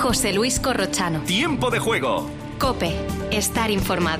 José Luis Corrochano. Tiempo de juego. COPE. Estar informado.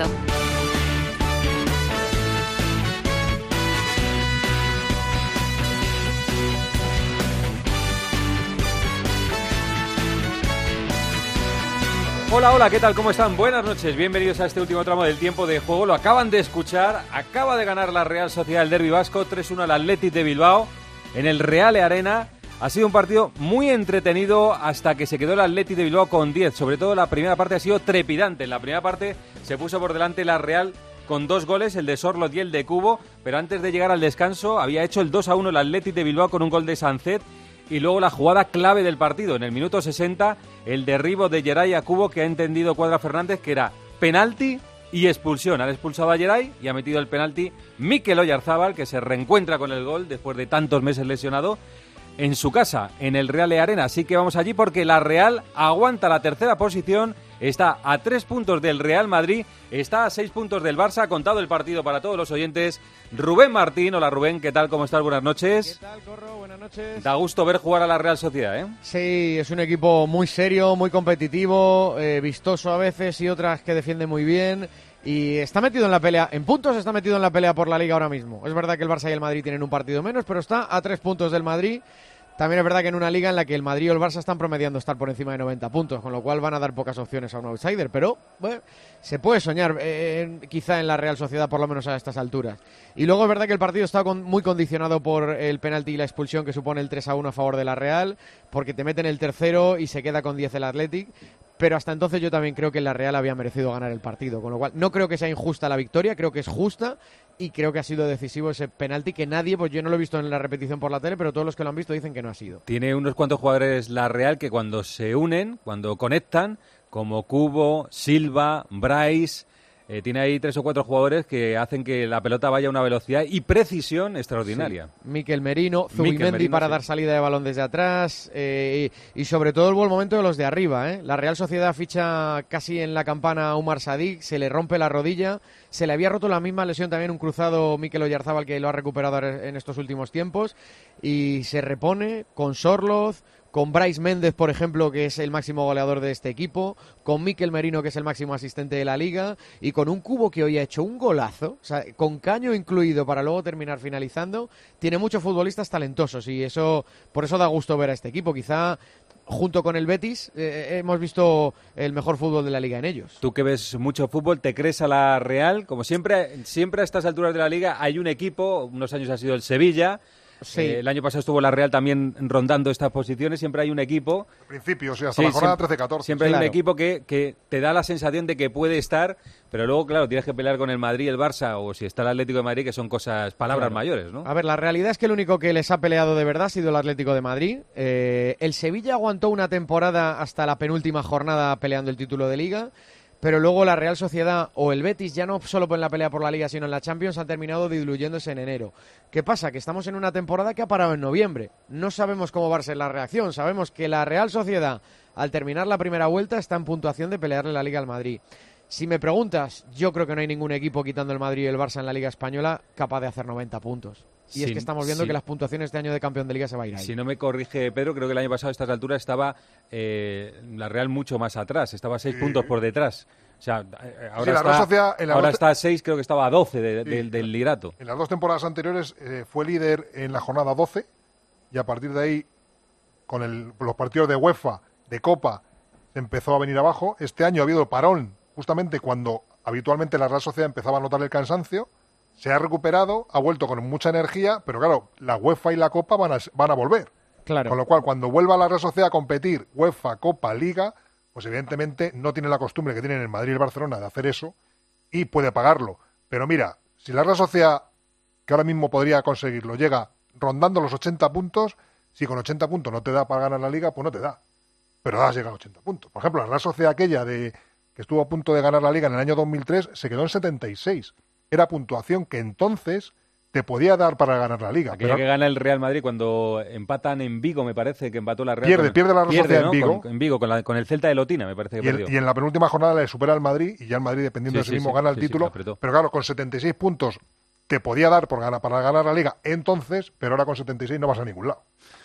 Hola, hola, ¿qué tal? ¿Cómo están? Buenas noches, bienvenidos a este último tramo del tiempo de juego. Lo acaban de escuchar, acaba de ganar la Real Sociedad el Derbi Vasco, 3-1 al Athletic de Bilbao en el Reale Arena. Ha sido un partido muy entretenido hasta que se quedó el Athletic de Bilbao con 10. Sobre todo la primera parte ha sido trepidante. En la primera parte se puso por delante la Real con 2 goles, el de Sorloth y el de Cubo, pero antes de llegar al descanso había hecho el 2-1 el Athletic de Bilbao con un gol de Sancet. Y luego la jugada clave del partido, en el minuto 60, el derribo de Geray a Cubo, que ha entendido Cuadra Fernández que era penalti y expulsión. Han expulsado a Geray y ha metido el penalti Mikel Oyarzábal, que se reencuentra con el gol después de tantos meses lesionado en su casa, en el Reale Arena. Así que vamos allí porque la Real aguanta la tercera posición, está a 3 puntos del Real Madrid, está a 6 puntos del Barça. Ha contado el partido para todos los oyentes Rubén Martín. Hola Rubén, ¿qué tal? ¿Cómo estás? Buenas noches. ¿Qué tal, Corro? Buenas noches. Da gusto ver jugar a la Real Sociedad, ¿eh? Sí, es un equipo muy serio, muy competitivo, vistoso a veces y otras que defiende muy bien. Y está metido en la pelea, en puntos está metido en la pelea por la Liga ahora mismo. Es verdad que el Barça y el Madrid tienen un partido menos, pero está a 3 puntos del Madrid. También es verdad que en una liga en la que el Madrid o el Barça están promediando estar por encima de 90 puntos, con lo cual van a dar pocas opciones a un outsider, pero bueno, se puede soñar quizá en la Real Sociedad, por lo menos a estas alturas. Y luego es verdad que el partido está muy condicionado por el penalti y la expulsión que supone el 3-1 a favor de la Real, porque te meten el tercero y se queda con 10 el Athletic. Pero hasta entonces yo también creo que la Real había merecido ganar el partido, con lo cual no creo que sea injusta la victoria, creo que es justa y creo que ha sido decisivo ese penalti que nadie, pues yo no lo he visto en la repetición por la tele, pero todos los que lo han visto dicen que no ha sido. Tiene unos cuantos jugadores la Real que cuando se unen, cuando conectan, como Cubo, Silva, Bryce, tiene ahí 3 o 4 jugadores que hacen que la pelota vaya a una velocidad y precisión extraordinaria. Sí. Mikel Merino, Zubimendi para dar salida de balón desde atrás y sobre todo el buen momento de los de arriba. La Real Sociedad ficha casi en la campana a Umar Sadik, se le rompe la rodilla, se le había roto la misma lesión también un cruzado Mikel Oyarzábal que lo ha recuperado en estos últimos tiempos y se repone con Sorloth, con Brais Méndez, por ejemplo, que es el máximo goleador de este equipo, con Mikel Merino, que es el máximo asistente de la Liga, y con un Cubo que hoy ha hecho un golazo, o sea, con caño incluido para luego terminar finalizando. Tiene muchos futbolistas talentosos y eso, por eso da gusto ver a este equipo. Quizá junto con el Betis hemos visto el mejor fútbol de la Liga en ellos. Tú que ves mucho fútbol, ¿te crees a la Real? Como siempre a estas alturas de la Liga hay un equipo, unos años ha sido el Sevilla. Sí. El año pasado estuvo la Real también rondando estas posiciones. Siempre hay un equipo. Al principio, sí, hasta la jornada 13-14. Siempre hay un equipo que te da la sensación de que puede estar, pero luego, claro, tienes que pelear con el Madrid, el Barça o si está el Atlético de Madrid, que son palabras mayores, ¿no? A ver, la realidad es que el único que les ha peleado de verdad ha sido el Atlético de Madrid. El Sevilla aguantó una temporada hasta la penúltima jornada peleando el título de Liga. Pero luego la Real Sociedad o el Betis, ya no solo en la pelea por la Liga, sino en la Champions, han terminado diluyéndose en enero. ¿Qué pasa? Que estamos en una temporada que ha parado en noviembre. No sabemos cómo va a ser la reacción. Sabemos que la Real Sociedad, al terminar la primera vuelta, está en puntuación de pelearle la Liga al Madrid. Si me preguntas, yo creo que no hay ningún equipo, quitando el Madrid y el Barça en la Liga Española, capaz de hacer 90 puntos. Y es que estamos viendo que las puntuaciones este año de campeón de Liga se va a ir ahí. Si no me corrige Pedro, creo que el año pasado a estas alturas estaba la Real mucho más atrás, estaba 6 puntos por detrás. O sea, ahora está a 6, creo que estaba a 12 del liderato. En las 2 temporadas anteriores fue líder en la jornada 12 y a partir de ahí, con los partidos de UEFA, de Copa, se empezó a venir abajo. Este año ha habido parón, justamente cuando habitualmente la Real Sociedad empezaba a notar el cansancio. Se ha recuperado, ha vuelto con mucha energía, pero claro, la UEFA y la Copa van a volver. Claro. Con lo cual, cuando vuelva la Real Sociedad a competir UEFA, Copa, Liga, pues evidentemente no tiene la costumbre que tienen el Madrid y el Barcelona de hacer eso y puede pagarlo. Pero mira, si la Real Sociedad, que ahora mismo podría conseguirlo, llega rondando los 80 puntos, si con 80 puntos no te da para ganar la Liga, pues no te da. Pero has llegado a 80 puntos. Por ejemplo, la Real Sociedad aquella que estuvo a punto de ganar la Liga en el año 2003 se quedó en 76. Era puntuación que entonces te podía dar para ganar la Liga. Aquella que gana el Real Madrid cuando empatan en Vigo, me parece que empató la Real. Pierde la Real Sociedad, ¿no? en Vigo. En Vigo, con el Celta de Lotina, me parece que perdió. Y en la penúltima jornada le supera al Madrid y ya el Madrid, dependiendo de sí mismo, gana el título. Pero claro, con 76 puntos te podía dar para ganar la Liga entonces, pero ahora con 76 no vas a ningún lado.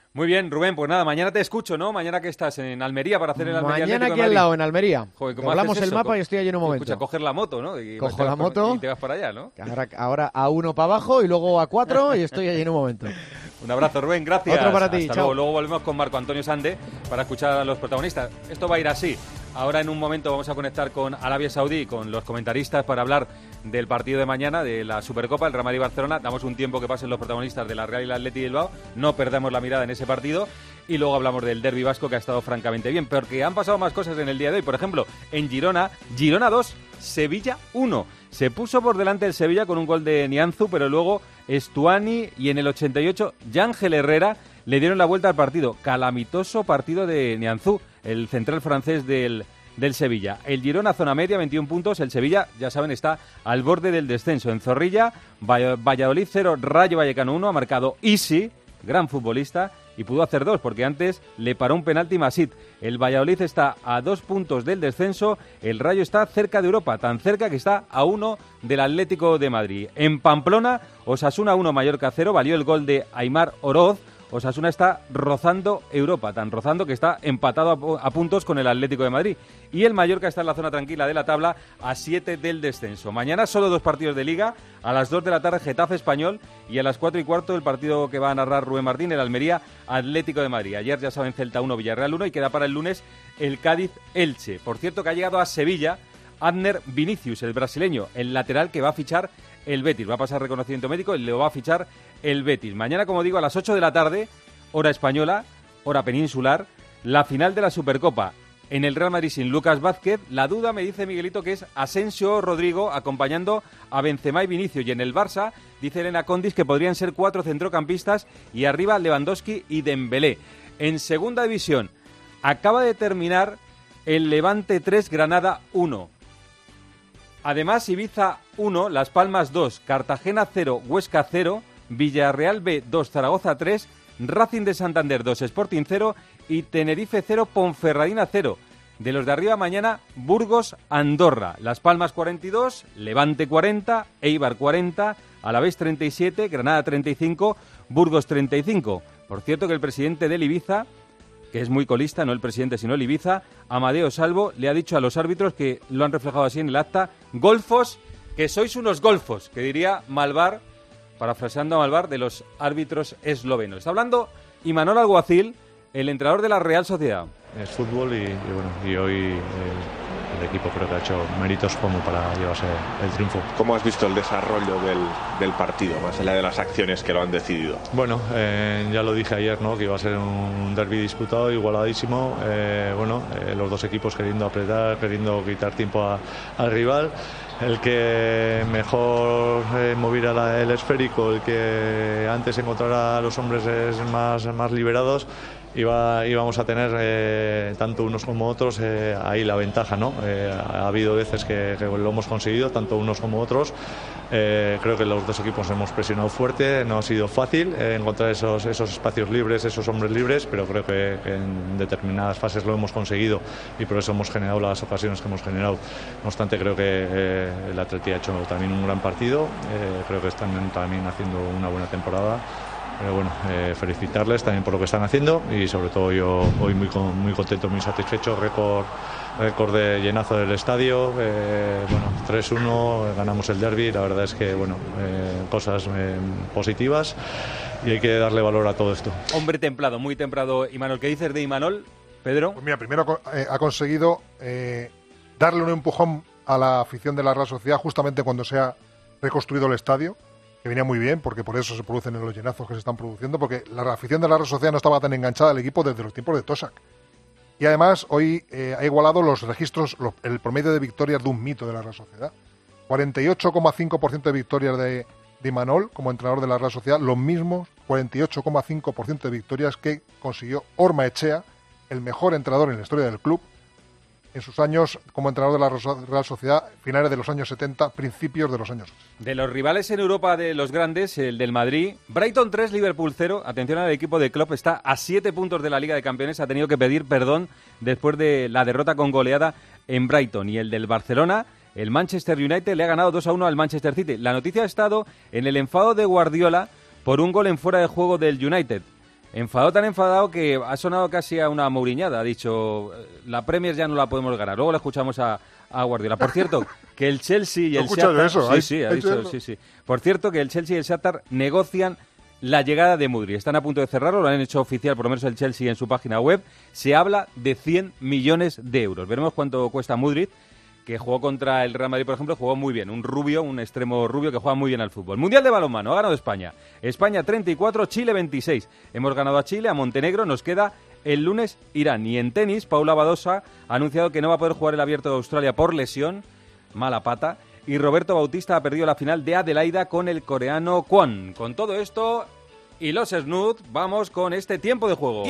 Muy bien, Rubén, pues nada, mañana te escucho, ¿no? Mañana que estás en Almería para hacer el Almería Mañana Atlético aquí de al Madrid. lado, en Almería. Joder, ¿cómo Hablamos haces el eso? mapa y estoy allí en un momento. Escucha, coger la moto, ¿no? Y Cojo la moto. y te vas para allá, ¿no? Ahora A1 para abajo y luego A4 y estoy allí en un momento. Un abrazo, Rubén, gracias. Otro para ti, Hasta chao. luego volvemos con Marco Antonio Sande para escuchar a los protagonistas. Esto va a ir así. Ahora en un momento vamos a conectar con Arabia Saudí, con los comentaristas para hablar del partido de mañana, de la Supercopa, el Real Madrid-Barcelona. Damos un tiempo que pasen los protagonistas de la Real y el Athletic Bilbao. No perdamos la mirada en ese partido. Y luego hablamos del derbi vasco, que ha estado francamente bien. Porque han pasado más cosas en el día de hoy. Por ejemplo, en Girona 2, Sevilla 1. Se puso por delante el Sevilla con un gol de Nianzú, pero luego Estuani y en el 88 Yángel Herrera le dieron la vuelta al partido. Calamitoso partido de Nianzú, el central francés del Sevilla. El Girona, zona media, 21 puntos. El Sevilla, ya saben, está al borde del descenso. En Zorrilla, Valladolid 0, Rayo Vallecano 1. Ha marcado Isi, gran futbolista, y pudo hacer 2, porque antes le paró un penalti Masip. El Valladolid está a 2 puntos del descenso. El Rayo está cerca de Europa, tan cerca que está a 1 del Atlético de Madrid. En Pamplona, Osasuna 1, Mallorca 0. Valió el gol de Aimar Oroz. Osasuna está rozando Europa, tan rozando que está empatado a puntos con el Atlético de Madrid. Y el Mallorca está en la zona tranquila de la tabla, a 7 del descenso. Mañana solo 2 partidos de Liga, a las 2 de la tarde Getafe Español y a las 4:15 el partido que va a narrar Rubén Martín, el Almería Atlético de Madrid. Ayer ya saben, Celta 1, Villarreal 1 y queda para el lunes el Cádiz Elche. Por cierto que ha llegado a Sevilla Abner Vinicius, el brasileño, el lateral que va a fichar el Betis. Va a pasar reconocimiento médico y le va a fichar el Betis. Mañana, como digo, a las 8 de la tarde, hora española, hora peninsular, la final de la Supercopa. En el Real Madrid sin Lucas Vázquez, la duda, me dice Miguelito, que es Asensio o Rodrigo acompañando a Benzema y Vinicius. Y en el Barça, dice Elena Condis, que podrían ser 4 centrocampistas y arriba Lewandowski y Dembélé. En segunda división, acaba de terminar el Levante 3, Granada 1. Además, Ibiza 1, Las Palmas 2, Cartagena 0, Huesca 0, Villarreal B 2, Zaragoza 3, Racing de Santander 2, Sporting 0 y Tenerife 0, Ponferradina 0. De los de arriba mañana, Burgos, Andorra, Las Palmas 42, Levante 40, Eibar 40, Alavés 37, Granada 35, Burgos 35. Por cierto que el presidente del Ibiza, que es muy colista, no el presidente sino el Ibiza, Amadeo Salvo, le ha dicho a los árbitros, que lo han reflejado así en el acta, golfos, que sois unos golfos, que diría Malvar, parafraseando a Malvar, de los árbitros eslovenos. Está hablando Imanol Alguacil, el entrenador de la Real Sociedad. Es fútbol y hoy el equipo creo que ha hecho méritos como para llevarse el triunfo. ¿Cómo has visto el desarrollo del partido, más allá de las acciones que lo han decidido? Bueno, ya lo dije ayer, ¿no?, que iba a ser un derbi disputado, igualadísimo. Los dos equipos queriendo apretar, queriendo quitar tiempo al rival. El que mejor moviera el esférico, el que antes encontrara a los hombres más liberados, íbamos a tener tanto unos como otros ahí la ventaja, ¿no? Ha habido veces que lo hemos conseguido, tanto unos como otros. Creo que los dos equipos hemos presionado fuerte, no ha sido fácil encontrar esos espacios libres, esos hombres libres, pero creo que en determinadas fases lo hemos conseguido y por eso hemos generado las ocasiones que hemos generado. No obstante, creo que el Atleti ha hecho también un gran partido, creo que están también haciendo una buena temporada. Pero bueno, felicitarles también por lo que están haciendo y sobre todo yo hoy muy contento, muy satisfecho. Récord de llenazo del estadio, 3-1, ganamos el derbi. La verdad es que cosas positivas y hay que darle valor a todo esto. Hombre templado, muy templado, Imanol. ¿Qué dices de Imanol, Pedro? Pues mira, primero ha conseguido darle un empujón a la afición de la Real Sociedad justamente cuando se ha reconstruido el estadio, que venía muy bien, porque por eso se producen los llenazos que se están produciendo, porque la afición de la Real Sociedad no estaba tan enganchada al equipo desde los tiempos de Tosak. Y además hoy ha igualado los registros, el promedio de victorias de un mito de la Real Sociedad. 48,5% de victorias de Imanol como entrenador de la Real Sociedad, los mismos 48,5% de victorias que consiguió Orma Echea, el mejor entrenador en la historia del club, en sus años como entrenador de la Real Sociedad, finales de los años 70, principios de los años 80. De los rivales en Europa de los grandes, el del Madrid, Brighton 3, Liverpool 0. Atención al equipo de Klopp, está a 7 puntos de la Liga de Campeones, ha tenido que pedir perdón después de la derrota con goleada en Brighton. Y el del Barcelona, el Manchester United, le ha ganado 2-1 al Manchester City. La noticia ha estado en el enfado de Guardiola por un gol en fuera de juego del United. Enfadado, tan enfadado que ha sonado casi a una mouriñada. Ha dicho, la Premier ya no la podemos ganar. Luego la escuchamos a Guardiola. Por cierto, que el Chelsea y el Shakhtar... Eso? Sí, ha dicho, sí. Por cierto, que el Chelsea y el Shakhtar negocian la llegada de Mudryk. Están a punto de cerrarlo, lo han hecho oficial, por lo menos el Chelsea en su página web. Se habla de 100 millones de euros. Veremos cuánto cuesta Mudryk, que jugó contra el Real Madrid, por ejemplo, jugó muy bien. Un rubio, un extremo rubio que juega muy bien al fútbol. Mundial de balonmano, ha ganado España. España 34, Chile 26. Hemos ganado a Chile, a Montenegro, nos queda el lunes Irán. Y en tenis, Paula Badosa ha anunciado que no va a poder jugar el Abierto de Australia por lesión, mala pata. Y Roberto Bautista ha perdido la final de Adelaida con el coreano Kwon. Con todo esto y los Snood, vamos con este tiempo de juego.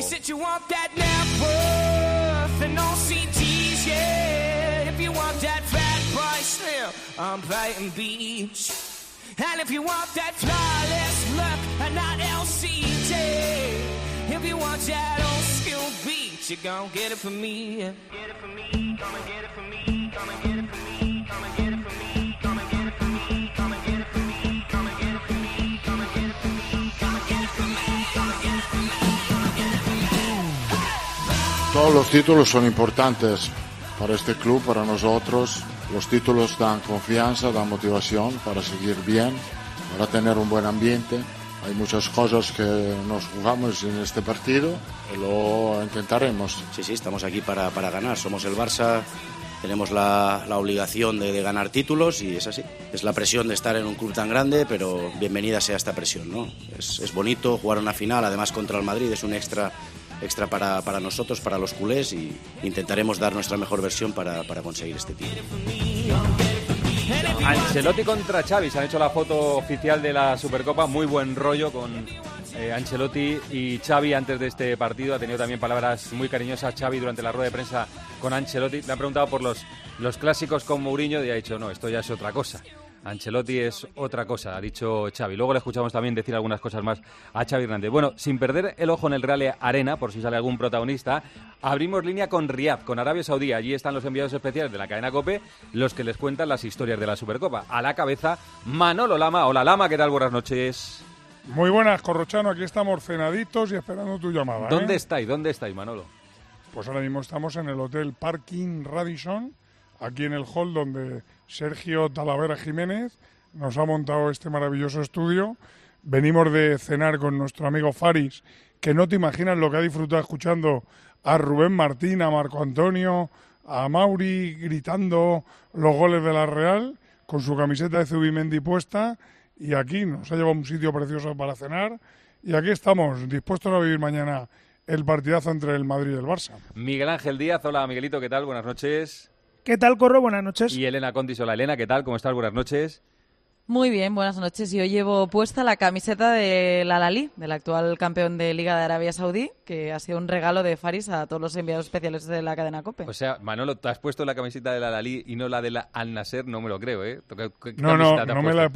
That fat boy slim, I'm Brighton Beach. And if you want that flawless look, and not LCJ. If you want that old school beat, you gon' get it from me. Get it from me, come and get it from me, come and get it from me, come and get it from me, come and get it from me, come and get it from me, come and get it from me, come and get it from me, come and get it from me, come and get it from me, come and get it from me. Todos los títulos son importantes para este club, para nosotros. Los títulos dan confianza, dan motivación para seguir bien, para tener un buen ambiente. Hay muchas cosas que nos jugamos en este partido y lo intentaremos. Sí, estamos aquí para ganar. Somos el Barça, tenemos la obligación de ganar títulos y es así. Es la presión de estar en un club tan grande, pero bienvenida sea esta presión, ¿no? Es bonito jugar una final, además contra el Madrid, es un extra para nosotros, para los culés, y intentaremos dar nuestra mejor versión para conseguir este título. Ancelotti contra Xavi, se han hecho la foto oficial de la Supercopa, muy buen rollo con Ancelotti y Xavi antes de este partido. Ha tenido también palabras muy cariñosas Xavi durante la rueda de prensa con Ancelotti. Le han preguntado por los clásicos con Mourinho y ha dicho, no, esto ya es otra cosa. Ancelotti es otra cosa, ha dicho Xavi. Luego le escuchamos también decir algunas cosas más a Xavi Hernández. Bueno, sin perder el ojo en el Real Arena, por si sale algún protagonista, abrimos línea con Riad, con Arabia Saudí. Allí están los enviados especiales de la cadena COPE, los que les cuentan las historias de la Supercopa. A la cabeza, Manolo Lama. Hola Lama, ¿qué tal? Buenas noches. Muy buenas, Corrochano. Aquí estamos cenaditos y esperando tu llamada. ¿Dónde estáis, Manolo? Pues ahora mismo estamos en el Hotel Parking Radisson, aquí en el hall donde Sergio Talavera Jiménez nos ha montado este maravilloso estudio. Venimos de cenar con nuestro amigo Faris, que no te imaginas lo que ha disfrutado escuchando a Rubén Martín, a Marco Antonio, a Mauri gritando los goles de la Real con su camiseta de Zubimendi puesta, y aquí nos ha llevado a un sitio precioso para cenar y aquí estamos dispuestos a vivir mañana el partidazo entre el Madrid y el Barça. Miguel Ángel Díaz, hola Miguelito, ¿qué tal? Buenas noches. ¿Qué tal, Corro? Buenas noches. Y Elena Condis, hola Elena, ¿qué tal? ¿Cómo estás? Buenas noches. Muy bien, buenas noches. Yo llevo puesta la camiseta del Al-Ahly, del actual campeón de Liga de Arabia Saudí, que ha sido un regalo de Faris a todos los enviados especiales de la cadena COPE. O sea, Manolo, ¿te has puesto la camiseta del Al-Ahly y no la del Al-Nasser? No me lo creo, ¿eh? No me la he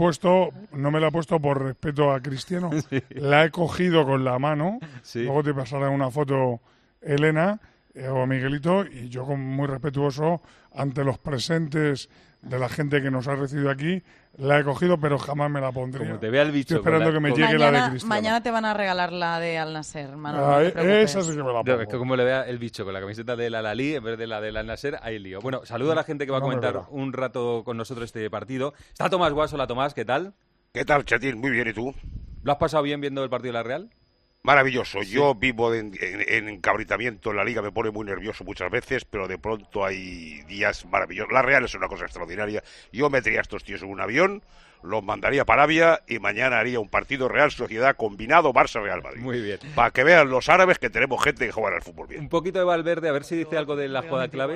puesto por respeto a Cristiano. Sí. La he cogido con la mano. Sí. Luego te pasaré una foto, Elena o Miguelito, y yo muy respetuoso ante los presentes de la gente que nos ha recibido aquí, la he cogido, pero jamás me la pondría. Como te vea el bicho. Estoy esperando que me llegue la de Cristiano. Mañana te van a regalar la de Al-Nasser, Manolo. Esa sí que me la pongo. Es que como le vea el bicho con la camiseta del Al-Ahly en vez de la del Al-Nasser, hay lío. Bueno, saludo a la gente que va a comentar un rato con nosotros este partido. Está Tomás Guas. Hola Tomás, ¿qué tal? ¿Qué tal, Chatín? Muy bien, ¿y tú? ¿Lo has pasado bien viendo el partido de la Real? Maravilloso. Sí. Yo vivo en encabritamiento en la Liga, me pone muy nervioso muchas veces, pero de pronto hay días maravillosos. La Real es una cosa extraordinaria. Yo metería a estos tíos en un avión, los mandaría para Arabia y mañana haría un partido Real Sociedad combinado Barça-Real Madrid. Muy bien. Para que vean los árabes que tenemos gente que juega al fútbol bien. Un poquito de Valverde, a ver si dice algo de la jugada clave.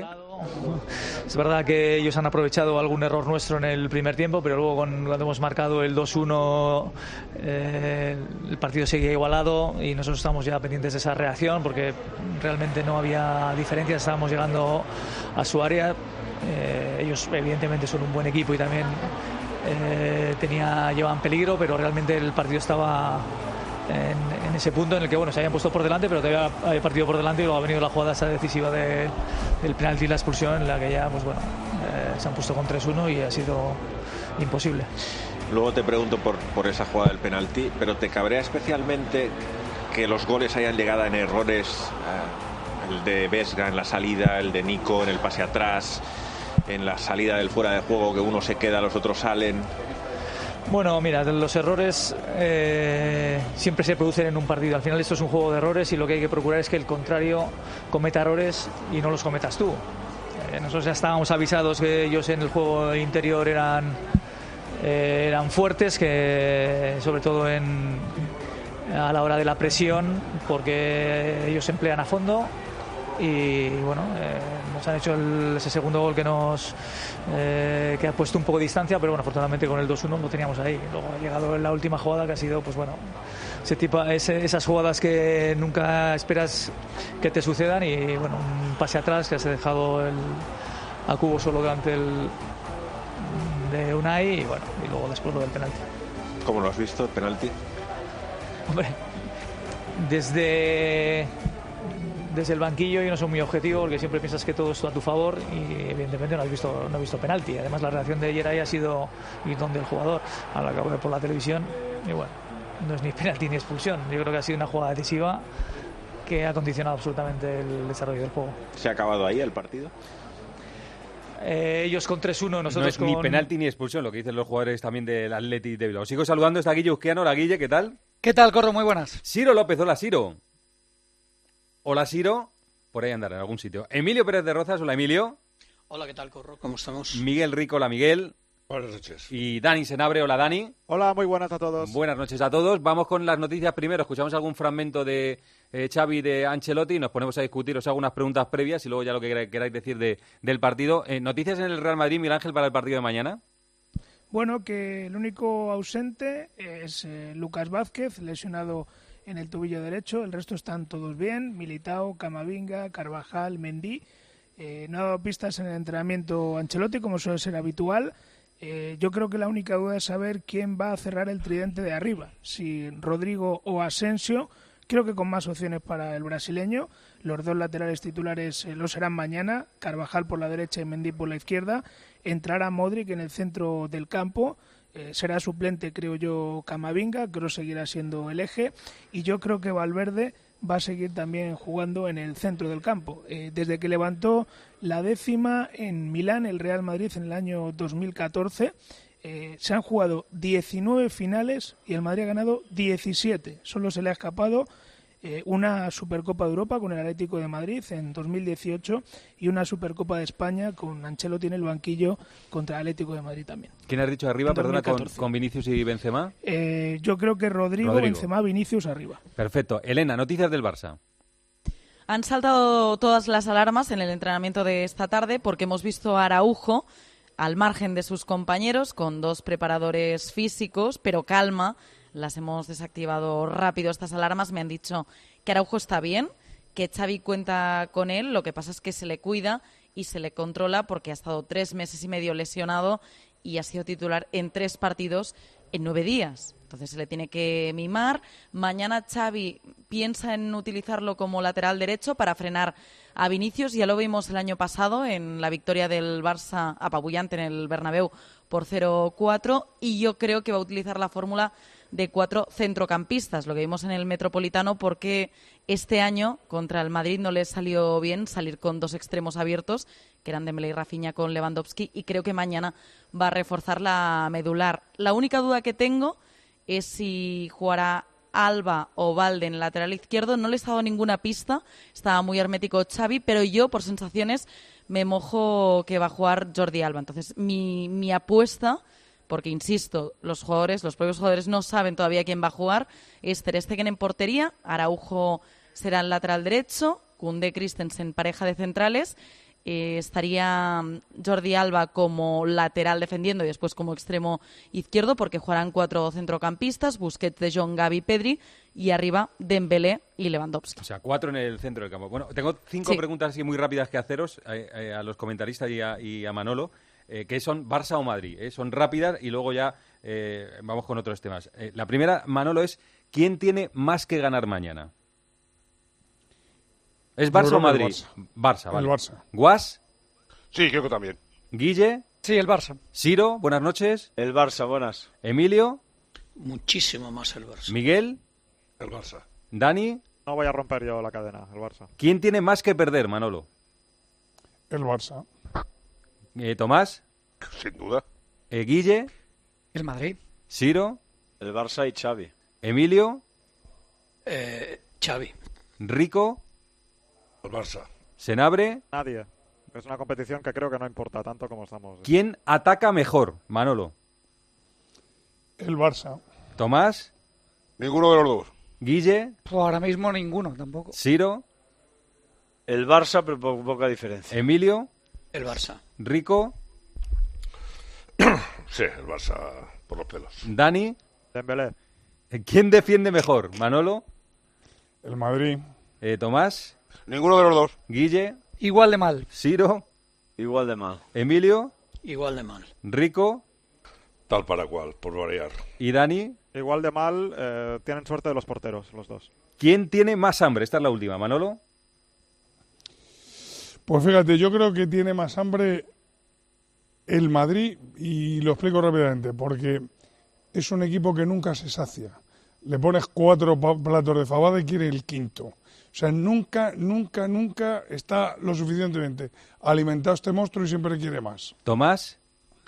Es verdad que ellos han aprovechado algún error nuestro en el primer tiempo, pero luego cuando hemos marcado el 2-1 el partido seguía igualado y nosotros estamos ya pendientes de esa reacción porque realmente no había diferencias, estábamos llegando a su área. Ellos evidentemente son un buen equipo y también llevaban peligro, pero realmente el partido estaba en ese punto en el que se habían puesto por delante, pero todavía había partido por delante y luego ha venido la jugada esa decisiva del penalti y la expulsión, en la que ya se han puesto con 3-1 y ha sido imposible. Luego te pregunto por esa jugada del penalti, pero ¿te cabrea especialmente que los goles hayan llegado en errores, el de Vesga en la salida, el de Nico en el pase atrás, en la salida del fuera de juego, que uno se queda, los otros salen. Bueno, mira, los errores siempre se producen en un partido. Al final esto es un juego de errores y lo que hay que procurar es que el contrario cometa errores y no los cometas tú. Nosotros ya estábamos avisados que ellos en el juego interior eran fuertes, que sobre todo a la hora de la presión, porque ellos se emplean a fondo. Y bueno, nos han hecho ese segundo gol que ha puesto un poco de distancia, pero bueno, afortunadamente con el 2-1 lo teníamos ahí. Luego ha llegado en la última jugada, que ha sido, pues bueno, esas jugadas que nunca esperas que te sucedan, y bueno, un pase atrás que se ha dejado a Cubo solo delante de Unai, y bueno, y luego después lo del penalti. ¿Cómo lo has visto, el penalti? Hombre, desde el banquillo yo no soy muy objetivo, porque siempre piensas que todo está a tu favor y evidentemente no he visto penalti. Además la reacción de ayer ahí ha sido ir donde el jugador, a la que ver por la televisión, y bueno, no es ni penalti ni expulsión. Yo creo que ha sido una jugada decisiva que ha condicionado absolutamente el desarrollo del juego. ¿Se ha acabado ahí el partido? Ellos con 3-1, nosotros no es con... ni penalti ni expulsión, lo que dicen los jugadores también del Athletic de Bilbao. Sigo saludando, está Guille Uzquiano. Hola Guille, ¿qué tal? ¿Qué tal, Corro? Muy buenas. Ciro López, hola Ciro. Hola Ciro, por ahí andar en algún sitio. Emilio Pérez de Rozas, hola Emilio. Hola, ¿qué tal, Corro? ¿Cómo estamos? Miguel Rico, hola Miguel. Buenas noches. Y Dani Senabre, hola Dani. Hola, muy buenas a todos. Buenas noches a todos. Vamos con las noticias primero. Escuchamos algún fragmento de Xavi, de Ancelotti, y nos ponemos a discutir. Os hago unas preguntas previas y luego ya lo que queráis decir del partido. ¿Noticias en el Real Madrid, Miguel Ángel, para el partido de mañana? Bueno, que el único ausente es Lucas Vázquez, lesionado en el tobillo derecho. El resto están todos bien: Militao, Camavinga, Carvajal, Mendy. No ha dado pistas en el entrenamiento Ancelotti, como suele ser habitual. Yo creo que la única duda es saber quién va a cerrar el tridente de arriba, si Rodrigo o Asensio. Creo que con más opciones para el brasileño. Los dos laterales titulares lo serán mañana: Carvajal por la derecha y Mendy por la izquierda. Entrará Modric en el centro del campo. Será suplente, creo yo, Camavinga. Creo que seguirá siendo el eje. Y yo creo que Valverde va a seguir también jugando en el centro del campo. Desde que levantó la 10ª en Milán, el Real Madrid, en el año 2014, se han jugado 19 finales y el Madrid ha ganado 17. Solo se le ha escapado una Supercopa de Europa con el Atlético de Madrid en 2018 y una Supercopa de España con Ancelotti en el banquillo contra el Atlético de Madrid también. ¿Quién has dicho arriba, perdona, con Vinicius y Benzema? Yo creo que Rodrigo, Benzema, Vinicius arriba. Perfecto. Elena, noticias del Barça. Han saltado todas las alarmas en el entrenamiento de esta tarde porque hemos visto a Araujo al margen de sus compañeros con 2 preparadores físicos, pero calma. Las hemos desactivado rápido estas alarmas. Me han dicho que Araujo está bien, que Xavi cuenta con él. Lo que pasa es que se le cuida y se le controla porque ha estado 3 meses y medio lesionado y ha sido titular en 3 partidos en 9 días. Entonces se le tiene que mimar. Mañana Xavi piensa en utilizarlo como lateral derecho para frenar a Vinicius. Ya lo vimos el año pasado en la victoria del Barça apabullante en el Bernabéu por 0-4. Y yo creo que va a utilizar la fórmula de 4 centrocampistas, lo que vimos en el Metropolitano, porque este año contra el Madrid no le salió bien salir con 2 extremos abiertos, que eran Dembélé y Rafinha con Lewandowski, y creo que mañana va a reforzar la medular. La única duda que tengo es si jugará Alba o Valde en el lateral izquierdo. No le he dado ninguna pista, estaba muy hermético Xavi, pero yo, por sensaciones, me mojo que va a jugar Jordi Alba. Entonces, mi apuesta, porque insisto, los propios jugadores no saben todavía quién va a jugar, es Ter Stegen en portería, Araujo será el lateral derecho, Koundé, Christensen, pareja de centrales. Estaría Jordi Alba como lateral defendiendo y después como extremo izquierdo, porque jugarán 4 centrocampistas: Busquets, De Jong, Gavi, Pedri, y arriba Dembélé y Lewandowski. O sea, 4 en el centro del campo. Bueno, tengo 5 preguntas así muy rápidas que haceros a los comentaristas y a Manolo, que son Barça o Madrid. Son rápidas y luego ya vamos con otros temas. La primera, Manolo, es ¿quién tiene más que ganar mañana? ¿Es Barça o Madrid? Barça, vale. El Barça. ¿Guas? Sí, creo que también. ¿Guille? Sí, el Barça. ¿Ciro? Buenas noches. El Barça, buenas. ¿Emilio? Muchísimo más el Barça. ¿Miguel? El Barça. Dani. No voy a romper yo la cadena, el Barça. ¿Quién tiene más que perder, Manolo? El Barça. Tomás. Sin duda. Guille. El Madrid. Siro. El Barça y Xavi. Emilio. Xavi. Rico. El Barça. Senabre. Nadie. Es una competición que creo que no importa tanto como estamos. ¿Quién ataca mejor, Manolo? El Barça. Tomás. Ninguno de los dos. Guille. Pues ahora mismo ninguno tampoco. Siro. El Barça, pero por poca diferencia. Emilio. El Barça. Rico. Sí, el Barça por los pelos. Dani. Dembélé. ¿Quién defiende mejor, Manolo? El Madrid. Tomás. Ninguno de los dos. Guille. Igual de mal. Siro. Igual de mal. Emilio. Igual de mal. Rico. Tal para cual, por variar. ¿Y Dani? Igual de mal, tienen suerte de los porteros, los dos. ¿Quién tiene más hambre? Esta es la última, Manolo. Pues fíjate, yo creo que tiene más hambre el Madrid, y lo explico rápidamente, porque es un equipo que nunca se sacia. Le pones 4 platos de fabada y quiere el quinto. O sea, nunca está lo suficientemente alimentado este monstruo y siempre quiere más. Tomás.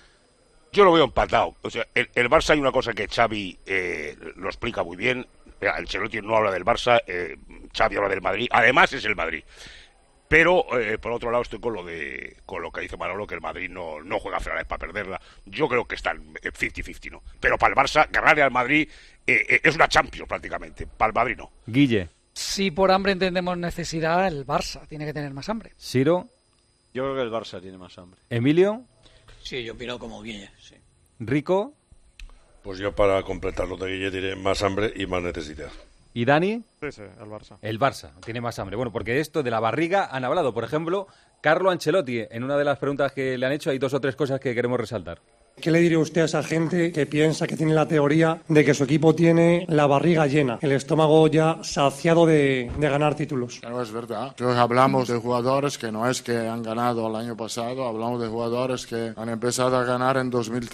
Yo lo veo empatado. O sea, el Barça hay una cosa que Xavi lo explica muy bien. Ancelotti no habla del Barça, Xavi habla del Madrid. Además es el Madrid. Pero, por otro lado, estoy con lo que dice Manolo, que el Madrid no juega finales para perderla. Yo creo que están 50-50, ¿no? Pero para el Barça, ganarle al Madrid es una Champions prácticamente. Para el Madrid no. Guille. Si por hambre entendemos necesidad, el Barça tiene que tener más hambre. Siro. Yo creo que el Barça tiene más hambre. Emilio. Sí, yo opino como Guille, sí. Rico. Pues yo, para completar lo de Guille, diré más hambre y más necesidad. ¿Y Dani? Sí, el Barça. El Barça tiene más hambre. Bueno, porque esto de la barriga han hablado. Por ejemplo, Carlo Ancelotti, en una de las preguntas que le han hecho, hay 2 o 3 cosas que queremos resaltar. ¿Qué le diría usted a esa gente que piensa, que tiene la teoría de que su equipo tiene la barriga llena, el estómago ya saciado de ganar títulos? No es verdad. Creo que hablamos de jugadores que no es que han ganado el año pasado, hablamos de jugadores que han empezado a ganar en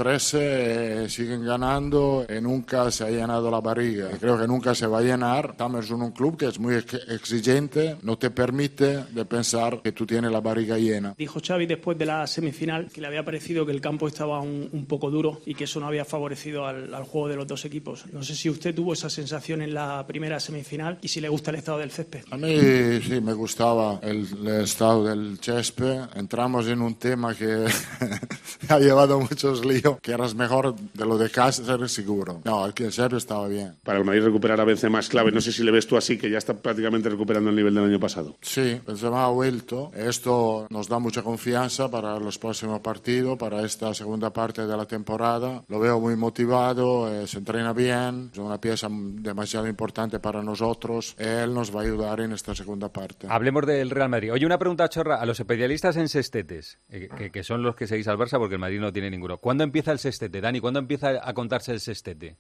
2013, siguen ganando y nunca se ha llenado la barriga. Y creo que nunca se va a llenar. Estamos en un club que es muy exigente, no te permite de pensar que tú tienes la barriga llena. Dijo Xavi después de la semifinal que le había parecido que el campo estaba un poco duro y que eso no había favorecido al juego de los dos equipos. No sé si usted tuvo esa sensación en la primera semifinal y si le gusta el estado del césped. A mí sí me gustaba el estado del césped. Entramos en un tema que ha llevado muchos líos, que eras mejor de lo de Cáceres seguro. No, el césped estaba bien. Para el Madrid recuperar a Benzema es clave. No sé si le ves tú así, que ya está prácticamente recuperando el nivel del año pasado. Sí, Benzema ha vuelto. Esto nos da mucha confianza para los próximos partidos, para esta segunda parte de la temporada. Lo veo muy motivado, se entrena bien, es una pieza demasiado importante para nosotros. Él nos va a ayudar en esta segunda parte. Hablemos del Real Madrid. Oye, una pregunta chorra a los especialistas en sextetes, que son los que seguís al Barça, porque el Madrid no tiene ninguno. ¿Cuándo empieza el sextete, Dani? ¿Cuándo empieza a contarse el sextete?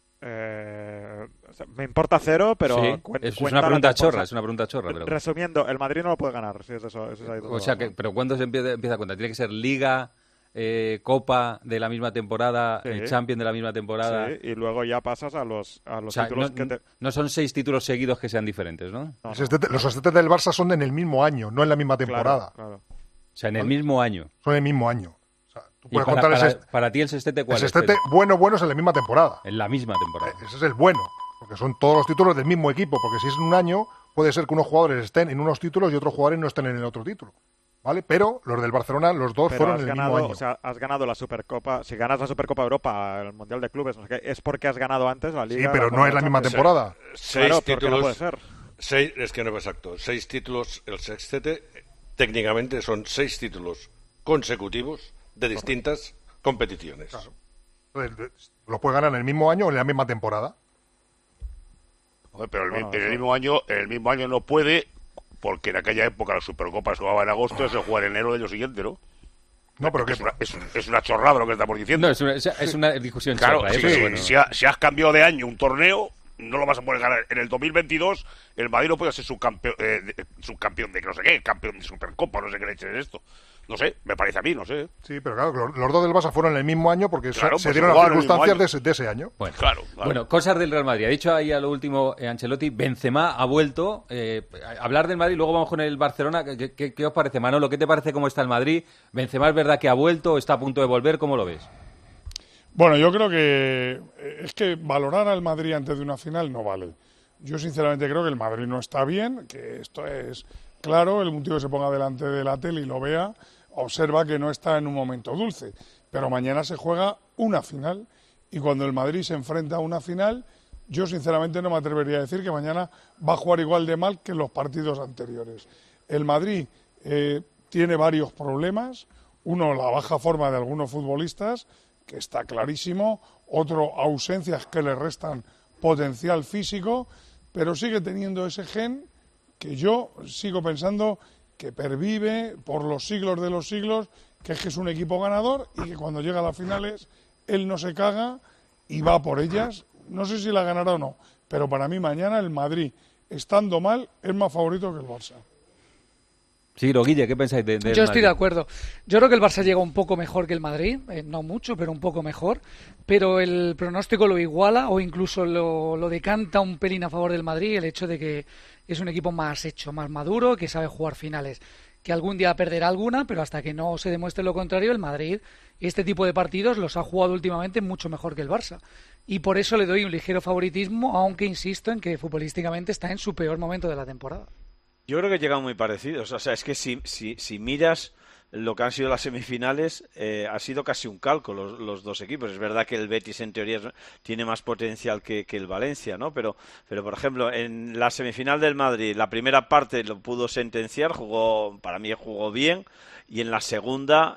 Me importa 0, pero sí, es una pregunta chorra, pero... Resumiendo, el Madrid no lo puede ganar, si es eso. O sea, pero ¿cuándo se empieza a contar? ¿Tiene que ser Liga, Copa de la misma temporada, sí, Champions de la misma temporada? Sí, y luego ya pasas a los o sea, títulos no son 6 títulos seguidos que sean diferentes, ¿no? Los sextetes del Barça son en el mismo año, no en la misma temporada. Claro. O sea, en el mismo año. Son en el mismo año. O sea, tú puedes para ti el sextete, ¿cuál es? El sextete bueno es en la misma temporada. En la misma temporada. Ese es el bueno, porque son todos los títulos del mismo equipo, porque si es en un año, puede ser que unos jugadores estén en unos títulos y otros jugadores no estén en el otro título. ¿Vale? Pero los del Barcelona, los dos fueron en el mismo año. O sea, has ganado la Supercopa. Si ganas la Supercopa Europa, el Mundial de Clubes, no sé qué, es porque has ganado antes la Liga. Sí, pero no es la misma temporada. 6 títulos. No puede ser. 6, es que no es exacto. 6 títulos, el sextete, técnicamente son 6 títulos consecutivos de distintas competiciones. Claro. Entonces, lo puede ganar en el mismo año o en la misma temporada. Pero en el mismo año no puede, porque en aquella época la Supercopa se jugaba en agosto y se juega en enero del año siguiente, ¿no? No, pero es una chorrada lo que estamos diciendo. No, es una discusión claro, chorra. Sí, bueno. Si has cambiado de año un torneo, no lo vas a poder ganar. En el 2022 el Madrid no puede ser subcampeón de no sé qué, campeón de Supercopa, no sé qué leche es esto. No sé, me parece a mí, no sé. Sí, pero claro, los dos del Barça fueron en el mismo año porque Claro, se pues dieron las jugaron el mismo circunstancias de ese año. Bueno, Claro. Bueno, cosas del Real Madrid. Ha dicho ahí a lo último Ancelotti, Benzema ha vuelto. Hablar del Madrid, luego vamos con el Barcelona. ¿Qué os parece, Manolo? ¿Qué te parece cómo está el Madrid? ¿Benzema es verdad que ha vuelto? ¿Está a punto de volver? ¿Cómo lo ves? Bueno, yo creo que es que valorar al Madrid antes de una final no vale. Yo sinceramente creo que el Madrid no está bien, que esto es claro, el motivo que se ponga delante de la tele y lo vea, observa que no está en un momento dulce. Pero mañana se juega una final y cuando el Madrid se enfrenta a una final, yo sinceramente no me atrevería a decir que mañana va a jugar igual de mal que en los partidos anteriores. El Madrid tiene varios problemas, uno, la baja forma de algunos futbolistas, que está clarísimo, otro, ausencias que le restan potencial físico, pero sigue teniendo ese gen que yo sigo pensando que pervive por los siglos de los siglos, que es un equipo ganador y que cuando llega a las finales él no se caga y va por ellas. No sé si la ganará o no, pero para mí mañana el Madrid, estando mal, es más favorito que el Barça. Sí, Guille, ¿qué pensáis del Yo estoy Madrid? de acuerdo. Yo creo que el Barça llega un poco mejor que el Madrid, no mucho, pero un poco mejor. Pero el pronóstico lo iguala o incluso lo decanta un pelín a favor del Madrid, el hecho de que es un equipo más hecho, más maduro, que sabe jugar finales. Que algún día perderá alguna, pero hasta que no se demuestre lo contrario, el Madrid, este tipo de partidos los ha jugado últimamente mucho mejor que el Barça. Y por eso le doy un ligero favoritismo, aunque insisto en que futbolísticamente está en su peor momento de la temporada. Yo creo que llegan muy parecidos. O sea, es que si miras lo que han sido las semifinales, ha sido casi un calco los dos equipos. Es verdad que el Betis en teoría tiene más potencial que el Valencia, ¿no? Pero por ejemplo, en la semifinal del Madrid, la primera parte lo pudo sentenciar, para mí jugó bien, y en la segunda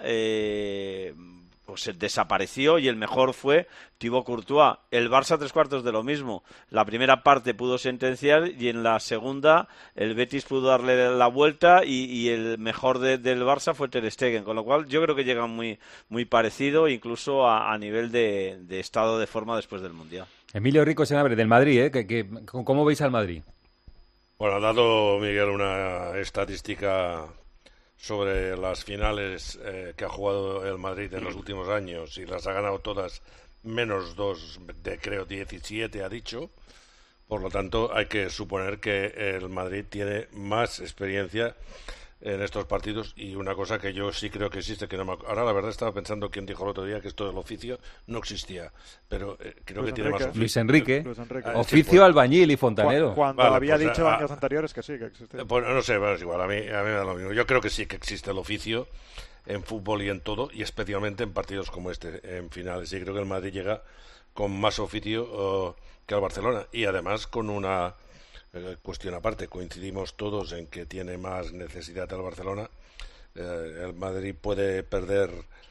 pues desapareció y el mejor fue Thibaut Courtois. El Barça 3/4 de lo mismo. La primera parte pudo sentenciar y en la segunda el Betis pudo darle la vuelta y el mejor del Barça fue Ter Stegen. Con lo cual yo creo que llegan muy, muy parecido, incluso a nivel de estado de forma después del Mundial. Emilio Rico Senabre, del Madrid, ¿cómo veis al Madrid? Bueno, ha dado Miguel una estadística sobre las finales que ha jugado el Madrid en los últimos años y las ha ganado todas menos 2 de creo 17 ha dicho. Por lo tanto, hay que suponer que el Madrid tiene más experiencia en estos partidos y una cosa que yo sí creo que existe, que no ahora la verdad estaba pensando quién dijo el otro día que esto del oficio no existía, pero creo Luis que tiene más oficio. Luis Enrique. Oficio, albañil y fontanero. Cuando había dicho años anteriores que sí, que existía. Pues no sé, bueno, es igual, a mí me da lo mismo. Yo creo que sí que existe el oficio en fútbol y en todo, y especialmente en partidos como este, en finales. Y creo que el Madrid llega con más oficio que el Barcelona, y además con una cuestión aparte. Coincidimos todos en que tiene más necesidad el Barcelona. El Madrid puede perder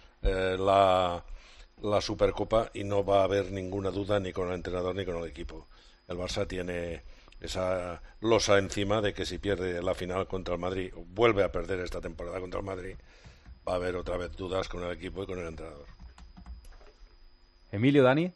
la Supercopa y no va a haber ninguna duda ni con el entrenador ni con el equipo. El Barça tiene esa losa encima de que si pierde la final contra el Madrid, o vuelve a perder esta temporada contra el Madrid, va a haber otra vez dudas con el equipo y con el entrenador. Emilio, Dani.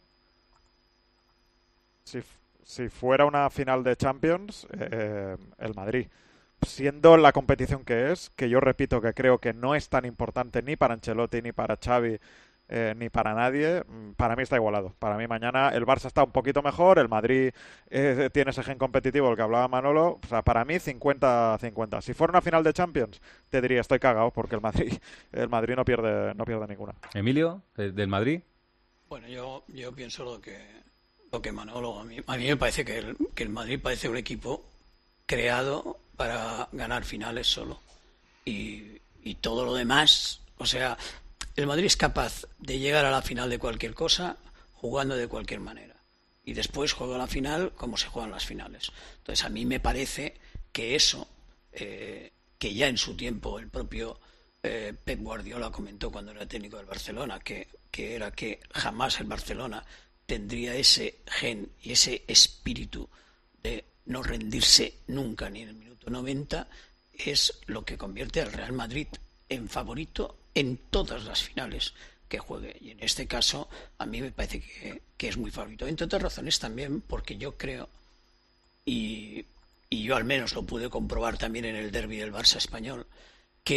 Si fuera una final de Champions, el Madrid, siendo la competición que es, que yo repito que creo que no es tan importante ni para Ancelotti, ni para Xavi, ni para nadie, para mí está igualado. Para mí mañana el Barça está un poquito mejor, el Madrid tiene ese gen competitivo del que hablaba Manolo, o sea, para mí 50-50. Si fuera una final de Champions, te diría estoy cagado porque el Madrid no pierde ninguna. Emilio, del Madrid. Bueno, yo pienso lo que Manolo, a mí me parece que el Madrid parece un equipo creado para ganar finales solo. Y todo lo demás, o sea, el Madrid es capaz de llegar a la final de cualquier cosa jugando de cualquier manera. Y después juega la final como se juegan las finales. Entonces a mí me parece que eso, que ya en su tiempo el propio Pep Guardiola comentó cuando era técnico del Barcelona, que era que jamás el Barcelona tendría ese gen y ese espíritu de no rendirse nunca ni en el minuto 90, es lo que convierte al Real Madrid en favorito en todas las finales que juegue. Y en este caso, a mí me parece que es muy favorito. Entre otras razones también, porque yo creo, y yo al menos lo pude comprobar también en el derbi del Barça español, que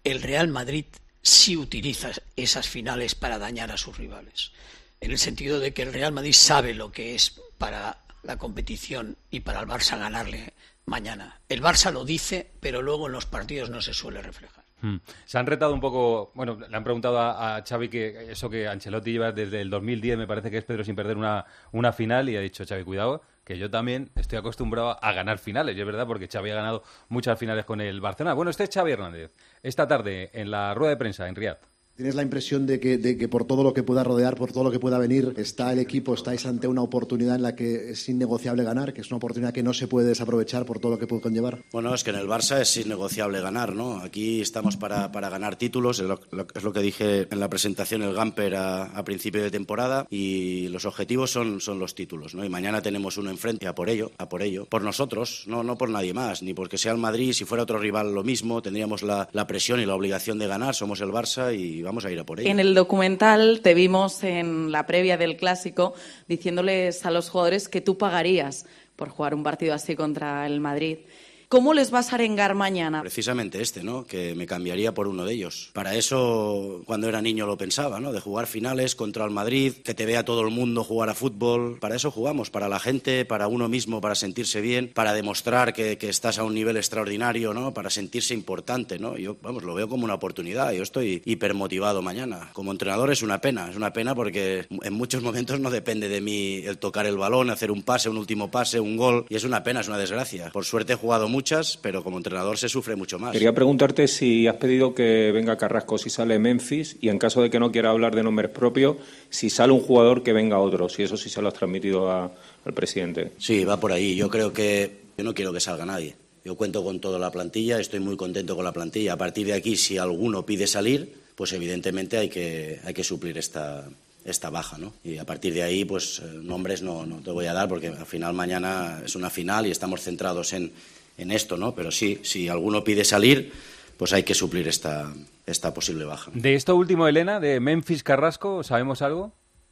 el Real Madrid sí utiliza esas finales para dañar a sus rivales, en el sentido de que el Real Madrid sabe lo que es para la competición y para el Barça ganarle mañana. El Barça lo dice, pero luego en los partidos no se suele reflejar. Se han retado un poco, bueno, le han preguntado a Xavi que eso que Ancelotti lleva desde el 2010, me parece que es Pedro sin perder una final, y ha dicho Xavi, cuidado, que yo también estoy acostumbrado a ganar finales, y es verdad, porque Xavi ha ganado muchas finales con el Barcelona. Bueno, este es Xavi Hernández, esta tarde en la rueda de prensa en Riad. ¿Tienes la impresión de que por todo lo que pueda rodear, por todo lo que pueda venir, está el equipo, estáis ante una oportunidad en la que es innegociable ganar, que es una oportunidad que no se puede desaprovechar por todo lo que puede conllevar? Bueno, es que en el Barça es innegociable ganar, ¿no? Aquí estamos para ganar títulos, es lo que dije en la presentación, el Gamper a principio de temporada, y los objetivos son los títulos, ¿no? Y mañana tenemos uno enfrente, a por ello, por nosotros, no por nadie más, ni porque sea el Madrid. Si fuera otro rival lo mismo, tendríamos la presión y la obligación de ganar, somos el Barça y vamos a ir a por ello. En el documental te vimos en la previa del Clásico diciéndoles a los jugadores que tú pagarías por jugar un partido así contra el Madrid. ¿Cómo les vas a arengar mañana? Precisamente ¿no? Que me cambiaría por uno de ellos. Para eso, cuando era niño lo pensaba, ¿no? De jugar finales contra el Madrid, que te vea todo el mundo jugar a fútbol. Para eso jugamos, para la gente, para uno mismo, para sentirse bien, para demostrar que estás a un nivel extraordinario, ¿no? Para sentirse importante, ¿no? Yo, lo veo como una oportunidad. Yo estoy hipermotivado mañana. Como entrenador es una pena porque en muchos momentos no depende de mí el tocar el balón, hacer un pase, un último pase, un gol, y es una pena, es una desgracia. Por suerte he jugado muchas, pero como entrenador se sufre mucho más. Quería preguntarte si has pedido que venga Carrasco si sale Memphis, y en caso de que no quiera hablar de nombres propios, si sale un jugador que venga otro, si eso sí se lo has transmitido al presidente. Sí, va por ahí. Yo no quiero que salga nadie. Yo cuento con toda la plantilla, estoy muy contento con la plantilla. A partir de aquí, si alguno pide salir, pues evidentemente hay que suplir esta baja, ¿no? Y a partir de ahí, pues nombres no te voy a dar, porque al final mañana es una final y estamos centrados en esto, ¿no? Pero sí, si alguno pide salir, pues hay que suplir esta posible baja. De esto último, Elena, de Memphis Carrasco, ¿sabemos algo?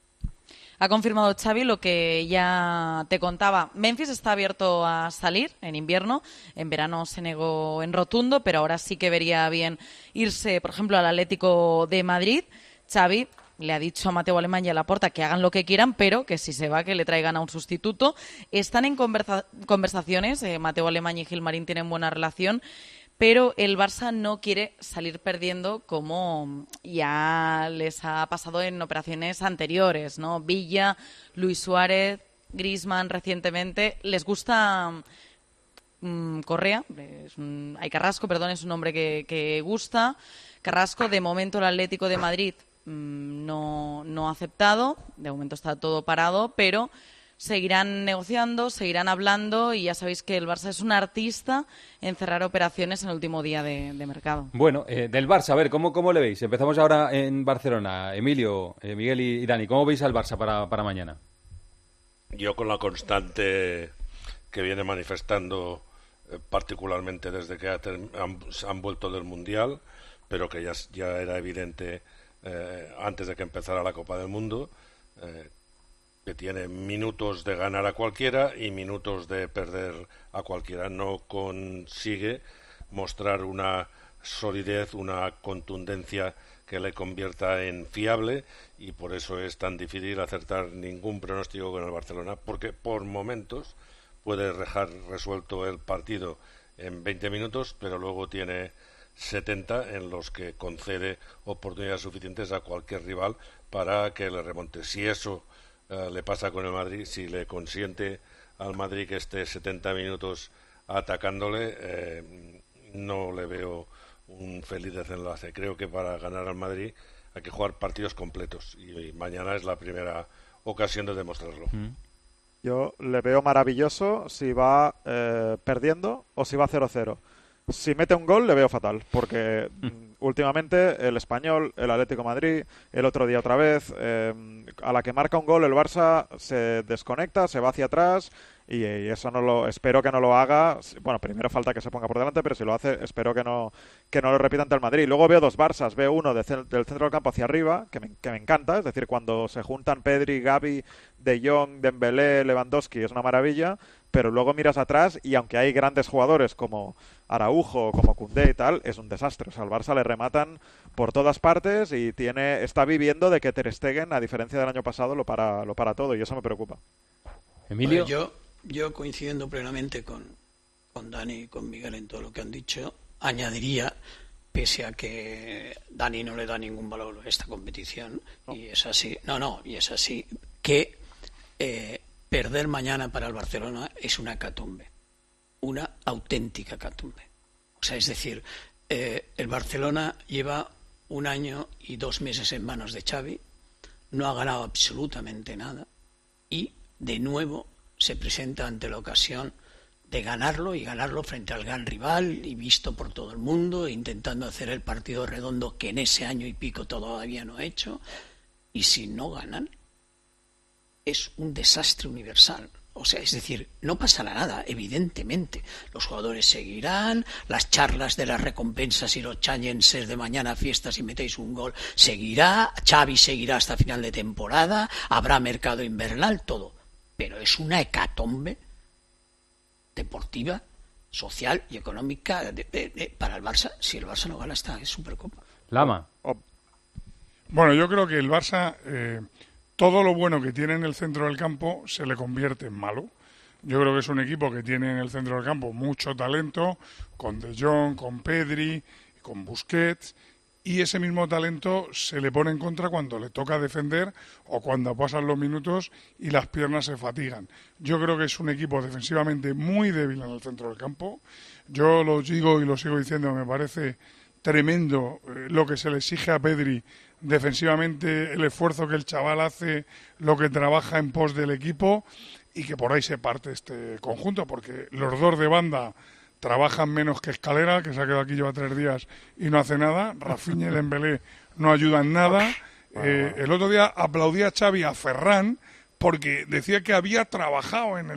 Ha confirmado Xavi lo que ya te contaba. Memphis está abierto a salir en invierno. En verano se negó en rotundo, pero ahora sí que vería bien irse, por ejemplo, al Atlético de Madrid. Xavi le ha dicho a Mateu Alemany y a Laporta que hagan lo que quieran, pero que si se va, que le traigan a un sustituto. Están en conversaciones, Mateu Alemany y Gilmarín tienen buena relación, pero el Barça no quiere salir perdiendo como ya les ha pasado en operaciones anteriores, ¿no? Villa, Luis Suárez, Griezmann recientemente. Les gusta Correa, Carrasco, perdón, es un nombre que gusta. Carrasco, de momento el Atlético de Madrid no ha aceptado, de momento está todo parado, pero seguirán negociando, seguirán hablando, y ya sabéis que el Barça es un artista en cerrar operaciones en el último día de mercado. Bueno, del Barça, a ver, ¿cómo le veis? Empezamos ahora en Barcelona. Emilio, Miguel y Dani, ¿cómo veis al Barça para mañana? Yo con la constante que viene manifestando, particularmente desde que han vuelto del Mundial, pero que ya era evidente antes de que empezara la Copa del Mundo, que tiene minutos de ganar a cualquiera y minutos de perder a cualquiera. No consigue mostrar una solidez, una contundencia que le convierta en fiable, y por eso es tan difícil acertar ningún pronóstico con el Barcelona, porque por momentos puede dejar resuelto el partido en 20 minutos, pero luego tiene 70 en los que concede oportunidades suficientes a cualquier rival para que le remonte. Si eso le pasa con el Madrid, si le consiente al Madrid que esté 70 minutos atacándole, no le veo un feliz desenlace. Creo que para ganar al Madrid hay que jugar partidos completos, y mañana es la primera ocasión de demostrarlo. Yo le veo maravilloso si va perdiendo o si va 0-0. Si mete un gol le veo fatal, porque últimamente el Español, el Atlético de Madrid, el otro día otra vez, a la que marca un gol el Barça se desconecta, se va hacia atrás, y eso espero que no lo haga. Bueno, primero falta que se ponga por delante, pero si lo hace, espero que no lo repita ante el Madrid. Luego veo dos Barças, veo uno del centro del campo hacia arriba, que me encanta, es decir, cuando se juntan Pedri, Gavi, De Jong, Dembélé, Lewandowski, es una maravilla, pero luego miras atrás y aunque hay grandes jugadores como Araujo, como Koundé y tal, es un desastre. O sea, al Barça le rematan por todas partes y está viviendo de que Ter Stegen, a diferencia del año pasado, lo para todo, y eso me preocupa. Emilio. Bueno, yo coincidiendo plenamente con Dani y con Miguel en todo lo que han dicho, añadiría, pese a que Dani no le da ningún valor a esta competición, y es así, que perder mañana para el Barcelona es una hecatombe, una auténtica hecatombe. O sea, es decir, el Barcelona lleva 1 año y 2 meses en manos de Xavi, no ha ganado absolutamente nada y de nuevo se presenta ante la ocasión de ganarlo y ganarlo frente al gran rival y visto por todo el mundo, intentando hacer el partido redondo que en ese año y pico todavía no ha hecho, y si no ganan es un desastre universal. O sea, es decir, no pasará nada, evidentemente. Los jugadores seguirán, las charlas de las recompensas y los challenges de mañana fiestas si metéis un gol seguirá, Xavi seguirá hasta final de temporada, habrá mercado invernal, todo. Pero es una hecatombe deportiva, social y económica para el Barça si el Barça no gana esta Supercopa. Lama. Bueno, yo creo que el Barça, todo lo bueno que tiene en el centro del campo se le convierte en malo. Yo creo que es un equipo que tiene en el centro del campo mucho talento, con De Jong, con Pedri, con Busquets, y ese mismo talento se le pone en contra cuando le toca defender o cuando pasan los minutos y las piernas se fatigan. Yo creo que es un equipo defensivamente muy débil en el centro del campo. Yo lo digo y lo sigo diciendo, me parece tremendo lo que se le exige a Pedri defensivamente, el esfuerzo que el chaval hace, lo que trabaja en pos del equipo, y que por ahí se parte este conjunto, porque los dos de banda trabajan menos que Escalera, que se ha quedado aquí lleva 3 días y no hace nada. Rafinha y Dembélé no ayudan nada. El otro día aplaudía a Xavi a Ferran porque decía que había trabajado en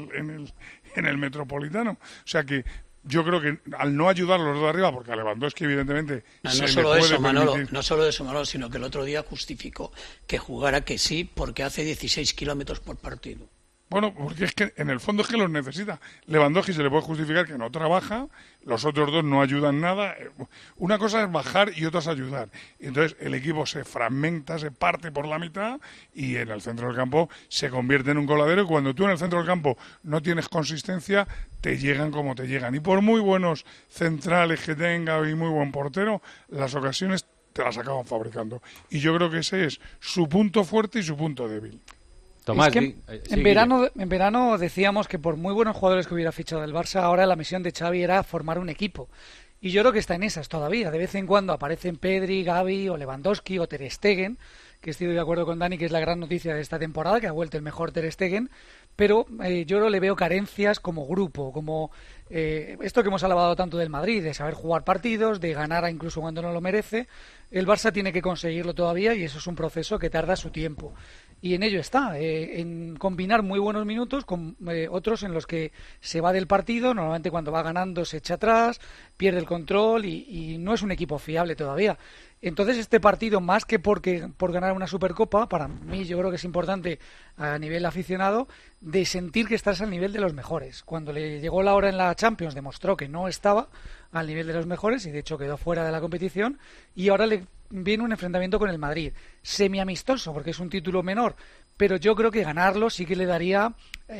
el Metropolitano. O sea que yo creo que al no ayudar a los dos de arriba, porque a Lewandowski evidentemente no solo eso, Manolo, sino que el otro día justificó que jugara que sí porque hace 16 kilómetros por partido. Bueno, porque es que en el fondo es que los necesita. Lewandowski se le puede justificar que no trabaja, los otros dos no ayudan nada. Una cosa es bajar y otra es ayudar. Y entonces el equipo se fragmenta, se parte por la mitad y en el centro del campo se convierte en un coladero. Y cuando tú en el centro del campo no tienes consistencia, te llegan como te llegan. Y por muy buenos centrales que tenga y muy buen portero, las ocasiones te las acaban fabricando. Y yo creo que ese es su punto fuerte y su punto débil. Tomás, es que en verano decíamos que por muy buenos jugadores que hubiera fichado el Barça, ahora la misión de Xavi era formar un equipo. Y yo creo que está en esas todavía. De vez en cuando aparecen Pedri, Gavi o Lewandowski o Ter Stegen, que estoy de acuerdo con Dani que es la gran noticia de esta temporada, que ha vuelto el mejor Ter Stegen, pero yo le veo carencias como grupo, como esto que hemos alabado tanto del Madrid, de saber jugar partidos, de ganar incluso cuando no lo merece. El Barça tiene que conseguirlo todavía y eso es un proceso que tarda su tiempo. Y en ello está, en combinar muy buenos minutos con otros en los que se va del partido, normalmente cuando va ganando se echa atrás, pierde el control y no es un equipo fiable todavía. Entonces este partido, más que por ganar una Supercopa, para mí yo creo que es importante a nivel aficionado, de sentir que estás al nivel de los mejores. Cuando le llegó la hora en la Champions demostró que no estaba al nivel de los mejores y de hecho quedó fuera de la competición, y ahora le viene un enfrentamiento con el Madrid, semi-amistoso porque es un título menor, pero yo creo que ganarlo sí que le daría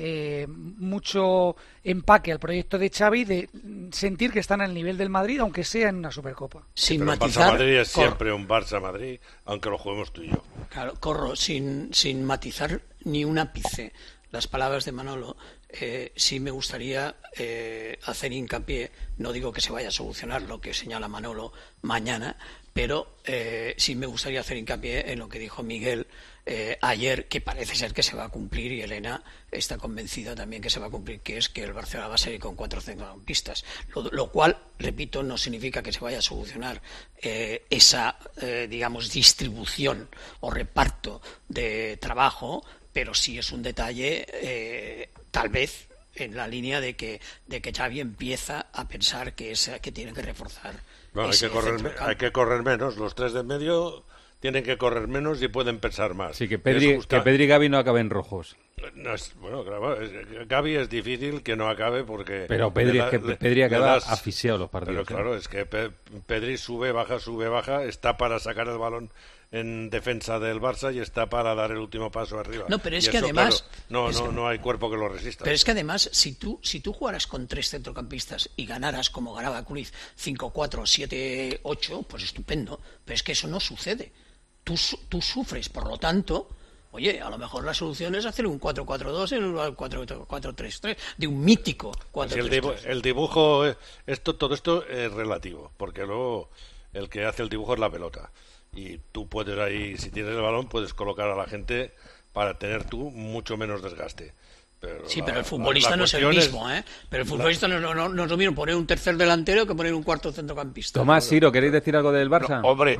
mucho empaque al proyecto de Xavi, de sentir que están al nivel del Madrid, aunque sea en una Supercopa. Sin matizar, el Barça-Madrid es siempre un Barça-Madrid, aunque lo juguemos tú y yo. Claro, sin matizar ni un ápice las palabras de Manolo, sí me gustaría hacer hincapié, no digo que se vaya a solucionar lo que señala Manolo mañana, pero sí me gustaría hacer hincapié en lo que dijo Miguel ayer, que parece ser que se va a cumplir, y Elena está convencida también que se va a cumplir, que es que el Barcelona va a salir con 4 centrocampistas, lo cual, repito, no significa que se vaya a solucionar esa, digamos, distribución o reparto de trabajo, pero sí es un detalle, tal vez, en la línea de que Xavi empieza a pensar que tiene que reforzar. Bueno, hay que correr menos, los 3 de medio tienen que correr menos y pueden pensar más. Sí, que Pedri y Gavi no acaben rojos. No bueno, claro, Gavi es difícil que no acabe porque... Pero Pedri acaba asfixiado los partidos. Pero claro, es que Pedri sube, baja, está para sacar el balón en defensa del Barça y está para dar el último paso arriba. No, pero es y que eso, además... claro, no hay cuerpo que lo resista. Pero es que además, si tú jugaras con 3 centrocampistas y ganaras como ganaba Cruyff 5-4, 7-8, pues estupendo. Pero es que eso no sucede. Tú sufres, por lo tanto... Oye, a lo mejor la solución es hacer un 4-4-2 en un 4-3-3, de un mítico 4-3-3. El dibujo, todo esto es relativo, porque luego el que hace el dibujo es la pelota. Y tú puedes ahí, si tienes el balón, puedes colocar a la gente para tener tú mucho menos desgaste. Pero el futbolista no es el mismo, ¿eh? Pero el futbolista no es lo mismo poner un tercer delantero que poner un cuarto centrocampista. Tomás, Ciro, ¿queréis decir algo del Barça? No, hombre,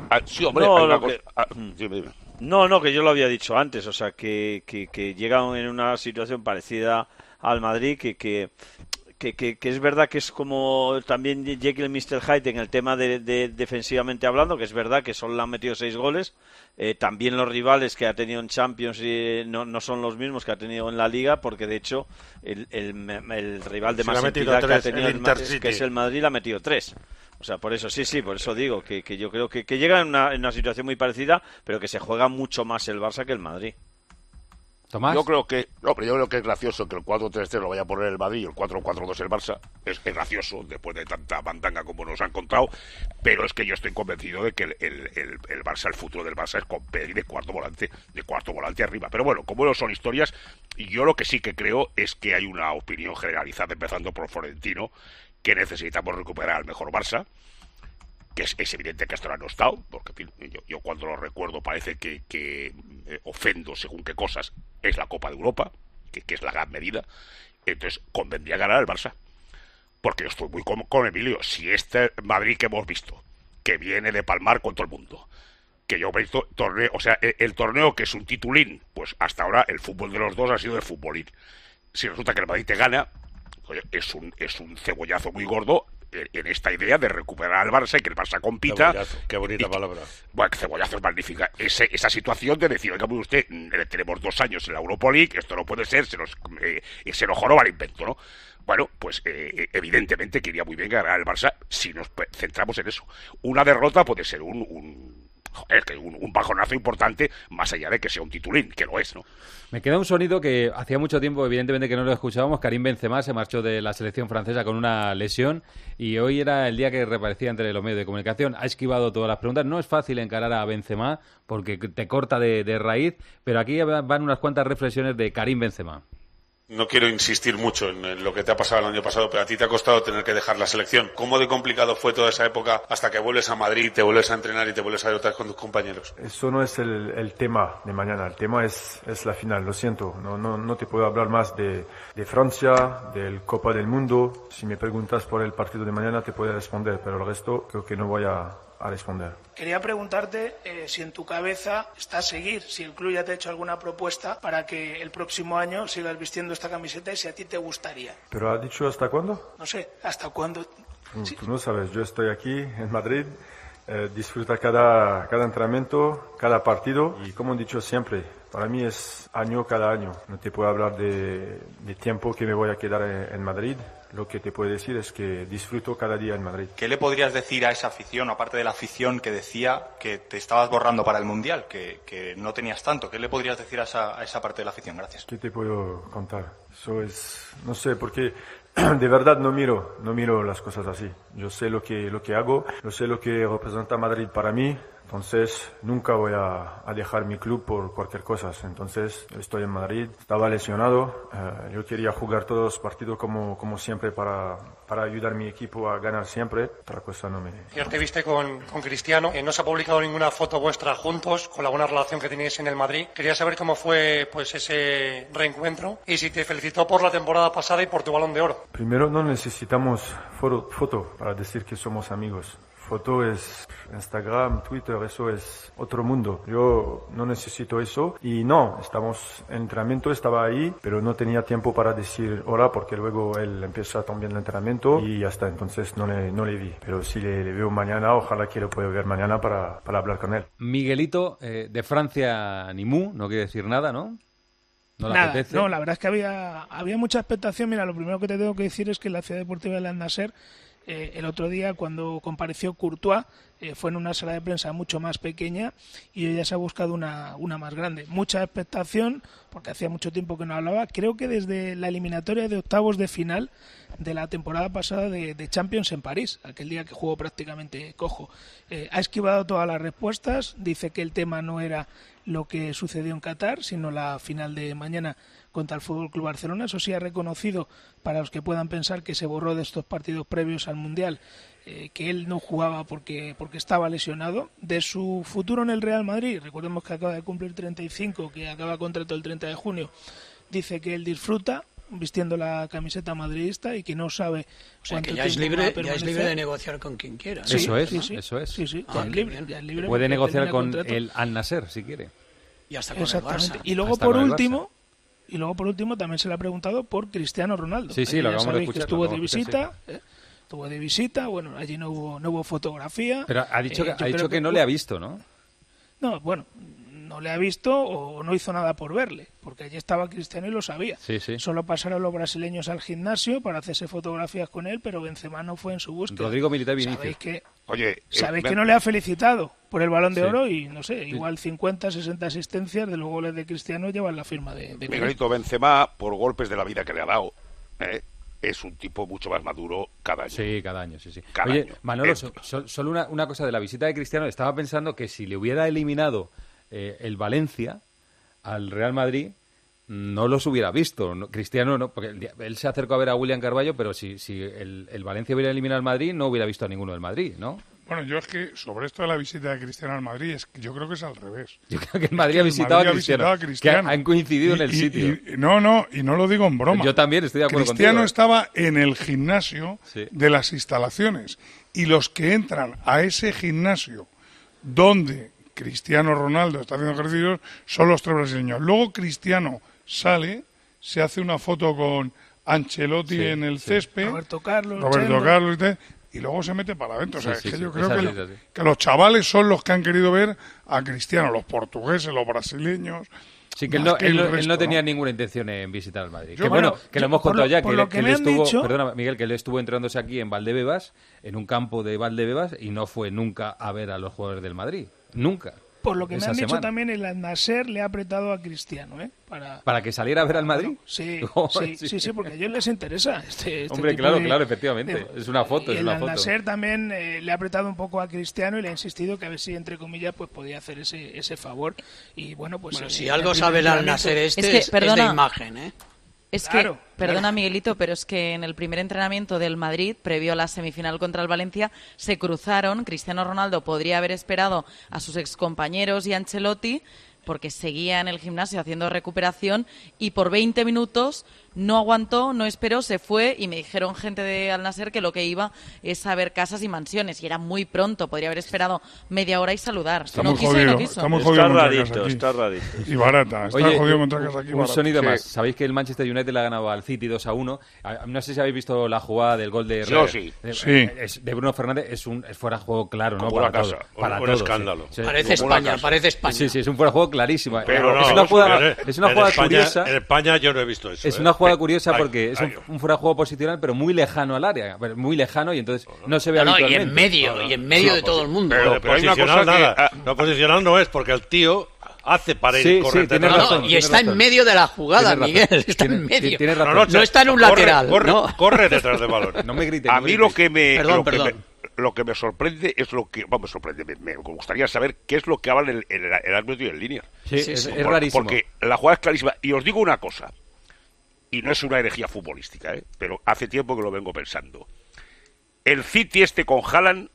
No, que yo lo había dicho antes, o sea, que llega en una situación parecida al Madrid, que es verdad que es como también Jekyll y Mr. Hyde en el tema de defensivamente hablando, que es verdad que solo le han metido 6 goles. También los rivales que ha tenido en Champions no son los mismos que ha tenido en la Liga, porque de hecho el rival de más entidad que ha tenido que es el Madrid, le ha metido 3. O sea, por eso por eso digo que yo creo que llega en una situación muy parecida, pero que se juega mucho más el Barça que el Madrid. ¿Tomás? Yo creo que es gracioso que el 4-3-3 lo vaya a poner el Madrid y el 4-4-2 el Barça. Es gracioso después de tanta bandanga como nos han contado, pero es que yo estoy convencido de que el Barça, el futuro del Barça es con Pedri de cuarto volante arriba. Pero bueno, como no son historias, yo lo que sí que creo es que hay una opinión generalizada, empezando por Florentino, que necesitamos recuperar al mejor Barça, que es evidente que hasta ahora no ha estado, porque en fin, yo cuando lo recuerdo parece que ofendo según qué cosas, es la Copa de Europa, que es la gran medida. Entonces convendría ganar al Barça, porque yo estoy muy con Emilio. Si este Madrid que hemos visto, que viene de palmar con todo el mundo, que yo he visto torneo, o sea, el torneo que es un titulín, pues hasta ahora el fútbol de los dos ha sido de futbolín. Si resulta que el Madrid te gana, es un cebollazo muy gordo en esta idea de recuperar al Barça y que el Barça compita. Cebollazo, qué bonita palabra. Bueno, cebollazo es magnífica. Esa situación de decir, oiga, usted, tenemos 2 años en la Europa League, esto no puede ser, se nos joroba el invento, ¿no? Bueno, pues evidentemente que iría muy bien ganar al Barça si nos centramos en eso. Una derrota puede ser un bajonazo importante, más allá de que sea un titulín, que lo es, ¿no? Me queda un sonido que hacía mucho tiempo, evidentemente, que no lo escuchábamos. Karim Benzema se marchó de la selección francesa con una lesión y hoy era el día que reaparecía entre los medios de comunicación. Ha esquivado todas las preguntas. No es fácil encarar a Benzema porque te corta de raíz, pero aquí van unas cuantas reflexiones de Karim Benzema. No quiero insistir mucho en lo que te ha pasado el año pasado, pero a ti te ha costado tener que dejar la selección. ¿Cómo de complicado fue toda esa época hasta que vuelves a Madrid, te vuelves a entrenar y te vuelves a ver otra vez con tus compañeros? Eso no es el tema de mañana, el tema es la final, lo siento. No te puedo hablar más de Francia, del Copa del Mundo. Si me preguntas por el partido de mañana te puedo responder, pero el resto creo que no voy a responder. Quería preguntarte si en tu cabeza está seguir, si el club ya te ha hecho alguna propuesta para que el próximo año sigas vistiendo esta camiseta y si a ti te gustaría. ¿Pero ha dicho hasta cuándo? No sé, ¿hasta cuándo? Sí. Tú no sabes, yo estoy aquí en Madrid, disfruta cada entrenamiento, cada partido y como he dicho siempre, para mí es año cada año. No te puedo hablar de tiempo que me voy a quedar en Madrid. Lo que te puedo decir es que disfruto cada día en Madrid. ¿Qué le podrías decir a esa afición, aparte de la afición que decía que te estabas borrando para el Mundial, que no tenías tanto? ¿Qué le podrías decir a esa parte de la afición? Gracias. ¿Qué te puedo contar? Eso es, no sé, porque de verdad no miro las cosas así. Yo sé lo que hago, yo sé lo que representa Madrid para mí. Entonces nunca voy a dejar mi club por cualquier cosa. Entonces estoy en Madrid, estaba lesionado, yo quería jugar todos los partidos como siempre para ayudar a mi equipo a ganar siempre. Otra cosa no me... Ayer te viste con Cristiano, no se ha publicado ninguna foto vuestra juntos, con la buena relación que tenéis en el Madrid. Quería saber cómo fue pues ese reencuentro y si te felicitó por la temporada pasada y por tu Balón de Oro. Primero no necesitamos foto para decir que somos amigos. foto es Instagram, Twitter, eso es otro mundo. Yo no necesito eso y no, estamos en entrenamiento, estaba ahí, pero no tenía tiempo para decir hola porque luego él empieza también el entrenamiento y ya está, entonces no le vi. Pero si le veo mañana, ojalá que lo pueda ver mañana para hablar con él. Miguelito, de Francia ni mu, no quiere decir nada, ¿no? ¿No le Nada, apetece? no, la verdad es que había mucha expectación. Mira, lo primero que te tengo que decir es que la Ciudad Deportiva del Al-Nassr, el otro día cuando compareció Courtois, fue en una sala de prensa mucho más pequeña y hoy ya se ha buscado una más grande. Mucha expectación, porque hacía mucho tiempo que no hablaba. Creo que desde la eliminatoria de octavos de final de la temporada pasada de Champions en París, aquel día que jugó prácticamente cojo. Ha esquivado todas las respuestas, dice que el tema no era lo que sucedió en Qatar, sino la final de mañana contra el Fútbol Club Barcelona. Eso sí, ha reconocido, para los que puedan pensar que se borró de estos partidos previos al Mundial, que él no jugaba porque estaba lesionado. De su futuro en el Real Madrid, recordemos que acaba de cumplir 35, que acaba contrato el 30 de junio, dice que él disfruta vistiendo la camiseta madridista y que no sabe cuánto que ya es tiempo va a libre permanecer. de negociar con quien quiera. Sí, Eso es, sí. eso es. Sí, sí, ya es libre, ya es libre Puede porque negociar termina con contrato. el Al-Nassr si quiere. Y hasta con el Exactamente. Barça. Y luego Hasta por con el último, también se le ha preguntado por Cristiano Ronaldo. Sí, sí, Allí lo ya acabamos de sabéis que escuchar, estuvo lo de acabamos de visita, escuchar, estuvo de visita, bueno, allí no hubo fotografía. Pero ha dicho, Yo ha dicho creo que no le ha visto, ¿no? No, bueno, no le ha visto o no hizo nada por verle, porque allí estaba Cristiano y lo sabía. Sí, sí. Solo pasaron los brasileños al gimnasio para hacerse fotografías con él, pero Benzema no fue en su búsqueda. Rodrigo Militao y Vinicius. Sabéis que, Oye, que no le ha felicitado por el Balón de Sí. Oro y, no sé, igual 50, 60 asistencias de los goles de Cristiano llevan la firma de Miguelito, Benzema, por golpes de la vida que le ha dado, es un tipo mucho más maduro cada año. Sí, cada año, sí, sí. Cada Oye, año. Manolo, solo una cosa de la visita de Cristiano. Estaba pensando que si le hubiera eliminado el Valencia al Real Madrid, no los hubiera visto. Cristiano no, porque él se acercó a ver a William Carballo, pero si el Valencia hubiera eliminado al Madrid, no hubiera visto a ninguno del Madrid, ¿no? Bueno, yo es que sobre esto de la visita de Cristiano al Madrid, yo creo que es al revés. Yo creo que el Madrid ha visitado a Cristiano, que han coincidido en el sitio. Y no lo digo en broma. Yo también estoy de acuerdo Cristiano contigo. estaba en el gimnasio de las instalaciones y los que entran a ese gimnasio donde Cristiano Ronaldo está haciendo ejercicios son los tres brasileños. Luego Cristiano sale, se hace una foto con Ancelotti en el césped, Roberto Carlos y tal, y luego se mete para adentro. O sea, Sí, es que sí, yo sí, creo es que, así, es así. que los chavales son los que han querido ver a Cristiano, los portugueses, los brasileños. Sí, que él más no, que el él resto, no tenía ¿no? ninguna intención en visitar al Madrid. Yo, Que bueno, que lo hemos por contado lo- ya, por que, lo que él me han estuvo, dicho- perdona, Miguel, que él estuvo entrenándose aquí en Valdebebas, en un campo de Valdebebas, y no fue nunca a ver a los jugadores del Madrid. Nunca. Por lo que me Esa han dicho semana. también, el Al-Nassr le ha apretado a Cristiano, ¿Para que saliera a ver al Madrid? Sí, Joder, sí, porque a ellos les interesa este Hombre, tipo claro, de- claro, efectivamente. Es una foto, Y es el una foto. Al-Nassr también le ha apretado un poco a Cristiano y le ha insistido que a ver si, entre comillas, pues podía hacer ese favor. Y bueno, pues... Si algo sabe el Al-Nassr Es que, es de perdona, imagen, ¿eh? Es Claro, que, perdona claro. Miguelito, pero es que en el primer entrenamiento del Madrid, previo a la semifinal contra el Valencia, se cruzaron. Cristiano Ronaldo podría haber esperado a sus excompañeros y a Ancelotti, porque seguía en el gimnasio haciendo recuperación, y por 20 minutos no aguantó, no esperó, se fue, y me dijeron gente de Al-Nassr que lo que iba es a ver casas y mansiones, y era muy pronto, podría haber esperado media hora y saludar. Está no muy quiso y jodido, no quiso. está muy jodido montar casa rarito, aquí. está rarito. Y barata, está Oye, jodido montar casa aquí un barata. sonido Sí. más. Sabéis que el Manchester United le ha ganado al City 2-1. No sé si habéis visto la jugada del gol de Yo sí. de Bruno Fernández. Es fuera de juego claro, ¿no? Como Para la casa. todo, para Un todos, escándalo. sí. Parece como la España, casa. parece España. Sí, sí, es un fuera de juego clarísimo. Pero es no, una jugada, en- es una en jugada España- curiosa. En España yo no he visto eso. Es una jugada curiosa Ay, porque es ay, un fuera de juego posicional, pero muy lejano al área. Muy lejano, y entonces no se ve No, y habitualmente. en medio, y en medio de todo el mundo. Pero hay una posicional cosa que- nada. No, posicional no es, porque el tío hace para ir Sí, sí, correr tienes detrás. razón. Y está en medio de la jugada, Tienes razón. Miguel. Está en medio. Tienes razón. No está en un lateral. no. Corre detrás del balón. No me grites. A no me mí lo grites. que me Perdón, lo que perdón. me- lo que me sorprende es lo que me sorprende, me gustaría saber qué es lo que habla el árbitro y en línea. Sí, Sí, es, sí. es rarísimo. Porque la jugada es clarísima. Y os digo una cosa, y no es una herejía futbolística, pero hace tiempo que lo vengo pensando. El City con Haaland,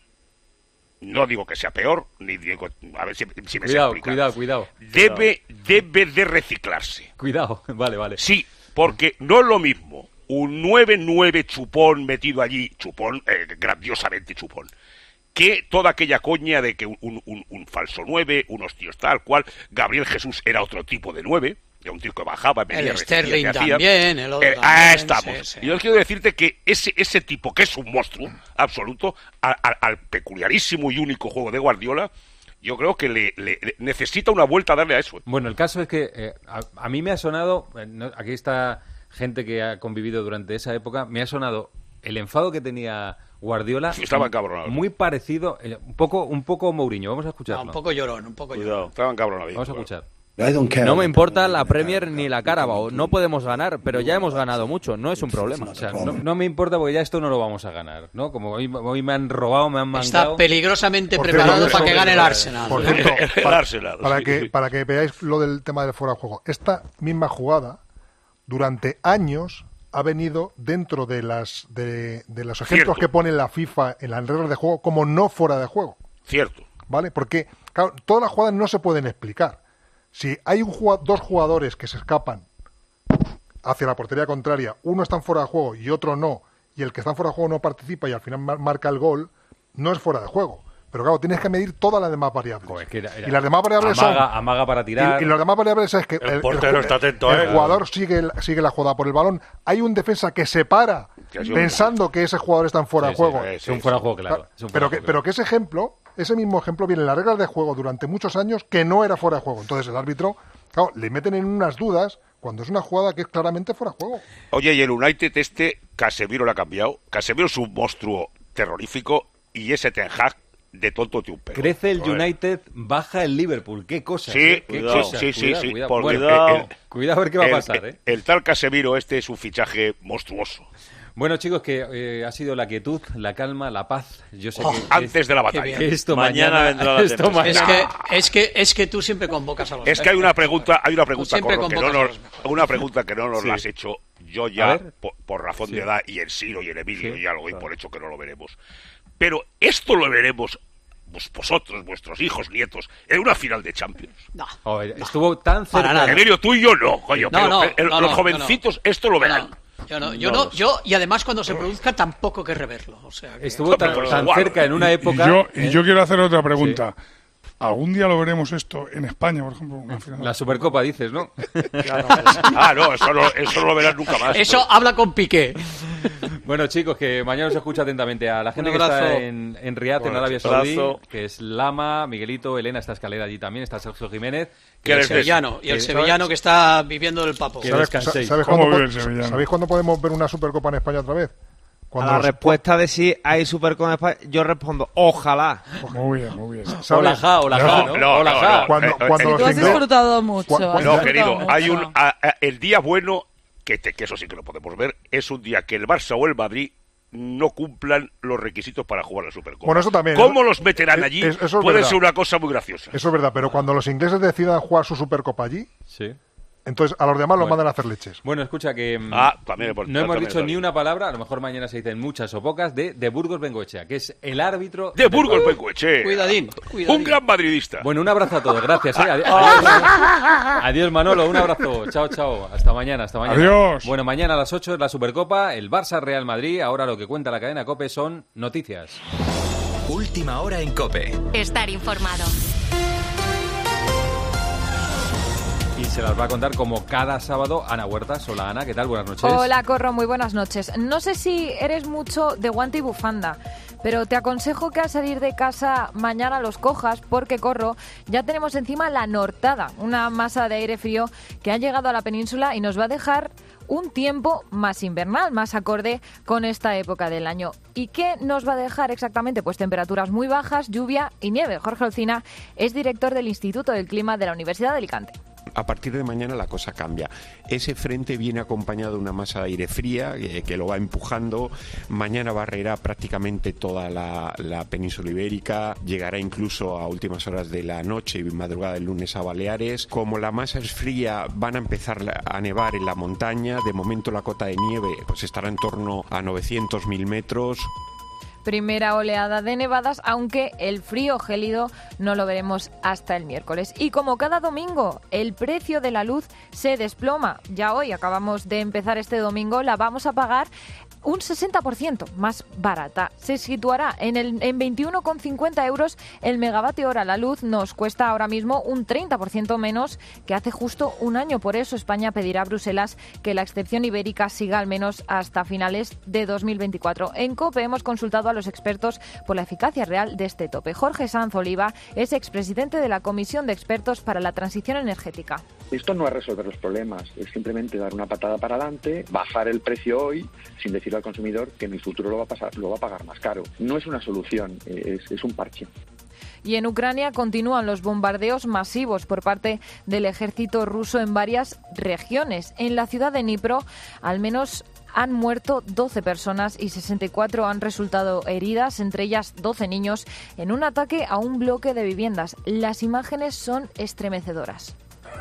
no digo que sea peor, ni digo, a ver si me sé Cuidado, explicar. cuidado. Debe de reciclarse. Cuidado. Vale. Sí, porque no es lo mismo un 9-9 chupón metido allí, chupón, grandiosamente chupón, que toda aquella coña de que un falso 9, unos tíos tal cual, Gabriel Jesús era otro tipo de 9, era un tío que bajaba, medía, el Sterling que también, el otro también, estamos. Sí, sí. Y yo quiero decirte que ese tipo, que es un monstruo absoluto, al peculiarísimo y único juego de Guardiola, yo creo que le necesita una vuelta a darle a eso. Bueno, el caso es que a mí me ha sonado, aquí está gente que ha convivido durante esa época, me ha sonado el enfado que tenía Guardiola. Estaba encabronado. Muy parecido, un poco Mourinho. Vamos a escucharlo. Un poco llorón, un poco llorón. Estaba encabronado. Vamos a escuchar. No me importa la Premier ni la Carabao. No podemos ganar, pero ya hemos ganado mucho. No es un problema. O sea, no me importa porque ya esto no lo vamos a ganar, ¿no? Como hoy me han robado, me han mangado. Está peligrosamente preparado para que gane el Arsenal. Por cierto, el Arsenal. Para que veáis lo del tema del fuera de juego. Esta misma jugada, durante años, ha venido dentro de los ejemplos que pone la FIFA en las reglas de juego como no fuera de juego. Cierto. ¿Vale? Porque, claro, todas las jugadas no se pueden explicar. Si hay dos jugadores que se escapan hacia la portería contraria, uno está fuera de juego y otro no, y el que está fuera de juego no participa y al final marca el gol, no es fuera de juego. Pero claro, tienes que medir todas las demás variables. Y las demás variables amaga para tirar. Y las demás variables es que el portero está atento el jugador sigue la jugada por el balón. Hay un defensa que se para pensando que ese jugador está en fuera de juego. Es un fuera de juego, claro. Pero que ese mismo ejemplo viene en las reglas de juego durante muchos años que no era fuera de juego. Entonces el árbitro, claro, le meten en unas dudas cuando es una jugada que es claramente fuera de juego. Oye, y el United Casemiro lo ha cambiado. Casemiro es un monstruo terrorífico y ese Ten Hag de tonto te un pelo. Crece el United, baja el Liverpool. Qué cosa. Sí, Cuidado a ver qué va a pasar. El tal Casemiro es un fichaje monstruoso. Bueno, chicos, que ha sido la quietud, la calma, la paz. Yo sé que antes de la batalla. Que esto mañana vendrá la tempestad. Es que tú siempre convocas a los Es que hay una pregunta que no nos la has hecho. Yo ya, por razón de edad, y el Siro y el Emilio, ya lo doy por hecho que no lo veremos. Pero esto lo veremos vosotros, vuestros hijos, nietos, en una final de Champions. No. Estuvo tan cerca. Emilio, tú y yo no, coño. Los jovencitos esto lo verán. Yo, y además cuando se produzca tampoco querré verlo. O sea, estuvo tan cerca en una época. Yo quiero hacer otra pregunta. Sí. ¿Algún día lo veremos esto en España, por ejemplo? Una final? La Supercopa, dices, ¿no? No, eso no lo verás nunca más. Eso habla con Piqué. Bueno, chicos, que mañana os escucha atentamente a la gente que está en Riad, en Arabia Saudí, que es Lama, Miguelito, Elena, está Escalera allí también, está Sergio Jiménez. Y el sevillano que está viviendo el papo. ¿Sabéis cuándo podemos ver una Supercopa en España otra vez? A la respuesta de si hay Supercopa en España, yo respondo, ojalá. Muy bien. Hola, ¿no? Cuando tú has disfrutado mucho. No, querido, hay el día bueno, que eso sí que lo podemos ver, es un día que el Barça o el Madrid no cumplan los requisitos para jugar la Supercopa. Bueno, eso también. ¿Cómo los meterán allí? Eso puede ser una cosa muy graciosa. Eso es verdad, pero cuando los ingleses decidan jugar su Supercopa allí... Sí. Entonces a los demás los mandan a hacer leches. Bueno, escucha que no hemos dicho ni una palabra, a lo mejor mañana se dicen muchas o pocas, de Burgos Bengoechea, que es el árbitro... De Burgos Bengoechea. Cuidadín. Un gran madridista. Bueno, un abrazo a todos, gracias. Adiós, Manolo, un abrazo. Chao. Hasta mañana. Adiós. Bueno, mañana a las 8 es la Supercopa, el Barça-Real Madrid. Ahora lo que cuenta la cadena COPE son noticias. Última hora en COPE. Estar informado. Y se las va a contar como cada sábado Ana Huertas. Hola Ana, ¿qué tal? Buenas noches. Hola Corro, muy buenas noches. No sé si eres mucho de guante y bufanda, pero te aconsejo que al salir de casa mañana los cojas porque, Corro, ya tenemos encima la nortada, una masa de aire frío que ha llegado a la península y nos va a dejar un tiempo más invernal, más acorde con esta época del año. ¿Y qué nos va a dejar exactamente? Pues temperaturas muy bajas, lluvia y nieve. Jorge Olcina es director del Instituto del Clima de la Universidad de Alicante. A partir de mañana la cosa cambia. Ese frente viene acompañado de una masa de aire fría que lo va empujando. Mañana barrerá prácticamente toda la península ibérica. Llegará incluso a últimas horas de la noche y madrugada del lunes a Baleares. Como la masa es fría, van a empezar a nevar en la montaña. De momento la cota de nieve pues estará en torno a 900.000 metros. Primera oleada de nevadas, aunque el frío gélido no lo veremos hasta el miércoles. Y como cada domingo, el precio de la luz se desploma. Ya hoy acabamos de empezar este domingo, la vamos a pagar un 60% más barata. Se situará en 21,50 euros el megavatio hora. La luz nos cuesta ahora mismo un 30% menos que hace justo un año. Por eso España pedirá a Bruselas que la excepción ibérica siga al menos hasta finales de 2024. En COPE hemos consultado a los expertos por la eficacia real de este tope. Jorge Sanz Oliva es expresidente de la Comisión de Expertos para la Transición Energética. Esto no es resolver los problemas, es simplemente dar una patada para adelante, bajar el precio hoy, sin decirle al consumidor que en el futuro lo va a pagar más caro. No es una solución, es un parche. Y en Ucrania continúan los bombardeos masivos por parte del ejército ruso en varias regiones. En la ciudad de Dnipro, al menos han muerto 12 personas y 64 han resultado heridas, entre ellas 12 niños, en un ataque a un bloque de viviendas. Las imágenes son estremecedoras.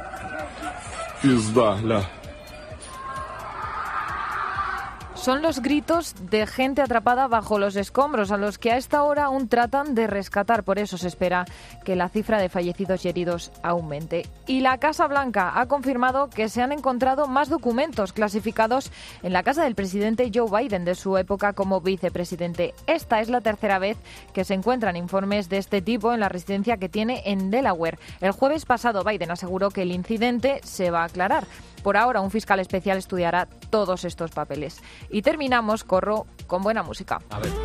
Son los gritos de gente atrapada bajo los escombros, a los que a esta hora aún tratan de rescatar. Por eso se espera que la cifra de fallecidos y heridos aumente. Y la Casa Blanca ha confirmado que se han encontrado más documentos clasificados en la casa del presidente Joe Biden de su época como vicepresidente. Esta es la tercera vez que se encuentran informes de este tipo en la residencia que tiene en Delaware. El jueves pasado Biden aseguró que el incidente se va a aclarar. Por ahora, un fiscal especial estudiará todos estos papeles. Y terminamos, Corro, con buena música. A ver.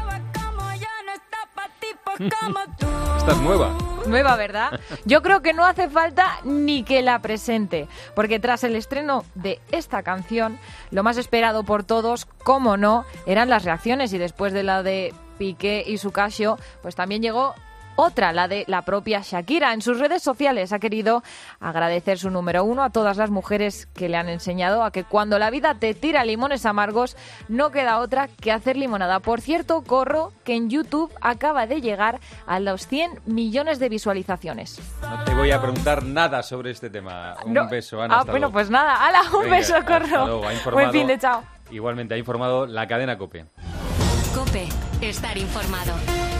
Esta es nueva. Nueva, ¿verdad? Yo creo que no hace falta ni que la presente, porque tras el estreno de esta canción, lo más esperado por todos, cómo no, eran las reacciones. Y después de la de Piqué y su Casio, pues también llegó otra, la de la propia Shakira. En sus redes sociales ha querido agradecer su número 1 a todas las mujeres que le han enseñado a que cuando la vida te tira limones amargos no queda otra que hacer limonada. Por cierto, Corro, que en YouTube acaba de llegar a los 100 millones de visualizaciones. No te voy a preguntar nada sobre este tema. Un beso, Ana. Bueno, luego. Pues nada. ¡Hala! Un beso, Corro. Buen fin de chao. Igualmente ha informado la cadena COPE. COPE. Estar informado.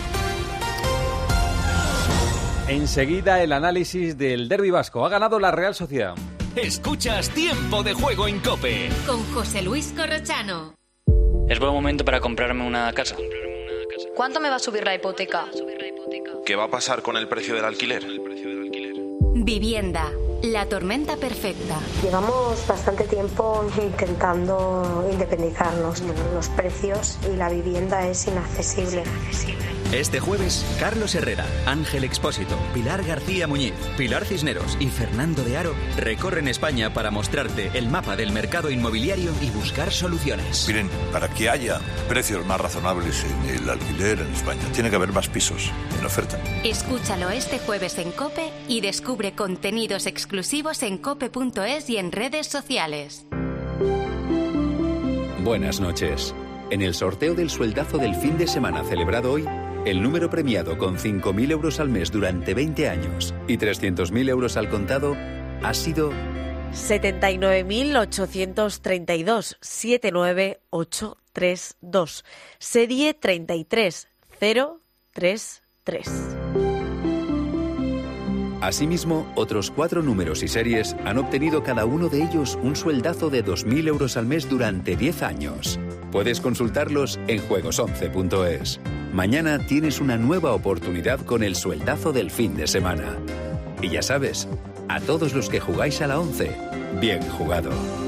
Enseguida el análisis del derbi vasco. Ha ganado la Real Sociedad. Escuchas Tiempo de Juego en COPE. Con José Luis Corrochano. Es buen momento para comprarme una casa. ¿Cuánto me va a subir la hipoteca? ¿Qué va a pasar con el precio del alquiler? Vivienda. La tormenta perfecta. Llevamos bastante tiempo intentando independizarnos. Los precios y la vivienda es inaccesible. Este jueves, Carlos Herrera, Ángel Expósito, Pilar García Muñiz, Pilar Cisneros y Fernando de Aro recorren España para mostrarte el mapa del mercado inmobiliario y buscar soluciones. Miren, para que haya precios más razonables en el alquiler en España, tiene que haber más pisos en oferta. Escúchalo este jueves en COPE y descubre contenidos exclusivos en cope.es y en redes sociales. Buenas noches. En el sorteo del sueldazo del fin de semana celebrado hoy, el número premiado con 5.000 euros al mes durante 20 años y 300.000 euros al contado ha sido 79.832, 79832, serie 33033. Asimismo, otros 4 números y series han obtenido cada uno de ellos un sueldazo de 2.000 euros al mes durante 10 años. Puedes consultarlos en juegos11.es. Mañana tienes una nueva oportunidad con el sueldazo del fin de semana. Y ya sabes, a todos los que jugáis a la 11, bien jugado.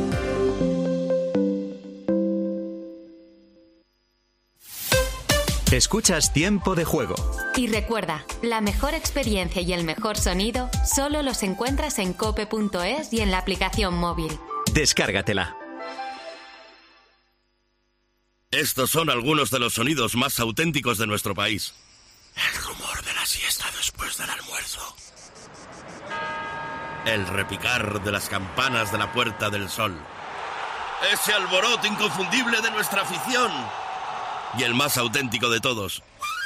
Escuchas Tiempo de Juego. Y recuerda, la mejor experiencia y el mejor sonido solo los encuentras en cope.es y en la aplicación móvil. Descárgatela. Estos son algunos de los sonidos más auténticos de nuestro país. El rumor de la siesta después del almuerzo. El repicar de las campanas de la Puerta del Sol. Ese alboroto inconfundible de nuestra afición. Y el más auténtico de todos.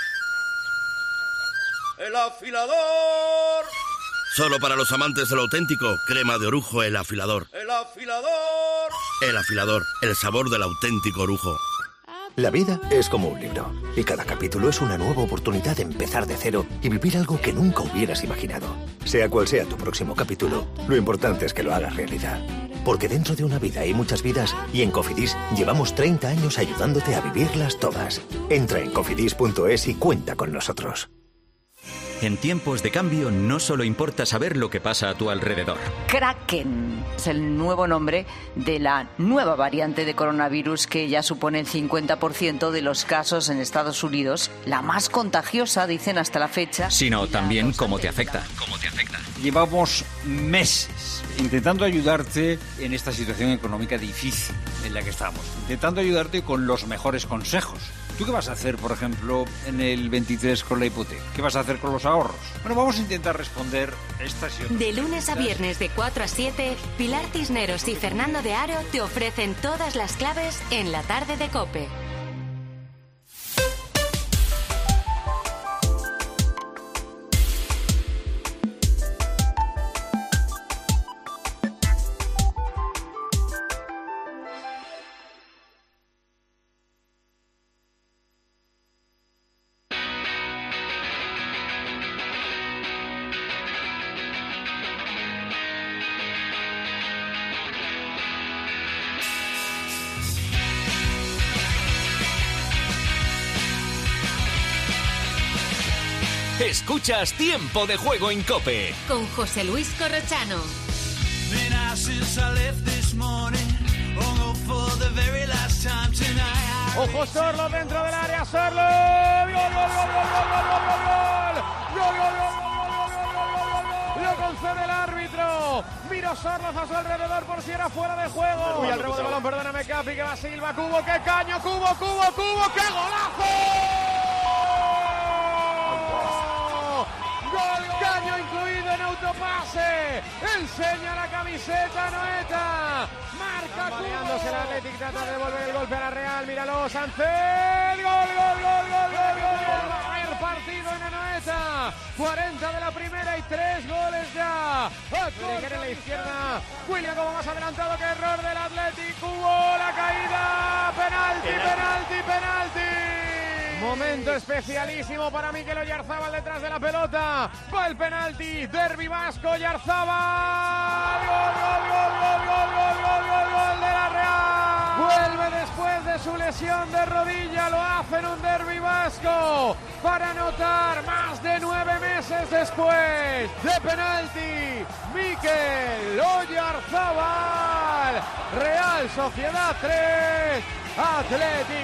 ¡El afilador! Solo para los amantes de lo auténtico, crema de orujo El Afilador. ¡El afilador! El Afilador, el sabor del auténtico orujo. La vida es como un libro, y cada capítulo es una nueva oportunidad de empezar de cero y vivir algo que nunca hubieras imaginado. Sea cual sea tu próximo capítulo, lo importante es que lo hagas realidad. porque dentro de una vida hay muchas vidas y en Cofidis llevamos 30 años ayudándote a vivirlas todas. Entra en cofidis.es y cuenta con nosotros. En tiempos de cambio no solo importa saber lo que pasa a tu alrededor. Kraken es el nuevo nombre de la nueva variante de coronavirus que ya supone el 50% de los casos en Estados Unidos, la más contagiosa, dicen hasta la fecha. Sino también cómo te afecta. Llevamos meses intentando ayudarte en esta situación económica difícil en la que estamos, intentando ayudarte con los mejores consejos. ¿Tú qué vas a hacer, por ejemplo, en el 23 con la hipoteca? ¿Qué vas a hacer con los ahorros? Bueno, vamos a intentar responder estas y otras. De lunes a viernes de 4 a 7, Pilar Cisneros y Fernando de Aro te ofrecen todas las claves en la tarde de COPE. Escuchas Tiempo de Juego en COPE. Con José Luis Corrochano. Ojo, Sorlo dentro del área, Sorlo. ¡Gol, gol, gol, gol, gol, gol! Lo concede el árbitro. Miro Sorlo a su alrededor por si era fuera de juego. Uy, al rebote de balón, perdóname, Capi, que va Silva. Cubo, qué caño, Cubo, qué golazo. Gol, caño incluido en autopase. Enseña la camiseta Noeta. Marca Cubo. El Athletic trata de devolver el golpe a la Real. Míralo, Sánchez. Gol. El partido en Anoeta. 40 de la primera y 3 goles ya. Rudiger en la izquierda. William como más adelantado, que error del Athletic. Cubo, la caída. Penalti. Momento especialísimo para Mikel Oyarzabal detrás de la pelota. Va el penalti. Derbi vasco, Oyarzabal. Gol de la Real. Vuelve después de su lesión de rodilla. Lo hace en un derbi vasco para anotar más de 9 meses después de penalti. Mikel Oyarzabal. Real Sociedad 3, Athletic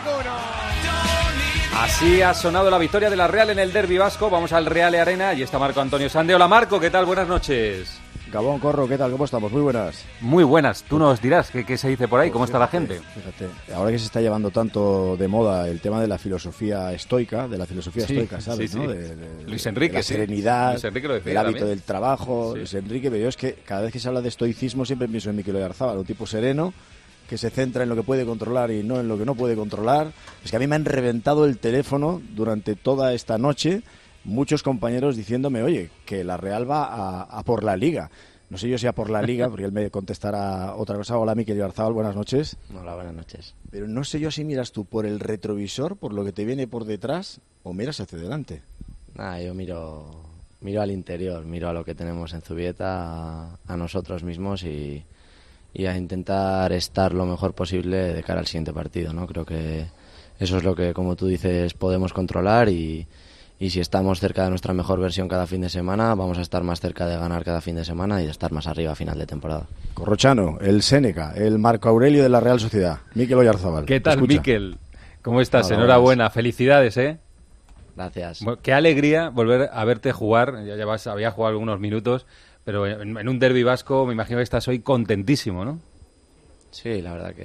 1. Así ha sonado la victoria de la Real en el derbi vasco. Vamos al Reale Arena y está Marco Antonio Sande. Hola Marco, ¿qué tal? Buenas noches. Gabón, Corro, ¿qué tal? ¿Cómo estamos? Muy buenas. Muy buenas. Tú nos dirás qué se dice por ahí, cómo está la gente. Fíjate, ahora que se está llevando tanto de moda el tema de la filosofía estoica, ¿sabes? Sí. ¿no? Luis Enrique, de la serenidad, Luis Enrique lo decía el hábito también del trabajo. Sí. Luis Enrique, pero yo es que cada vez que se habla de estoicismo siempre pienso en Mikel Oyarzabal, un tipo sereno que se centra en lo que puede controlar y no en lo que no puede controlar. Es que a mí me han reventado el teléfono durante toda esta noche muchos compañeros diciéndome, oye, que la Real va a por la Liga. No sé yo si a por la Liga, porque él me contestará otra cosa. Hola, Mikel Oyarzabal, buenas noches. Hola, buenas noches. Pero no sé yo si miras tú por el retrovisor, por lo que te viene por detrás, o miras hacia adelante. Yo miro al interior, miro a lo que tenemos en Zubieta, a nosotros mismos y a intentar estar lo mejor posible de cara al siguiente partido, ¿no? Creo que eso es lo que, como tú dices, podemos controlar y si estamos cerca de nuestra mejor versión cada fin de semana, vamos a estar más cerca de ganar cada fin de semana y de estar más arriba a final de temporada. Corrochano, el Séneca, el Marco Aurelio de la Real Sociedad, Mikel Oyarzabal. ¿Qué tal, Mikel? ¿Cómo estás? Hola, enhorabuena, felicidades, ¿eh? Gracias. Bueno, qué alegría volver a verte jugar, había jugado algunos minutos, pero en un derbi vasco me imagino que estás hoy contentísimo, ¿no? Sí, la verdad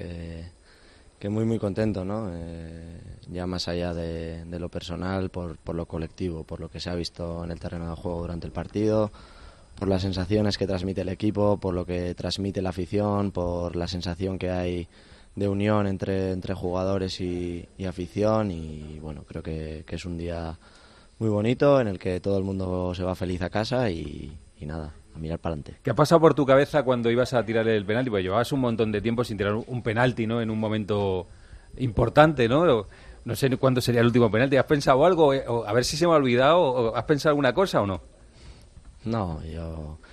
que muy contento, ¿no? Ya más allá de lo personal, por lo colectivo, por lo que se ha visto en el terreno de juego durante el partido, por las sensaciones que transmite el equipo, por lo que transmite la afición, por la sensación que hay de unión entre jugadores y afición, y bueno, creo que es un día muy bonito en el que todo el mundo se va feliz a casa y nada, a mirar para adelante. ¿Qué ha pasado por tu cabeza cuando ibas a tirar el penalti? Pues llevabas un montón de tiempo sin tirar un penalti, ¿no? En un momento importante, ¿no? No sé cuándo sería el último penalti. ¿Has pensado algo? O a ver si se me ha olvidado. ¿O has pensado alguna cosa o no? No,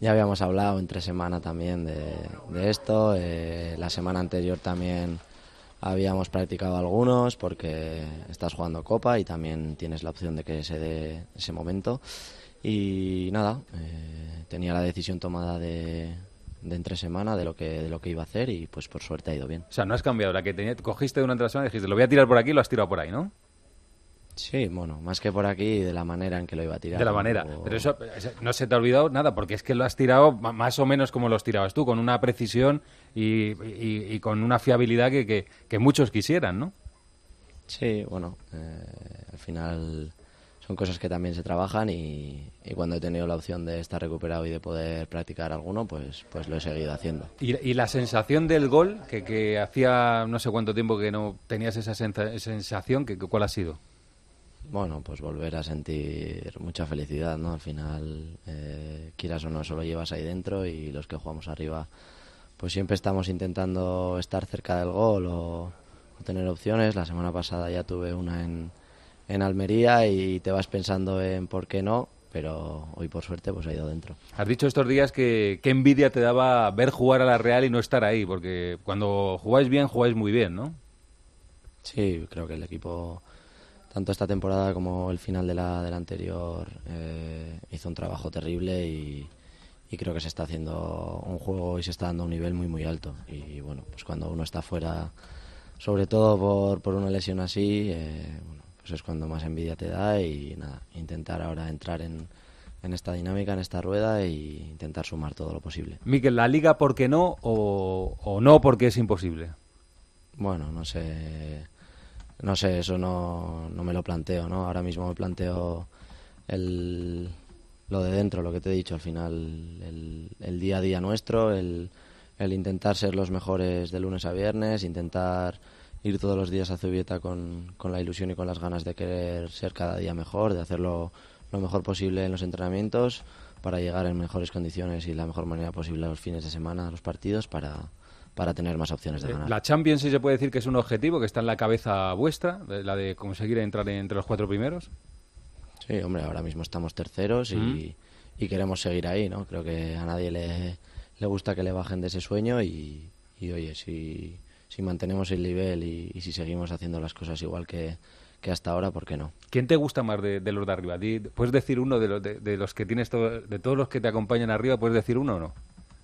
Ya habíamos hablado entre semana también de esto. La semana anterior también habíamos practicado algunos porque estás jugando Copa y también tienes la opción de que se dé ese momento. Y nada, tenía la decisión tomada de entre semana de lo que iba a hacer y pues por suerte ha ido bien. O sea, no has cambiado. La que cogiste durante la semana y dijiste, lo voy a tirar por aquí y lo has tirado por ahí, ¿no? Sí, bueno, más que por aquí, de la manera en que lo iba a tirar. De la manera. Pero eso no se te ha olvidado nada, porque es que lo has tirado más o menos como los tirabas tú, con una precisión y con una fiabilidad que muchos quisieran, ¿no? Sí, bueno, al final son cosas que también se trabajan y cuando he tenido la opción de estar recuperado y de poder practicar alguno, pues lo he seguido haciendo. Y la sensación del gol, que hacía no sé cuánto tiempo que no tenías esa sensación, ¿cuál ha sido? Bueno, pues volver a sentir mucha felicidad, ¿no? Al final, quieras o no, eso lo llevas ahí dentro y los que jugamos arriba, pues siempre estamos intentando estar cerca del gol o tener opciones. La semana pasada ya tuve una en Almería y te vas pensando en por qué no, pero hoy por suerte pues ha ido dentro. Has dicho estos días que qué envidia te daba ver jugar a la Real y no estar ahí, porque cuando jugáis bien, jugáis muy bien, ¿no? Sí, creo que el equipo, tanto esta temporada como el final de la anterior, hizo un trabajo terrible y creo que se está haciendo un juego y se está dando un nivel muy muy alto. Y bueno, pues cuando uno está fuera, sobre todo por una lesión así, bueno, pues es cuando más envidia te da y nada, intentar ahora entrar en esta dinámica, en esta rueda e intentar sumar todo lo posible. Mikel, ¿la Liga por qué no o no porque es imposible? Bueno, no sé, eso no me lo planteo, ¿no? Ahora mismo me planteo lo de dentro, lo que te he dicho, al final el día a día nuestro, el intentar ser los mejores de lunes a viernes, intentar ir todos los días a Zubieta con la ilusión y con las ganas de querer ser cada día mejor, de hacerlo lo mejor posible en los entrenamientos para llegar en mejores condiciones y la mejor manera posible a los fines de semana, a los partidos, para tener más opciones de ganar. La Champions sí se puede decir que es un objetivo que está en la cabeza vuestra, la de conseguir entrar entre los 4 primeros. Sí, hombre, ahora mismo estamos terceros y queremos seguir ahí, ¿no? Creo que a nadie le gusta que le bajen de ese sueño y oye, si mantenemos el nivel y si seguimos haciendo las cosas igual que hasta ahora, ¿por qué no? ¿Quién te gusta más de los de arriba? ¿Puedes decir uno de los que tienes, de todos los que te acompañan arriba, puedes decir uno o no?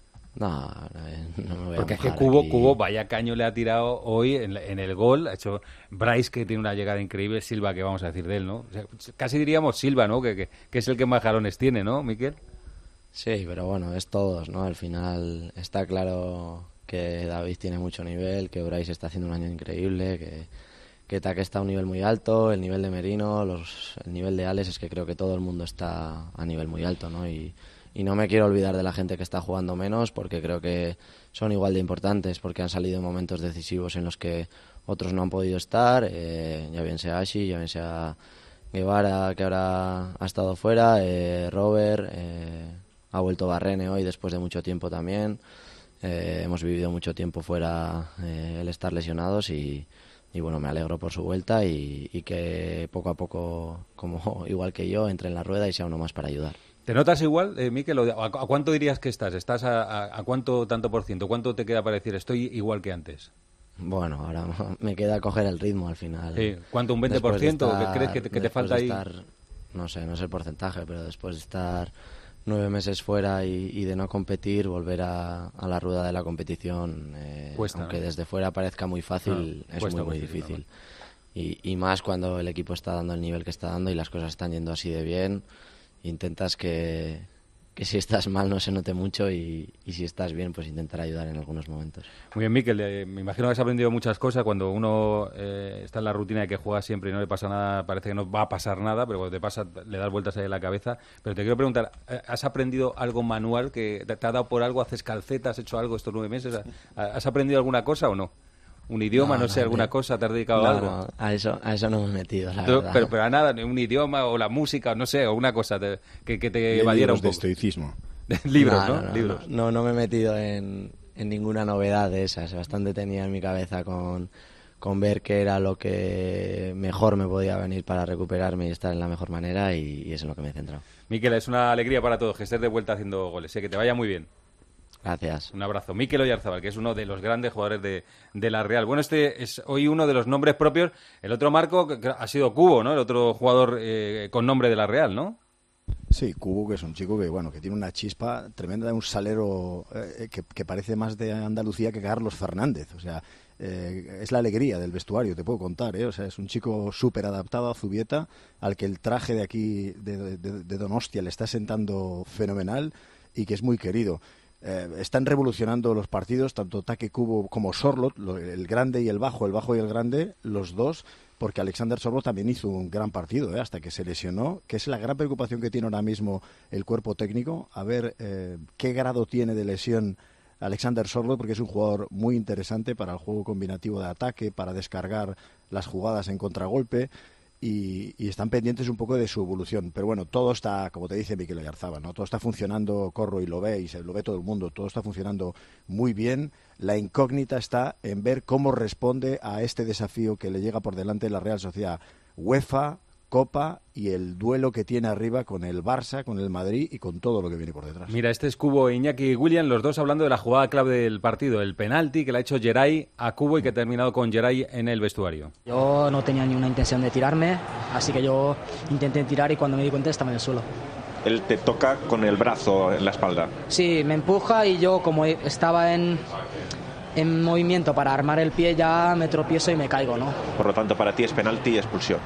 No me voy a porque es que mojar Cubo vaya caño le ha tirado hoy en el gol. Ha hecho Bryce, que tiene una llegada increíble. Silva, que vamos a decir de él, ¿no? O sea, casi diríamos Silva, ¿no? Que es el que más jalones tiene, ¿no, Mikel? Sí, pero bueno, es todos, ¿no? Al final está claro que David tiene mucho nivel, que Bryce está haciendo un año increíble, que Taque está a un nivel muy alto, el nivel de Merino, el nivel de Alex, es que creo que todo el mundo está a nivel muy alto, ¿no? Y no me quiero olvidar de la gente que está jugando menos, porque creo que son igual de importantes, porque han salido en momentos decisivos en los que otros no han podido estar, ya bien sea Ashi, ya bien sea Guevara, que ahora ha estado fuera, Robert, ha vuelto Barrene hoy después de mucho tiempo también. Hemos vivido mucho tiempo fuera, el estar lesionados y bueno, me alegro por su vuelta y que poco a poco, como igual que yo, entre en la rueda y sea uno más para ayudar. ¿Te notas igual, Mikel? ¿A cuánto dirías que estás? ¿Estás a cuánto tanto por ciento? ¿Cuánto te queda para decir estoy igual que antes? Bueno, ahora me queda coger el ritmo al final. Sí. ¿Cuánto? ¿Un 20%? ¿Qué crees que te falta ahí? No sé el porcentaje, pero después de estar 9 meses fuera y de no competir, volver a la rueda de la competición, cuesta, aunque ¿no? Desde fuera parezca muy fácil, es muy difícil. Y más cuando el equipo está dando el nivel que está dando y las cosas están yendo así de bien, intentas que si estás mal no se note mucho y si estás bien, pues intentar ayudar en algunos momentos. Muy bien, Mikel, me imagino que has aprendido muchas cosas cuando uno está en la rutina de que juega siempre y no le pasa nada, parece que no va a pasar nada, pero cuando te pasa le das vueltas ahí en la cabeza. Pero te quiero preguntar, ¿has aprendido algo manual que te ha dado por algo? ¿Haces calceta? ¿Has hecho algo estos 9 meses? ¿Has aprendido alguna cosa o no? ¿Un idioma, no sé, alguna cosa? ¿Te has dedicado a algo? No, a eso no me he metido, la verdad. Pero a nada, un idioma o la música, no sé, o una cosa que te evadiera un poco. De estoicismo. Libros, ¿no? Libros. No me he metido en ninguna novedad de esas. Bastante tenía en mi cabeza con ver qué era lo que mejor me podía venir para recuperarme y estar en la mejor manera, y es en lo que me he centrado. Mikel, es una alegría para todos que estés de vuelta haciendo goles, que te vaya muy bien. Gracias. Un abrazo. Mikel Oyarzabal, que es uno de los grandes jugadores de la Real. Bueno, este es hoy uno de los nombres propios. El otro Marco que ha sido Cubo, ¿no? El otro jugador con nombre de la Real, ¿no? Sí, Cubo, que es un chico que tiene una chispa tremenda, de un salero que parece más de Andalucía que Carlos Fernández. O sea, es la alegría del vestuario, te puedo contar, ¿eh? O sea, es un chico súper adaptado a Zubieta, al que el traje de aquí, de Donostia, le está sentando fenomenal y que es muy querido. Están revolucionando los partidos, tanto Take Cubo como Sorloth, el grande y el bajo y el grande, los dos, porque Alexander Sorloth también hizo un gran partido, hasta que se lesionó, que es la gran preocupación que tiene ahora mismo el cuerpo técnico, a ver qué grado tiene de lesión Alexander Sorloth, porque es un jugador muy interesante para el juego combinativo de ataque, para descargar las jugadas en contragolpe, y están pendientes un poco de su evolución. Pero bueno, todo está, como te dice Mikel Oyarzabal, ¿no? Todo está funcionando, Corro, y lo ve todo el mundo, todo está funcionando muy bien. La incógnita está en ver cómo responde a este desafío que le llega por delante la Real Sociedad. UEFA, Copa y el duelo que tiene arriba con el Barça, con el Madrid y con todo lo que viene por detrás. Mira, este es Cubo e Iñaki Williams, los dos hablando de la jugada clave del partido, el penalti que le ha hecho Geray a Cubo y que ha terminado con Geray en el vestuario. Yo no tenía ni una intención de tirarme, así que yo intenté tirar y cuando me di cuenta estaba en el suelo. Él te toca con el brazo en la espalda. Sí, me empuja y yo, como estaba en movimiento para armar el pie, ya me tropiezo y me caigo, ¿no? Por lo tanto, para ti es penalti y expulsión.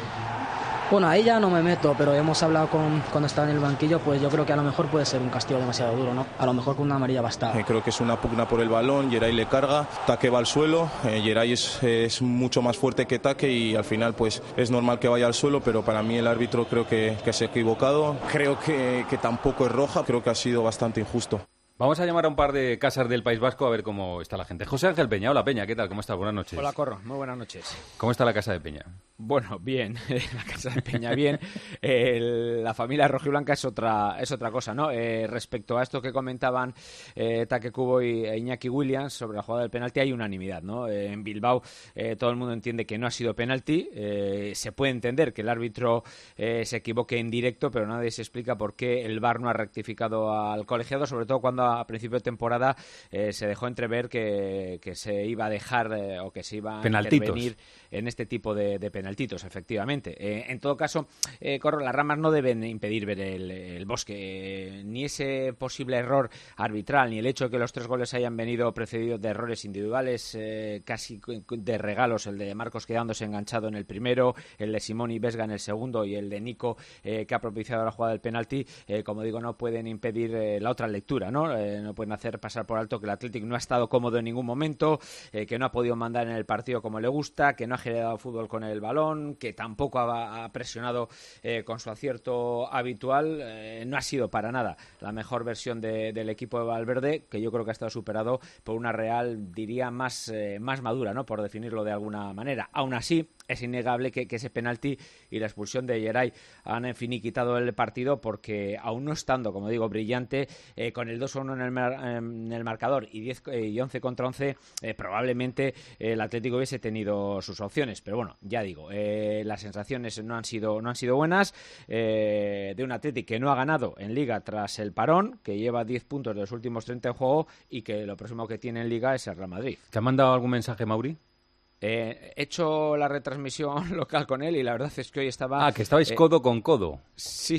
Bueno, ahí ya no me meto, pero hemos hablado cuando estaba en el banquillo, pues yo creo que a lo mejor puede ser un castigo demasiado duro, ¿no? A lo mejor con una amarilla basta. Creo que es una pugna por el balón, Geray le carga, Take va al suelo, Geray es mucho más fuerte que Take y al final pues es normal que vaya al suelo, pero para mí el árbitro creo que se ha equivocado, creo que tampoco es roja, creo que ha sido bastante injusto. Vamos a llamar a un par de casas del País Vasco a ver cómo está la gente. José Ángel Peña, hola Peña, ¿qué tal? ¿Cómo estás? Buenas noches. Hola Corro, muy buenas noches. ¿Cómo está la casa de Peña? Bueno, bien, la casa de Peña bien. La familia rojiblanca es otra cosa, ¿no? Respecto a esto que comentaban Take Cubo e Iñaki Williams sobre la jugada del penalti, hay unanimidad, ¿no? En Bilbao todo el mundo entiende que no ha sido penalti. Se puede entender que el árbitro se equivoque en directo, pero nadie se explica por qué el VAR no ha rectificado al colegiado, sobre todo cuando a principio de temporada se dejó entrever que se iba a dejar o que se iba a intervenir en este tipo de penaltitos, efectivamente. En todo caso, Corro, las ramas no deben impedir ver el bosque. Ni ese posible error arbitral, ni el hecho de que los 3 goles hayan venido precedidos de errores individuales, casi de regalos, el de Marcos quedándose enganchado en el primero, el de Simón y Vesga en el segundo y el de Nico que ha propiciado la jugada del penalti, como digo, no pueden impedir la otra lectura, ¿no? No pueden hacer pasar por alto que el Athletic no ha estado cómodo en ningún momento, que no ha podido mandar en el partido como le gusta, que no ha generado fútbol con el balón, que tampoco ha presionado con su acierto habitual. No ha sido para nada la mejor versión del equipo de Valverde, que yo creo que ha estado superado por una Real, diría, más madura, ¿no? Por definirlo de alguna manera. Aún así, es innegable que ese penalti y la expulsión de Geray han finiquitado el partido, porque aún no estando, como digo, brillante, con el 2-1 en el marcador y 11 contra 11, probablemente el Atlético hubiese tenido sus opciones. Pero bueno, ya digo, las sensaciones no han sido buenas de un Atlético que no ha ganado en Liga tras el parón, que lleva 10 puntos de los últimos 30 en juego y que lo próximo que tiene en Liga es el Real Madrid. ¿Te ha mandado algún mensaje, Mauri? He hecho la retransmisión local con él y la verdad es que hoy estaba... Ah, que estabais codo con codo. Sí.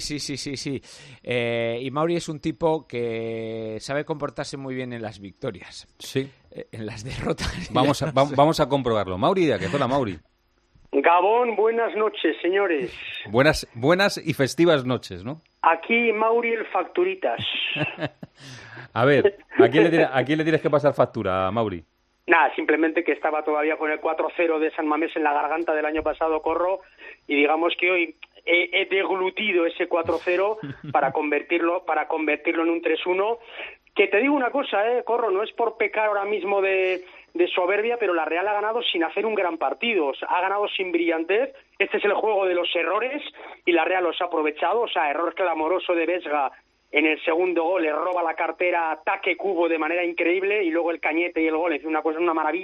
Y Mauri es un tipo que sabe comportarse muy bien en las victorias. Sí. En las derrotas. Vamos a comprobarlo. Mauri, ¿qué hola, Mauri? Gabón, buenas noches, señores. Buenas y festivas noches, ¿no? Aquí Mauri el Facturitas. A ver, ¿a quién le tienes que pasar factura, Mauri? Nada, simplemente que estaba todavía con el 4-0 de San Mamés en la garganta del año pasado, Corro, y digamos que hoy he deglutido ese 4-0 para convertirlo en un 3-1. Que te digo una cosa, Corro, no es por pecar ahora mismo de soberbia, pero la Real ha ganado sin hacer un gran partido, o sea, ha ganado sin brillantez. Este es el juego de los errores y la Real los ha aprovechado, o sea, error clamoroso de Vesga en el segundo gol, le roba la cartera a Take Cubo de manera increíble y luego el cañete y el gol es una maravilla.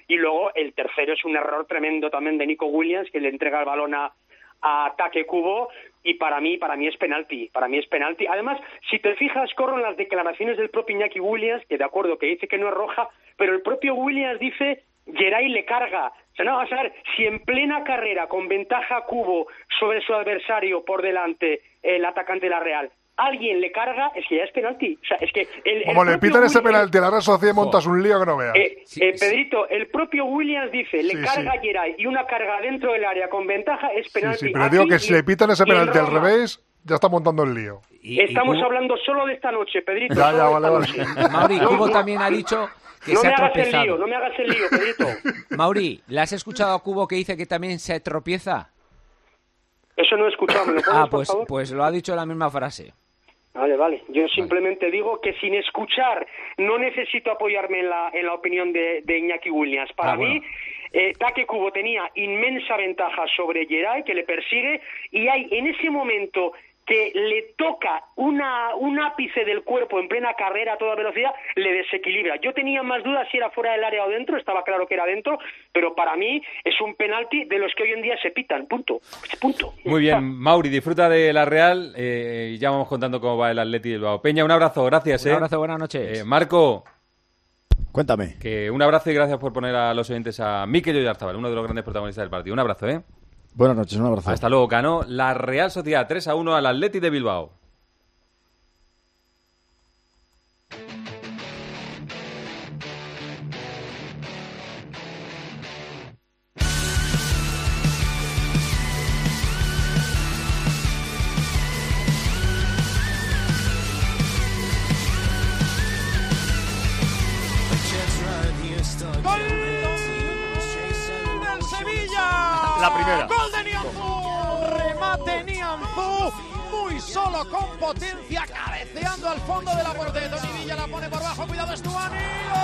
Y luego el tercero es un error tremendo también de Nico Williams, que le entrega el balón a Takekubo, y para mí es penalti. Además, si te fijas, Corro, en las declaraciones del propio Iñaki Williams, que de acuerdo que dice que no es roja, pero el propio Williams dice Geray le carga. O sea, no, vamos a ver, si en plena carrera, con ventaja Kubo sobre su adversario por delante, el atacante de la Real, alguien le carga, es que ya es penalti. O sea, es que como le pitan ese penalti a la Real Sociedad, montas un lío que no veas. Pedrito, el propio Williams dice, le carga a Geray y una carga dentro del área con ventaja es penalti. Sí, pero digo que si le pitan ese penalti al revés, ya está montando el lío. Estamos hablando solo de esta noche, Pedrito. Ya, vale. Mauri, Kubo también ha dicho que no se me ha hagas tropezado. No me hagas el lío, Pedrito. Mauri, ¿le has escuchado a Kubo que dice que también se tropieza? Eso no he escuchado, ¿me lo pones, por favor? Pues lo ha dicho en la misma frase. Vale. Yo simplemente digo que sin escuchar no necesito apoyarme en la opinión de Iñaki Williams. Para mí, Takekubo tenía inmensa ventaja sobre Geray, que le persigue, y hay en ese momento que le toca un ápice del cuerpo en plena carrera a toda velocidad, le desequilibra. Yo tenía más dudas si era fuera del área o dentro, estaba claro que era dentro, pero para mí es un penalti de los que hoy en día se pitan, punto. Muy bien, Mauri, disfruta de la Real, ya vamos contando cómo va el Atleti de Bilbao. Peña, un abrazo, gracias. Un abrazo, buenas noches. Marco. Cuéntame. Que un abrazo y gracias por poner a los oyentes a Mikel Oyarzabal, uno de los grandes protagonistas del partido. Un abrazo, Buenas noches, un abrazo. Hasta luego. Ganó la Real Sociedad 3-1 al Atleti de Bilbao. La primera. Gol de Nianzú. Remate Nianzú. Muy solo, con potencia, cabeceando al fondo de la puerta de Toni Villa. La pone por bajo. Cuidado, Estuani.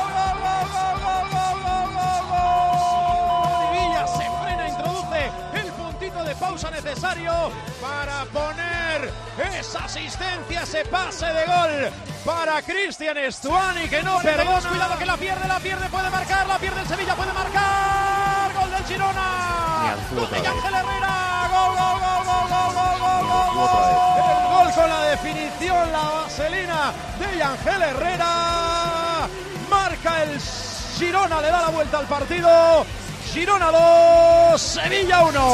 ¡Gol! Toni Villa se frena, introduce el puntito de pausa necesario para poner esa asistencia, ese pase de gol para Cristian Estuani, que no perdona. Cuidado que la pierde, puede marcar, la pierde el Sevilla, puede marcar. Gol del Girona. Gol de Ángel Herrera. Gol. El gol con la definición, la vaselina de Ángel Herrera. Marca el Girona, le da la vuelta al partido. Girona 2, Sevilla 1.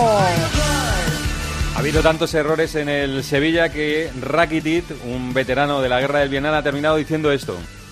Ha habido tantos errores en el Sevilla que Rakitic, un veterano de la guerra del Vietnam, ha terminado diciendo esto.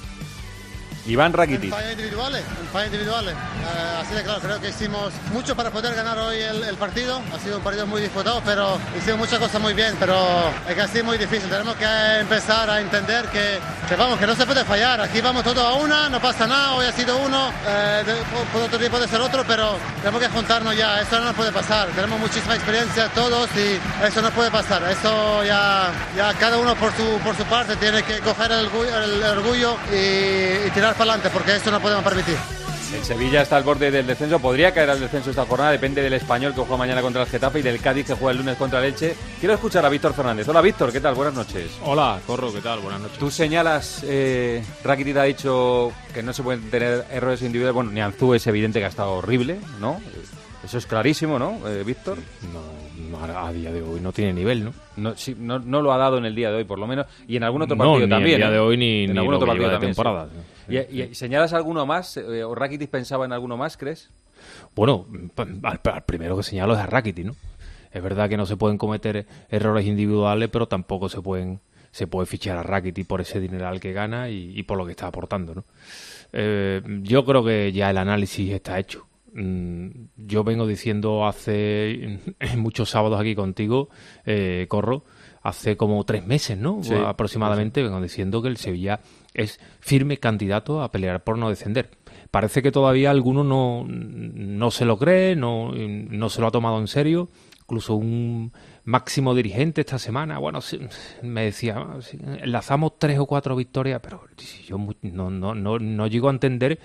Iván Rakitic. Fallas individuales. Así de claro, creo que hicimos mucho para poder ganar hoy el partido. Ha sido un partido muy disputado, pero hicimos muchas cosas muy bien, pero es que ha sido muy difícil. Tenemos que empezar a entender que no se puede fallar. Aquí vamos todos a una, no pasa nada. Hoy ha sido uno, por otro tiempo puede ser otro, pero tenemos que juntarnos ya. Esto no nos puede pasar. Tenemos muchísima experiencia todos y eso no puede pasar. Eso ya cada uno por su parte tiene que coger el orgullo y tirar para adelante, porque esto no podemos permitir. El Sevilla está al borde del descenso, podría caer al descenso esta jornada, depende del Español que juega mañana contra el Getafe y del Cádiz que juega el lunes contra el Elche. Quiero escuchar a Víctor Fernández. Hola Víctor, ¿qué tal? Buenas noches. Hola, Corro, ¿qué tal? Buenas noches. Tú señalas, Rakitic ha dicho que no se pueden tener errores individuales. Bueno, Nianzú es evidente que ha estado horrible, ¿no? Eso es clarísimo, ¿no, Víctor? No, a día de hoy no tiene nivel, ¿no? No lo ha dado en el día de hoy, por lo menos, y en algún otro partido ni también. En el día de hoy ni en algún lo otro que partido lleva de también, temporada. Sí. ¿Y señalas alguno más? ¿O Rakitic pensaba en alguno más, crees? Bueno, al primero que señalo es a Rakitic, ¿no? Es verdad que no se pueden cometer errores individuales, pero tampoco se puede fichar a Rakitic por ese dineral que gana y por lo que está aportando, ¿no? Yo creo que ya el análisis está hecho. Yo vengo diciendo hace muchos sábados aquí contigo, Corro, hace como 3 meses, ¿no? Sí, aproximadamente, vengo diciendo que el Sevilla es firme candidato a pelear por no descender. Parece que todavía alguno no se lo cree, no se lo ha tomado en serio. Incluso un máximo dirigente esta semana, bueno, me decía, enlazamos 3 o 4 victorias, pero yo no llego a entender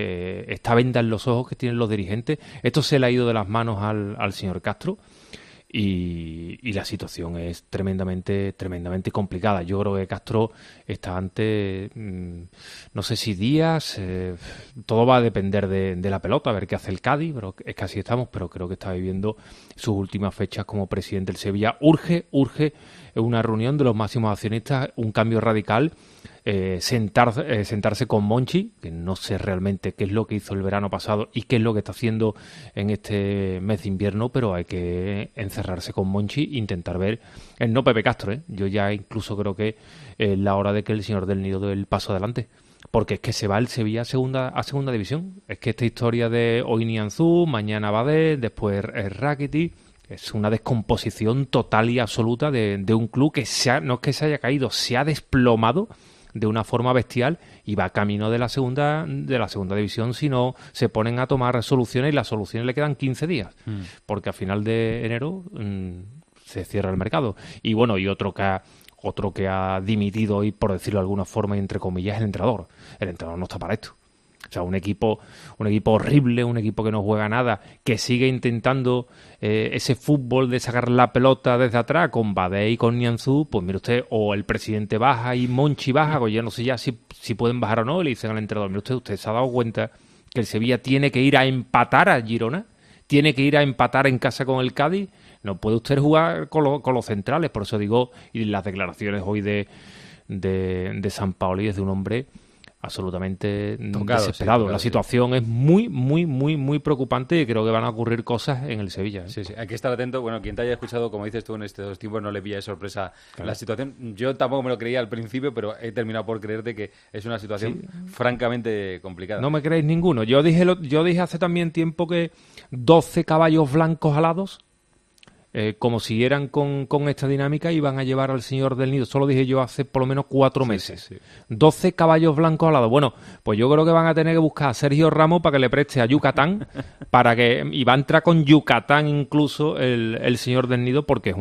esta venda en los ojos que tienen los dirigentes. Esto se le ha ido de las manos al señor Castro y la situación es tremendamente complicada. Yo creo que Castro está ante, no sé si días, todo va a depender de la pelota, a ver qué hace el Cádiz, pero es que así estamos, pero creo que está viviendo sus últimas fechas como presidente del Sevilla. Urge una reunión de los máximos accionistas, un cambio radical, sentarse con Monchi, que no sé realmente qué es lo que hizo el verano pasado y qué es lo que está haciendo en este mes de invierno, pero hay que encerrarse con Monchi e intentar ver el no Pepe Castro, ¿eh? Yo ya incluso creo que es la hora de que el señor del Nido dé el paso adelante, porque es que se va el Sevilla a segunda división. Es que esta historia de hoy Nianzú, mañana Badé, después Rakitic, es una descomposición total y absoluta de un club que no es que se haya caído, se ha desplomado de una forma bestial y va camino de la segunda división si no se ponen a tomar resoluciones, y las soluciones le quedan 15 días, porque a final de enero se cierra el mercado. Y bueno, y otro que ha dimitido hoy, por decirlo de alguna forma y entre comillas, es el entrenador. El entrenador no está para esto. O sea, un equipo horrible, un equipo que no juega nada, que sigue intentando ese fútbol de sacar la pelota desde atrás con Badé y con Nianzú. Pues mire usted, o el presidente baja y Monchi baja, pues ya no sé ya si pueden bajar o no, y le dicen al entrenador, mire usted se ha dado cuenta que el Sevilla tiene que ir a empatar a Girona, tiene que ir a empatar en casa con el Cádiz, no puede usted jugar con los centrales. Por eso digo, y las declaraciones hoy de Sampaoli es de un hombre absolutamente desesperado. La situación es muy preocupante y creo que van a ocurrir cosas en el Sevilla. Sí, hay que estar atento. Bueno, quien te haya escuchado, como dices tú, en estos tiempos no le pilla de sorpresa la situación. Yo tampoco me lo creía al principio, pero he terminado por creerte que es una situación francamente complicada. No me creéis ninguno. Yo dije hace también tiempo que 12 caballos blancos alados, como siguieran con esta dinámica, iban a llevar al señor del Nido. Solo dije yo hace por lo menos 4 meses. Sí. 12 caballos blancos alados. Bueno, pues yo creo que van a tener que buscar a Sergio Ramos para que le preste a Yucatán, y va a entrar con Yucatán incluso el señor del Nido, porque es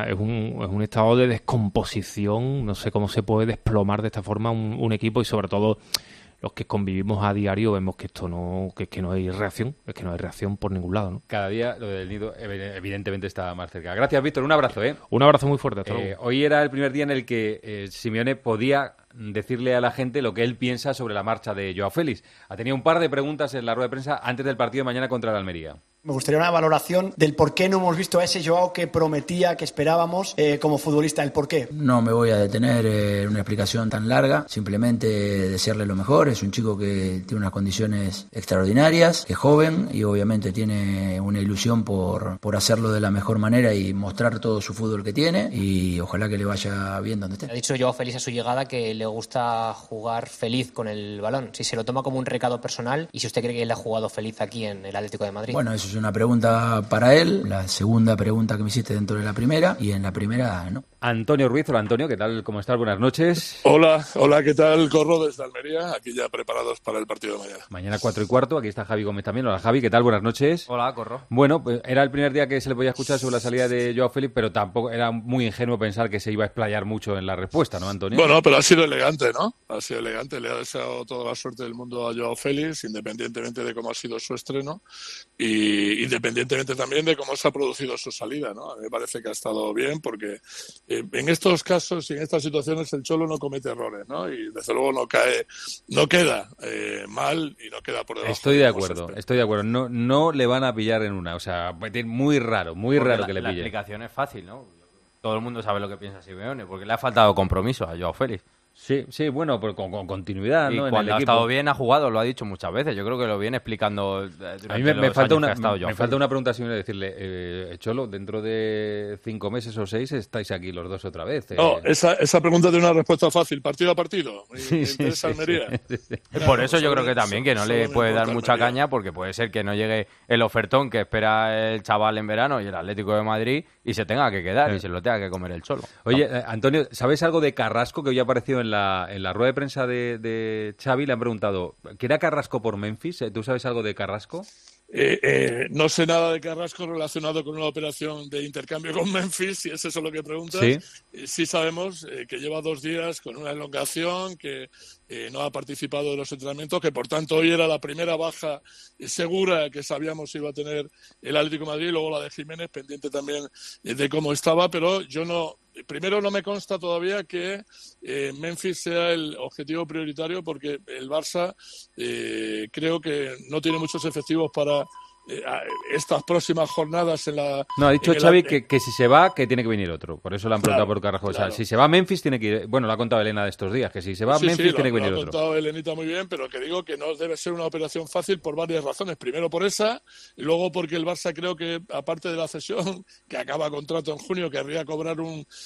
un estado de descomposición. No sé cómo se puede desplomar de esta forma un equipo, y sobre todo los que convivimos a diario vemos que esto que no hay reacción, es que no hay reacción por ningún lado, ¿no? Cada día lo del Nido evidentemente está más cerca. Gracias, Víctor, un abrazo, ¿eh? Un abrazo muy fuerte, hasta luego. Hoy era el primer día en el que Simeone podía decirle a la gente lo que él piensa sobre la marcha de Joao Félix. Ha tenido un par de preguntas en la rueda de prensa antes del partido de mañana contra el Almería. Me gustaría una valoración del por qué no hemos visto a ese Joao que prometía, que esperábamos como futbolista, el por qué. No me voy a detener en una explicación tan larga, simplemente desearle lo mejor. Es un chico que tiene unas condiciones extraordinarias, que es joven y obviamente tiene una ilusión por hacerlo de la mejor manera y mostrar todo su fútbol que tiene, y ojalá que le vaya bien donde esté. Ha dicho Joao Félix a su llegada que le gusta jugar feliz con el balón, si se lo toma como un recado personal y si usted cree que él ha jugado feliz aquí en el Atlético de Madrid. Bueno, eso es una pregunta para él, la segunda pregunta que me hiciste dentro de la primera, y en la primera no. Antonio Ruiz, hola Antonio, ¿qué tal? ¿Cómo estás? Buenas noches. Hola, ¿qué tal? Corro desde Almería, aquí ya preparados para el partido de mañana. Mañana 4:15, aquí está Javi Gómez también. Hola Javi, ¿qué tal? Buenas noches. Hola, Corro. Bueno, pues era el primer día que se le podía escuchar sobre la salida de Joao Félix, pero tampoco era muy ingenuo pensar que se iba a explayar mucho en la respuesta, ¿no, Antonio? Bueno, pero ha sido elegante, ¿no? Ha sido elegante, le ha deseado toda la suerte del mundo a Joao Félix, independientemente de cómo ha sido su estreno y independientemente también de cómo se ha producido su salida, ¿no? A mí me parece que ha estado bien, porque en estos casos y en estas situaciones el Cholo no comete errores, ¿no? Y desde luego no queda mal y no queda por debajo. Estoy de acuerdo. No le van a pillar en una, o sea, muy raro que le pillen. La explicación es fácil, ¿no? Todo el mundo sabe lo que piensa Simeone, porque le ha faltado compromiso a Joao Félix. Sí, bueno, pero con continuidad, y ¿no? Cuando ha estado bien, ha jugado, lo ha dicho muchas veces. Yo creo que lo viene explicando durante a mí me falta una pregunta similar, decirle, Cholo, dentro de 5 meses o 6 estáis aquí los dos otra vez. No, esa pregunta tiene una respuesta fácil, partido a partido. Almería. Por eso yo creo que también que no le puede dar mucha caña, porque puede ser que no llegue el ofertón que espera el chaval en verano y el Atlético de Madrid y se tenga que quedar y se lo tenga que comer el Cholo. Oye, Antonio, ¿sabes algo de Carrasco, que hoy ha aparecido en la rueda de prensa de Xavi? Le han preguntado, ¿quiere a Carrasco por Memphis? ¿Tú sabes algo de Carrasco? No sé nada de Carrasco relacionado con una operación de intercambio con Memphis, si es eso lo que preguntas. Sí sabemos que lleva 2 días con una elongación, que no ha participado de los entrenamientos, que por tanto hoy era la primera baja segura que sabíamos iba a tener el Atlético de Madrid, luego la de Jiménez, pendiente también de cómo estaba, pero primero no me consta todavía que Memphis sea el objetivo prioritario, porque el Barça creo que no tiene muchos efectivos para estas próximas jornadas en la... No, ha dicho Xavi que si se va, que tiene que venir otro. Por eso le han preguntado por Carrasco. Claro. O sea, si se va a Memphis, tiene que ir... Bueno, lo ha contado Elena de estos días, que si se va a Memphis, tiene que venir otro. Lo ha contado Elenita muy bien, pero que digo que no debe ser una operación fácil por varias razones. Primero por esa, y luego porque el Barça creo que, aparte de la cesión, que acaba contrato en junio, querría cobrar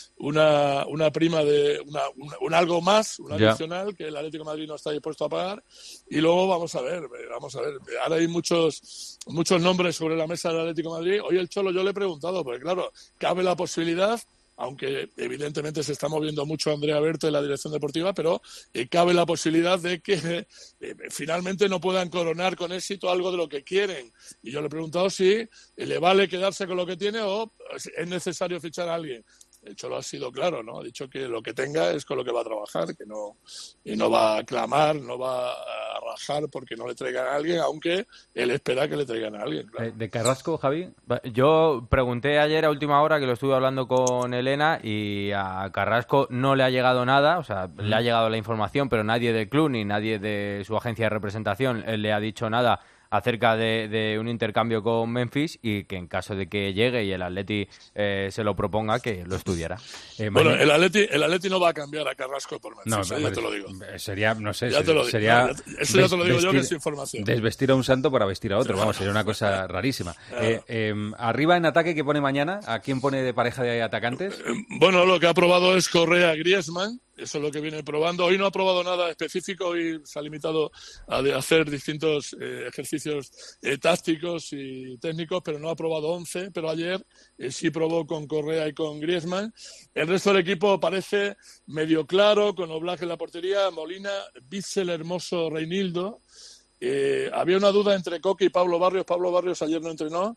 una prima de... un algo más, un adicional, que el Atlético de Madrid no está dispuesto a pagar. Y luego vamos a ver. Ahora hay muchos nombres sobre la mesa del Atlético de Madrid. Hoy el Cholo yo le he preguntado, porque claro, cabe la posibilidad, aunque evidentemente se está moviendo mucho Andrea Berto en la dirección deportiva, pero cabe la posibilidad de que finalmente no puedan coronar con éxito algo de lo que quieren. Y yo le he preguntado si le vale quedarse con lo que tiene o es necesario fichar a alguien. De hecho, lo ha sido claro, ¿no? Ha dicho que lo que tenga es con lo que va a trabajar, que no va a clamar, no va a rajar porque no le traigan a alguien, aunque él espera que le traigan a alguien. Claro. ¿De Carrasco, Javi? Yo pregunté ayer a última hora, que lo estuve hablando con Elena, y a Carrasco no le ha llegado nada, o sea, le ha llegado la información, pero nadie del club ni nadie de su agencia de representación le ha dicho nada acerca de un intercambio con Memphis, y que en caso de que llegue y el Atleti se lo proponga, que lo estudiará. Bueno, el Atleti no va a cambiar a Carrasco por Memphis, ya te lo digo. Sería, no sé, ya te lo digo. Sería eso ya te lo digo yo, que es información. Desvestir a un santo para vestir a otro, vamos, sería una cosa rarísima. Arriba en ataque, ¿qué pone mañana? ¿A quién pone de pareja de atacantes? Bueno, lo que ha probado es Correa-Griezmann. Eso es lo que viene probando. Hoy no ha probado nada específico, hoy se ha limitado a hacer distintos ejercicios tácticos y técnicos, pero no ha probado 11, pero ayer sí probó con Correa y con Griezmann. El resto del equipo parece medio claro, con Oblak en la portería, Molina, Witsel, Hermoso, Reinildo. Había una duda entre Coque y Pablo Barrios. Pablo Barrios ayer no entrenó,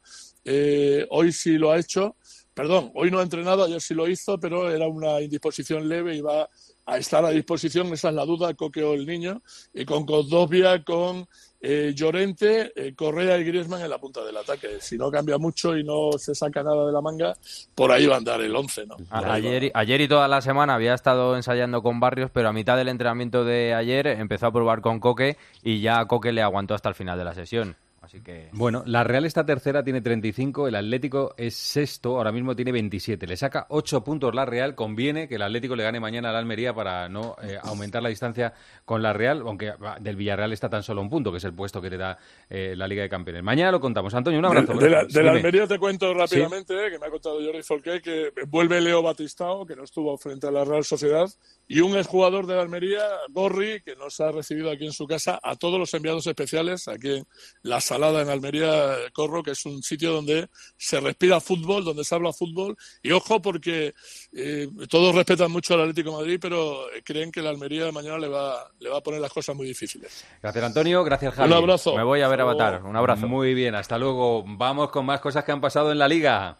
hoy sí lo ha hecho. Perdón, hoy no ha entrenado, ayer sí lo hizo, pero era una indisposición leve y va a estar a disposición, esa es la duda, Coque o el Niño, y con Condovia, con Llorente, Correa y Griezmann en la punta del ataque. Si no cambia mucho y no se saca nada de la manga, por ahí va a andar el 11, ¿no? Ayer y toda la semana había estado ensayando con Barrios, pero a mitad del entrenamiento de ayer empezó a probar con Coque, y ya a Coque le aguantó hasta el final de la sesión. Así que... Bueno, la Real está tercera, tiene 35, el Atlético es sexto, ahora mismo tiene 27. Le saca 8 puntos la Real, conviene que el Atlético le gane mañana al Almería para no aumentar la distancia con la Real, aunque del Villarreal está tan solo un punto, que es el puesto que le da la Liga de Campeones. Mañana lo contamos. Antonio, un abrazo. De la Almería te cuento rápidamente, que me ha contado Jordi Folqué, que vuelve Leo Batistao, que no estuvo frente a la Real Sociedad, y un exjugador de la Almería, Gorri, que nos ha recibido aquí en su casa, a todos los enviados especiales, aquí en la Salada en Almería, Corro, que es un sitio donde se respira fútbol, donde se habla fútbol, y ojo porque todos respetan mucho al Atlético de Madrid, pero creen que la Almería mañana le va a poner las cosas muy difíciles. Gracias, Antonio, gracias, Javi. Un abrazo. Me voy a ver Avatar, un abrazo. Muy bien, hasta luego. Vamos con más cosas que han pasado en la Liga.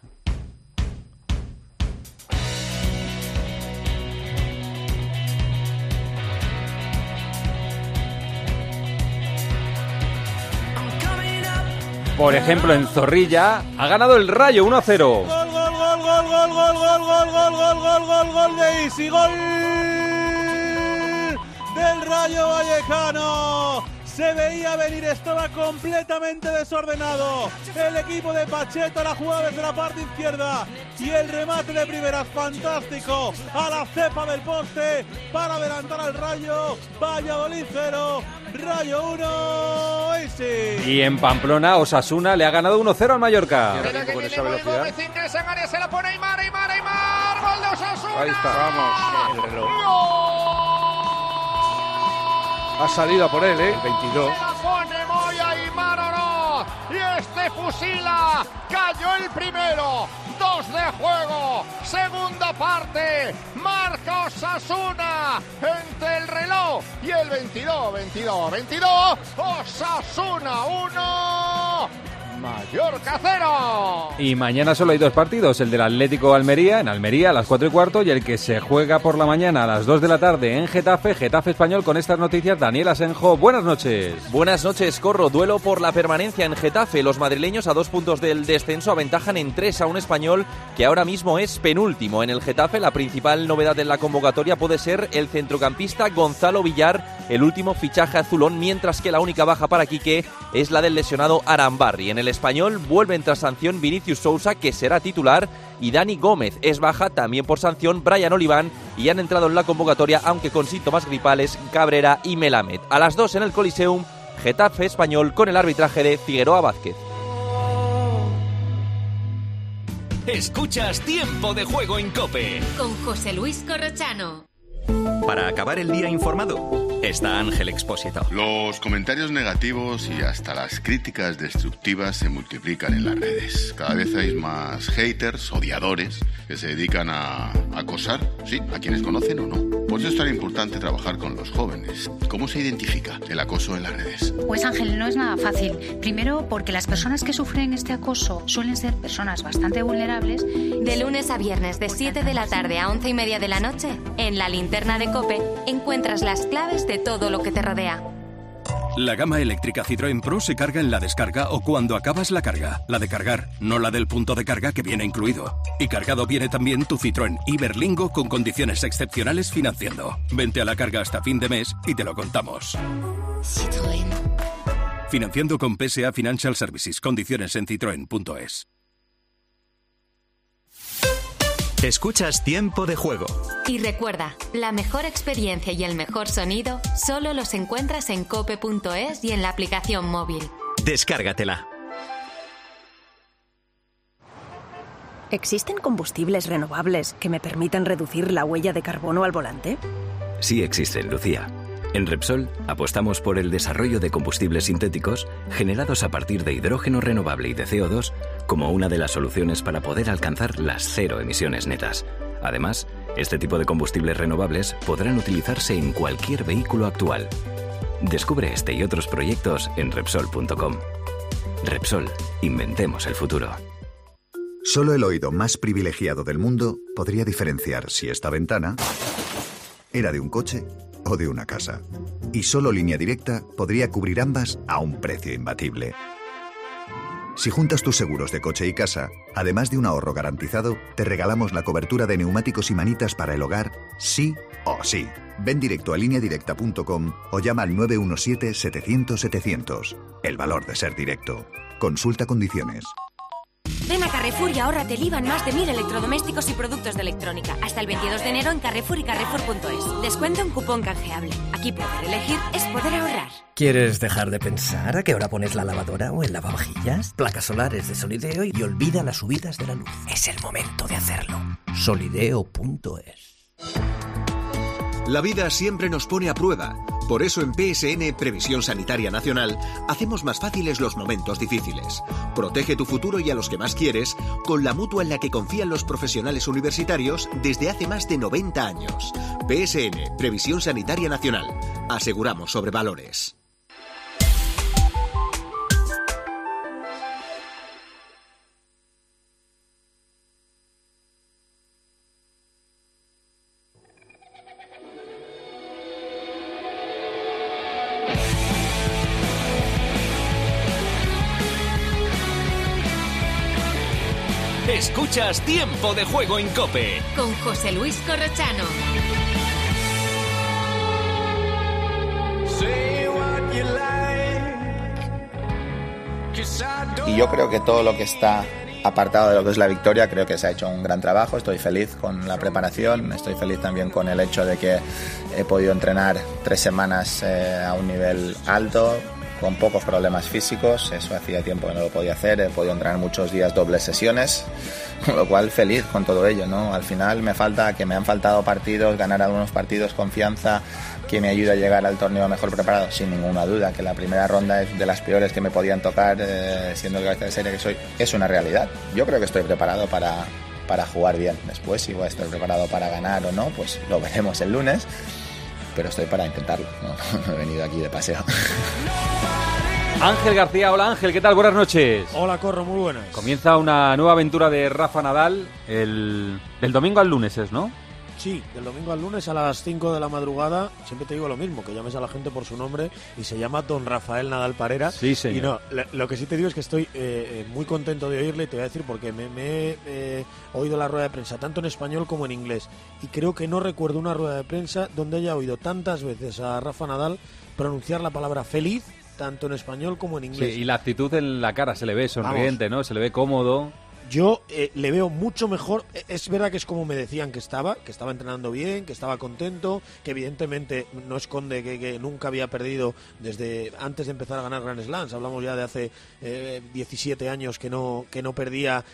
Por ejemplo, en Zorrilla ha ganado el Rayo 1-0. Gol de Isi, gol del Rayo Vallecano. Se veía venir, estaba completamente desordenado el equipo de Pacheta, la jugada desde la parte izquierda y el remate de primeras fantástico a la cepa del poste para adelantar al Rayo. Valladolid 0, Rayo 1, Isi. Y en Pamplona, Osasuna le ha ganado 1-0 al Mallorca. Con esa velocidad. Ingresa en área, se la pone Aimar, gol de Osasuna. Ahí está, vamos, el reloj. Ha salido a por él, El 22. Se la pone Moya, Aimar o no. Y este fusila. Cayó el primero. 2 de juego. Segunda parte. Marca Osasuna. Entre el reloj y el 22. Osasuna 1. Mallorca 0. Y mañana solo hay 2 partidos, el del Atlético Almería, en Almería a las 4:15, y el que se juega por la mañana a las 2 de la tarde en Getafe Español. Con estas noticias, Daniel Asenjo, buenas noches. Buenas noches, Corro. Duelo por la permanencia en Getafe. Los madrileños, a 2 puntos del descenso, aventajan en 3 a un Español que ahora mismo es penúltimo. En el Getafe, la principal novedad en la convocatoria puede ser el centrocampista Gonzalo Villar, el último fichaje azulón, mientras que la única baja para Quique es la del lesionado Arambarri. En el Español vuelven tras sanción Vinicius Sousa, que será titular, y Dani Gómez es baja también por sanción Brian Oliván, y han entrado en la convocatoria, aunque con síntomas gripales, Cabrera y Melamed. A las 2 en el Coliseum, Getafe Español con el arbitraje de Figueroa Vázquez. Escuchas Tiempo de Juego en COPE con José Luis Corrochano. Para acabar el día informado, está Ángel Expósito. Los comentarios negativos y hasta las críticas destructivas se multiplican en las redes. Cada vez hay más haters, odiadores, que se dedican a acosar, sí, a quienes conocen o no. Por eso es tan importante trabajar con los jóvenes. ¿Cómo se identifica el acoso en las redes? Pues Ángel, no es nada fácil. Primero, porque las personas que sufren este acoso suelen ser personas bastante vulnerables. De lunes a viernes, de 7 de la tarde a 11:30 de la noche, en la linterna de COPE, encuentras las claves de todo lo que te rodea. La gama eléctrica Citroën Pro se carga en la descarga o cuando acabas la carga. La de cargar, no la del punto de carga que viene incluido. Y cargado viene también tu Citroën Iberlingo con condiciones excepcionales financiando. Vente a la carga hasta fin de mes y te lo contamos. Citroën. Financiando con PSA Financial Services. Condiciones en citroen.es. Escuchas Tiempo de Juego. Y recuerda, la mejor experiencia y el mejor sonido solo los encuentras en cope.es y en la aplicación móvil. Descárgatela. ¿Existen combustibles renovables que me permitan reducir la huella de carbono al volante? Sí existen, Lucía. En Repsol apostamos por el desarrollo de combustibles sintéticos generados a partir de hidrógeno renovable y de CO2 como una de las soluciones para poder alcanzar las 0 emisiones netas. Además, este tipo de combustibles renovables podrán utilizarse en cualquier vehículo actual. Descubre este y otros proyectos en Repsol.com. Repsol, inventemos el futuro. Solo el oído más privilegiado del mundo podría diferenciar si esta ventana era de un coche o de una casa. Y solo Línea Directa podría cubrir ambas a un precio imbatible. Si juntas tus seguros de coche y casa, además de un ahorro garantizado, te regalamos la cobertura de neumáticos y manitas para el hogar, sí o sí. Ven directo a lineadirecta.com o llama al 917-700-700. El valor de ser directo. Consulta condiciones. Ven a Carrefour y ahórrate el IVA en más de 1000 electrodomésticos y productos de electrónica. Hasta el 22 de enero en Carrefour y Carrefour.es. Descuento en cupón canjeable. Aquí poder elegir es poder ahorrar. ¿Quieres dejar de pensar a qué hora pones la lavadora o el lavavajillas? Placas solares de Solideo y olvida las subidas de la luz. Es el momento de hacerlo. Solideo.es. La vida siempre nos pone a prueba. Por eso en PSN, Previsión Sanitaria Nacional, hacemos más fáciles los momentos difíciles. Protege tu futuro y a los que más quieres con la mutua en la que confían los profesionales universitarios desde hace más de 90 años. PSN, Previsión Sanitaria Nacional. Aseguramos sobre valores. Escuchas Tiempo de Juego en COPE con José Luis Corrochano. Y yo creo que todo lo que está apartado de lo que es la victoria, creo que se ha hecho un gran trabajo. Estoy feliz con la preparación, estoy feliz también con el hecho de que he podido entrenar 3 semanas a un nivel alto, con pocos problemas físicos. Eso hacía tiempo que no lo podía hacer. He podido entrenar muchos días dobles sesiones, con lo cual feliz con todo ello, ¿no? Al final me han faltado partidos, ganar algunos partidos, confianza que me ayuda a llegar al torneo mejor preparado, sin ninguna duda. Que la primera ronda es de las peores que me podían tocar, siendo el cabeza de serie que soy, es una realidad. Yo creo que estoy preparado para jugar bien. Después, si voy a estar preparado para ganar o no, pues lo veremos el lunes, pero estoy para intentarlo, no he venido aquí de paseo. Ángel García, hola Ángel, ¿qué tal? Buenas noches. Hola Corro, muy buenas. Comienza una nueva aventura de Rafa Nadal del domingo al lunes, ¿no? Sí, del domingo al lunes a las 5 de la madrugada. Siempre te digo lo mismo, que llames a la gente por su nombre, y se llama Don Rafael Nadal Parera. Sí, señor. Y no, lo que sí te digo es que estoy muy contento de oírle, y te voy a decir porque me he oído la rueda de prensa tanto en español como en inglés, y creo que no recuerdo una rueda de prensa donde haya oído tantas veces a Rafa Nadal pronunciar la palabra feliz, tanto en español como en inglés. Sí, y la actitud en la cara se le ve sonriente, ¿no? Se le ve cómodo. Yo le veo mucho mejor. Es verdad que es como me decían que estaba entrenando bien, que estaba contento, que evidentemente no esconde que nunca había perdido desde antes de empezar a ganar Grand Slams. Hablamos ya de hace 17 años que no perdía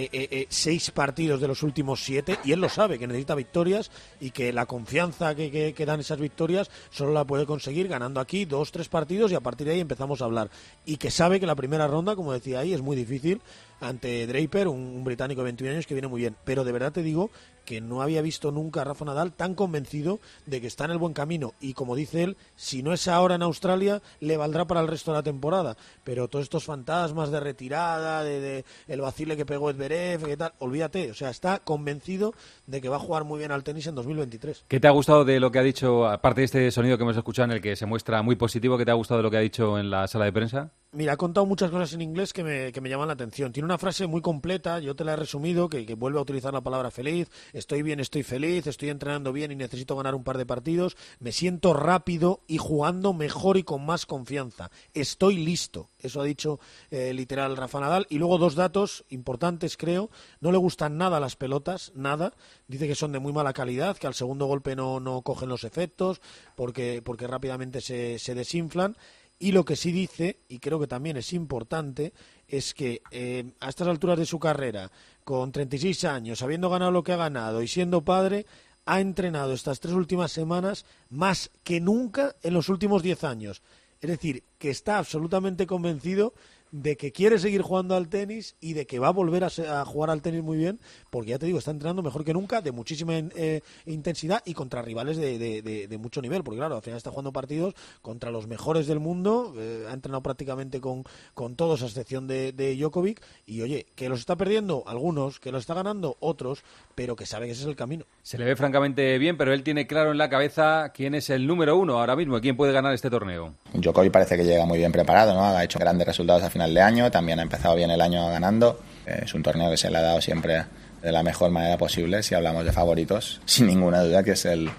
6 partidos de los últimos 7, y él lo sabe, que necesita victorias y que la confianza que dan esas victorias solo la puede conseguir ganando aquí 2-3 partidos, y a partir de ahí empezamos a hablar. Y que sabe que la primera ronda, como decía ahí, es muy difícil ante Draper, un británico de 21 años que viene muy bien. Pero de verdad te digo que no había visto nunca a Rafa Nadal tan convencido de que está en el buen camino, y como dice él, si no es ahora en Australia, le valdrá para el resto de la temporada. Pero todos estos fantasmas de retirada, de el vacile que pegó Zverev, que tal, olvídate, o sea, está convencido de que va a jugar muy bien al tenis en 2023. ¿Qué te ha gustado de lo que ha dicho, aparte de este sonido que hemos escuchado en el que se muestra muy positivo, qué te ha gustado de lo que ha dicho en la sala de prensa? Mira, ha contado muchas cosas en inglés que me llaman la atención. Tiene una frase muy completa, yo te la he resumido, que vuelve a utilizar la palabra feliz. Estoy bien, estoy feliz, estoy entrenando bien y necesito ganar un par de partidos. Me siento rápido y jugando mejor y con más confianza. Estoy listo. Eso ha dicho literal Rafa Nadal. Y luego 2 datos importantes, creo. No le gustan nada las pelotas, nada. Dice que son de muy mala calidad, que al segundo golpe no cogen los efectos, porque rápidamente se desinflan. Y lo que sí dice, y creo que también es importante, es que a estas alturas de su carrera, con 36 años, habiendo ganado lo que ha ganado y siendo padre, ha entrenado estas 3 últimas semanas más que nunca en los últimos 10 años. Es decir, que está absolutamente convencido de que quiere seguir jugando al tenis y de que va a volver a jugar al tenis muy bien, porque ya te digo, está entrenando mejor que nunca, de muchísima intensidad y contra rivales de mucho nivel, porque claro, al final está jugando partidos contra los mejores del mundo, ha entrenado prácticamente con todos, a excepción de Djokovic, y oye, que los está perdiendo algunos, que los está ganando otros, pero que sabe que ese es el camino. Se le ve francamente bien, pero él tiene claro en la cabeza quién es el número 1 ahora mismo, quién puede ganar este torneo. Djokovic parece que llega muy bien preparado, ¿no? Ha hecho grandes resultados a final de año, también ha empezado bien el año ganando. Es un torneo que se le ha dado siempre de la mejor manera posible, si hablamos de favoritos, sin ninguna duda que es el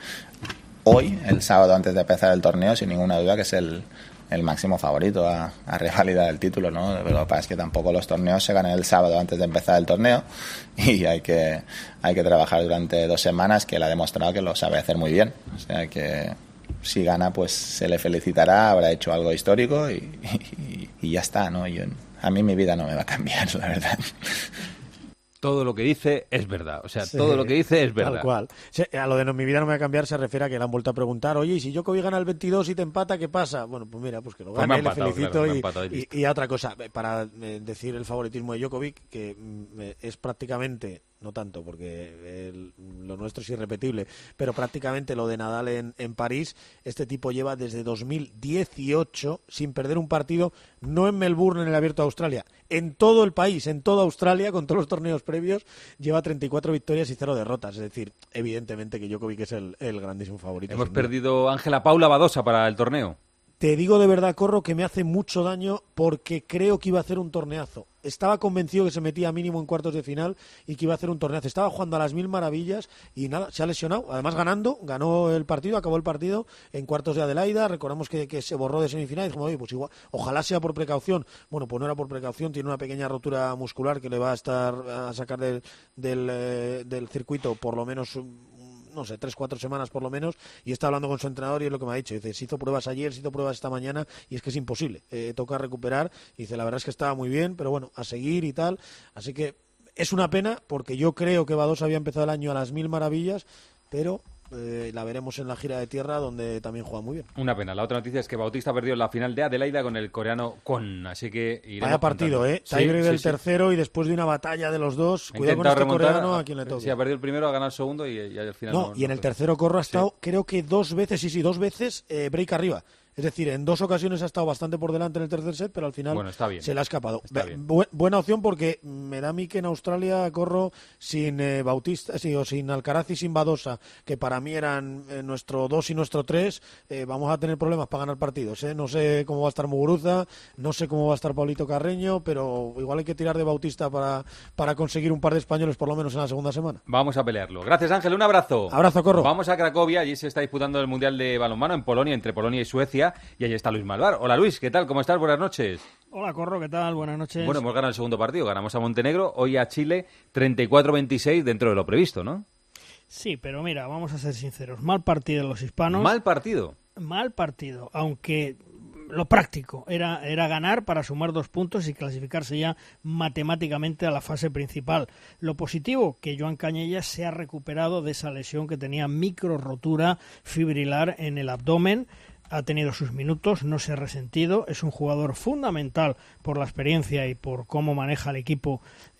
sábado antes de empezar el torneo, sin ninguna duda que es el máximo favorito a revalidar el título, ¿no? Pero lo que pasa es que tampoco los torneos se ganan el sábado antes de empezar el torneo, y hay que trabajar durante 2 semanas, que él ha demostrado que lo sabe hacer muy bien. O sea que si gana, pues se le felicitará, habrá hecho algo histórico y ya está, ¿no? A mí mi vida no me va a cambiar, la verdad. Todo lo que dice es verdad, o sea, sí, todo lo que dice es verdad. Tal cual. A lo de mi vida no me va a cambiar se refiere a que le han vuelto a preguntar, oye, y si Djokovic gana el 22 y te empata, ¿qué pasa? Bueno, pues mira, pues que lo gane, le felicito, claro, y a otra cosa, para decir el favoritismo de Djokovic, que es prácticamente, no tanto, porque lo nuestro es irrepetible, pero prácticamente lo de Nadal en París, este tipo lleva desde 2018 sin perder un partido, no en Melbourne, en el Abierto de Australia, en todo el país, en toda Australia, con todos los torneos previos, lleva 34 victorias y 0 derrotas. Es decir, evidentemente que Djokovic es el grandísimo favorito. Hemos perdido Ángela Paula Badosa para el torneo. Te digo de verdad, Corro, que me hace mucho daño porque creo que iba a hacer un torneazo. Estaba convencido que se metía mínimo en cuartos de final y que iba a hacer un torneazo. Estaba jugando a las 1000 maravillas y nada, se ha lesionado. Además ganó el partido, acabó el partido en cuartos de Adelaida. Recordamos que se borró de semifinal y dijimos, oye, pues igual, ojalá sea por precaución. Bueno, pues no era por precaución, tiene una pequeña rotura muscular que le va a sacar del circuito por lo menos, no sé, 3-4 semanas por lo menos, y está hablando con su entrenador y es lo que me ha dicho. Dice, se hizo pruebas ayer, se hizo pruebas esta mañana y es que es imposible, toca recuperar. Y dice, la verdad es que estaba muy bien, pero bueno, a seguir y tal. Así que es una pena porque yo creo que Badosa había empezado el año a las 1000 maravillas, pero la veremos en la gira de tierra donde también juega muy bien. Una pena. La otra noticia es que Bautista perdió la final de Adelaida con el coreano Kwon, así que iremos. Vaya partido, Tiebreak del tercero y después de una batalla de los dos, cuidado con este coreano a quien le toque. Sí, ha perdido el primero, ha ganado el segundo y al final no, y en el tercero, Corro, ha estado creo que 2 veces, dos veces break arriba. Es decir, en 2 ocasiones ha estado bastante por delante en el tercer set, pero al final está bien. se le ha escapado. Bien. Buena opción porque me da a mí que en Australia corro sin Bautista, o sin Alcaraz y sin Badosa, que para mí eran nuestro 2 y nuestro 3. Vamos a tener problemas para ganar partidos. No sé cómo va a estar Muguruza, no sé cómo va a estar Paulito Carreño, pero igual hay que tirar de Bautista para conseguir un par de españoles por lo menos en la segunda semana. Vamos a pelearlo. Gracias, Ángel. Un abrazo. Abrazo, Corro. Vamos a Cracovia. Allí se está disputando el Mundial de Balonmano en Polonia, entre Polonia y Suecia. Y allí está Luis Malvar. Hola, Luis. ¿Qué tal? ¿Cómo estás? Buenas noches. Hola, Corro. ¿Qué tal? Buenas noches. Bueno, hemos ganado el segundo partido. Ganamos a Montenegro. Hoy a Chile 34-26 dentro de lo previsto, ¿no? Sí, pero mira, vamos a ser sinceros. Mal partido de los hispanos. ¿Mal partido? Mal partido, aunque lo práctico era ganar para sumar 2 puntos y clasificarse ya matemáticamente a la fase principal. Lo positivo, que Joan Cañellas se ha recuperado de esa lesión que tenía micro rotura fibrilar en el abdomen. Ha tenido sus minutos, no se ha resentido, es un jugador fundamental por la experiencia y por cómo maneja el equipo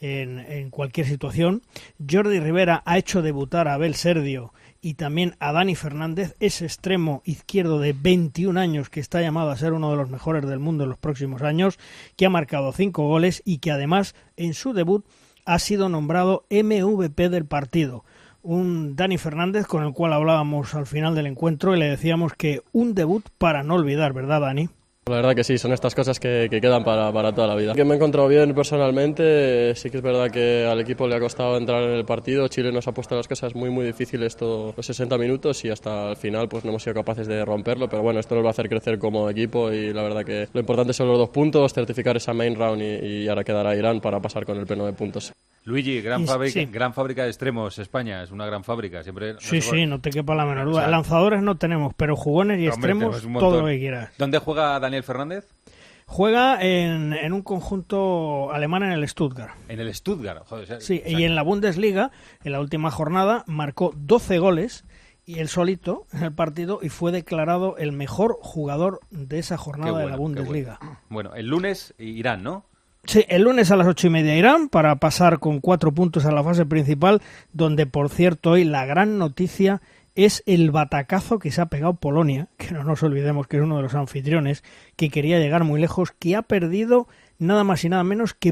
en cualquier situación. Jordi Rivera ha hecho debutar a Abel Serdio y también a Dani Fernández, ese extremo izquierdo de 21 años que está llamado a ser uno de los mejores del mundo en los próximos años, que ha marcado 5 goles y que además en su debut ha sido nombrado MVP del partido. Un Dani Fernández con el cual hablábamos al final del encuentro y le decíamos que un debut para no olvidar, ¿verdad, Dani? La verdad que sí, son estas cosas que quedan para toda la vida. Que me he encontrado bien personalmente, sí que es verdad que al equipo le ha costado entrar en el partido. Chile nos ha puesto las cosas muy difíciles todos los 60 minutos y hasta el final pues no hemos sido capaces de romperlo, pero bueno, esto nos va a hacer crecer como equipo y la verdad que lo importante son los 2 puntos, certificar esa main round y ahora quedará Irán para pasar con el pleno de puntos. Luigi, gran fábrica de extremos, España, es una gran fábrica. Siempre no te quepa la menor duda. Lanzadores no tenemos, pero jugones y extremos, todo lo que quieras. ¿Dónde juega Daniel Fernández? Juega en un conjunto alemán en el Stuttgart. En el Stuttgart, joder. Sí, y en la Bundesliga, en la última jornada, marcó 12 goles y él solito en el partido y fue declarado el mejor jugador de esa jornada de la Bundesliga. Bueno, el lunes Irán, ¿no? Sí, el lunes a las 8:30 Irán para pasar con 4 puntos a la fase principal, donde por cierto hoy la gran noticia es el batacazo que se ha pegado Polonia, que no nos olvidemos que es uno de los anfitriones, que quería llegar muy lejos, que ha perdido nada más y nada menos que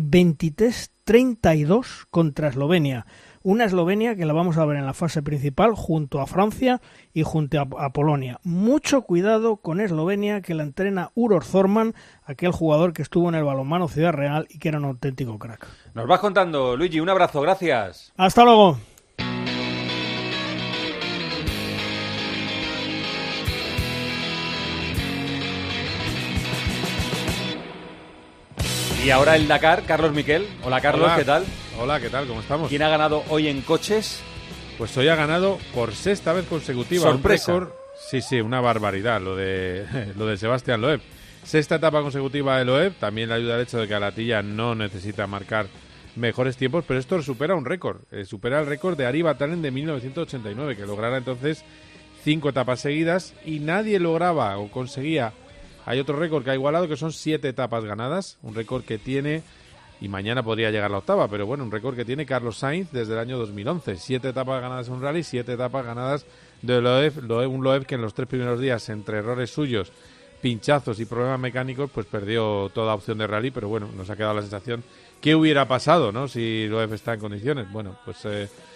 23-32 contra Eslovenia. Una Eslovenia que la vamos a ver en la fase principal junto a Francia y junto a Polonia. Mucho cuidado con Eslovenia, que la entrena Uroš Zorman, aquel jugador que estuvo en el balonmano Ciudad Real y que era un auténtico crack. Nos vas contando, Luigi, un abrazo, gracias. Hasta luego. Y ahora el Dakar, Carlos Miquel. Hola, Carlos, Hola. ¿qué tal? Hola, ¿qué tal? ¿Cómo estamos? ¿Quién ha ganado hoy en coches? Pues hoy ha ganado por 6ª vez consecutiva. Sorpresa. Un récord. Sí, una barbaridad lo de Sebastián Loeb. 6ª etapa consecutiva de Loeb. También le ayuda el hecho de que Alatilla no necesita marcar mejores tiempos, pero esto supera un récord. Supera el récord de Ari Vatanen de 1989, que lograra entonces 5 etapas seguidas y nadie lograba o conseguía. Hay otro récord que ha igualado, que son 7 etapas ganadas, un récord que tiene, y mañana podría llegar la 8ª, pero bueno, un récord que tiene Carlos Sainz desde el año 2011. 7 etapas ganadas en un rally, 7 etapas ganadas de Loeb, un Loeb que en los 3 primeros días, entre errores suyos, pinchazos y problemas mecánicos, pues perdió toda opción de rally, pero bueno, nos ha quedado la sensación, ¿qué hubiera pasado, no? Si Loeb está en condiciones. Bueno, pues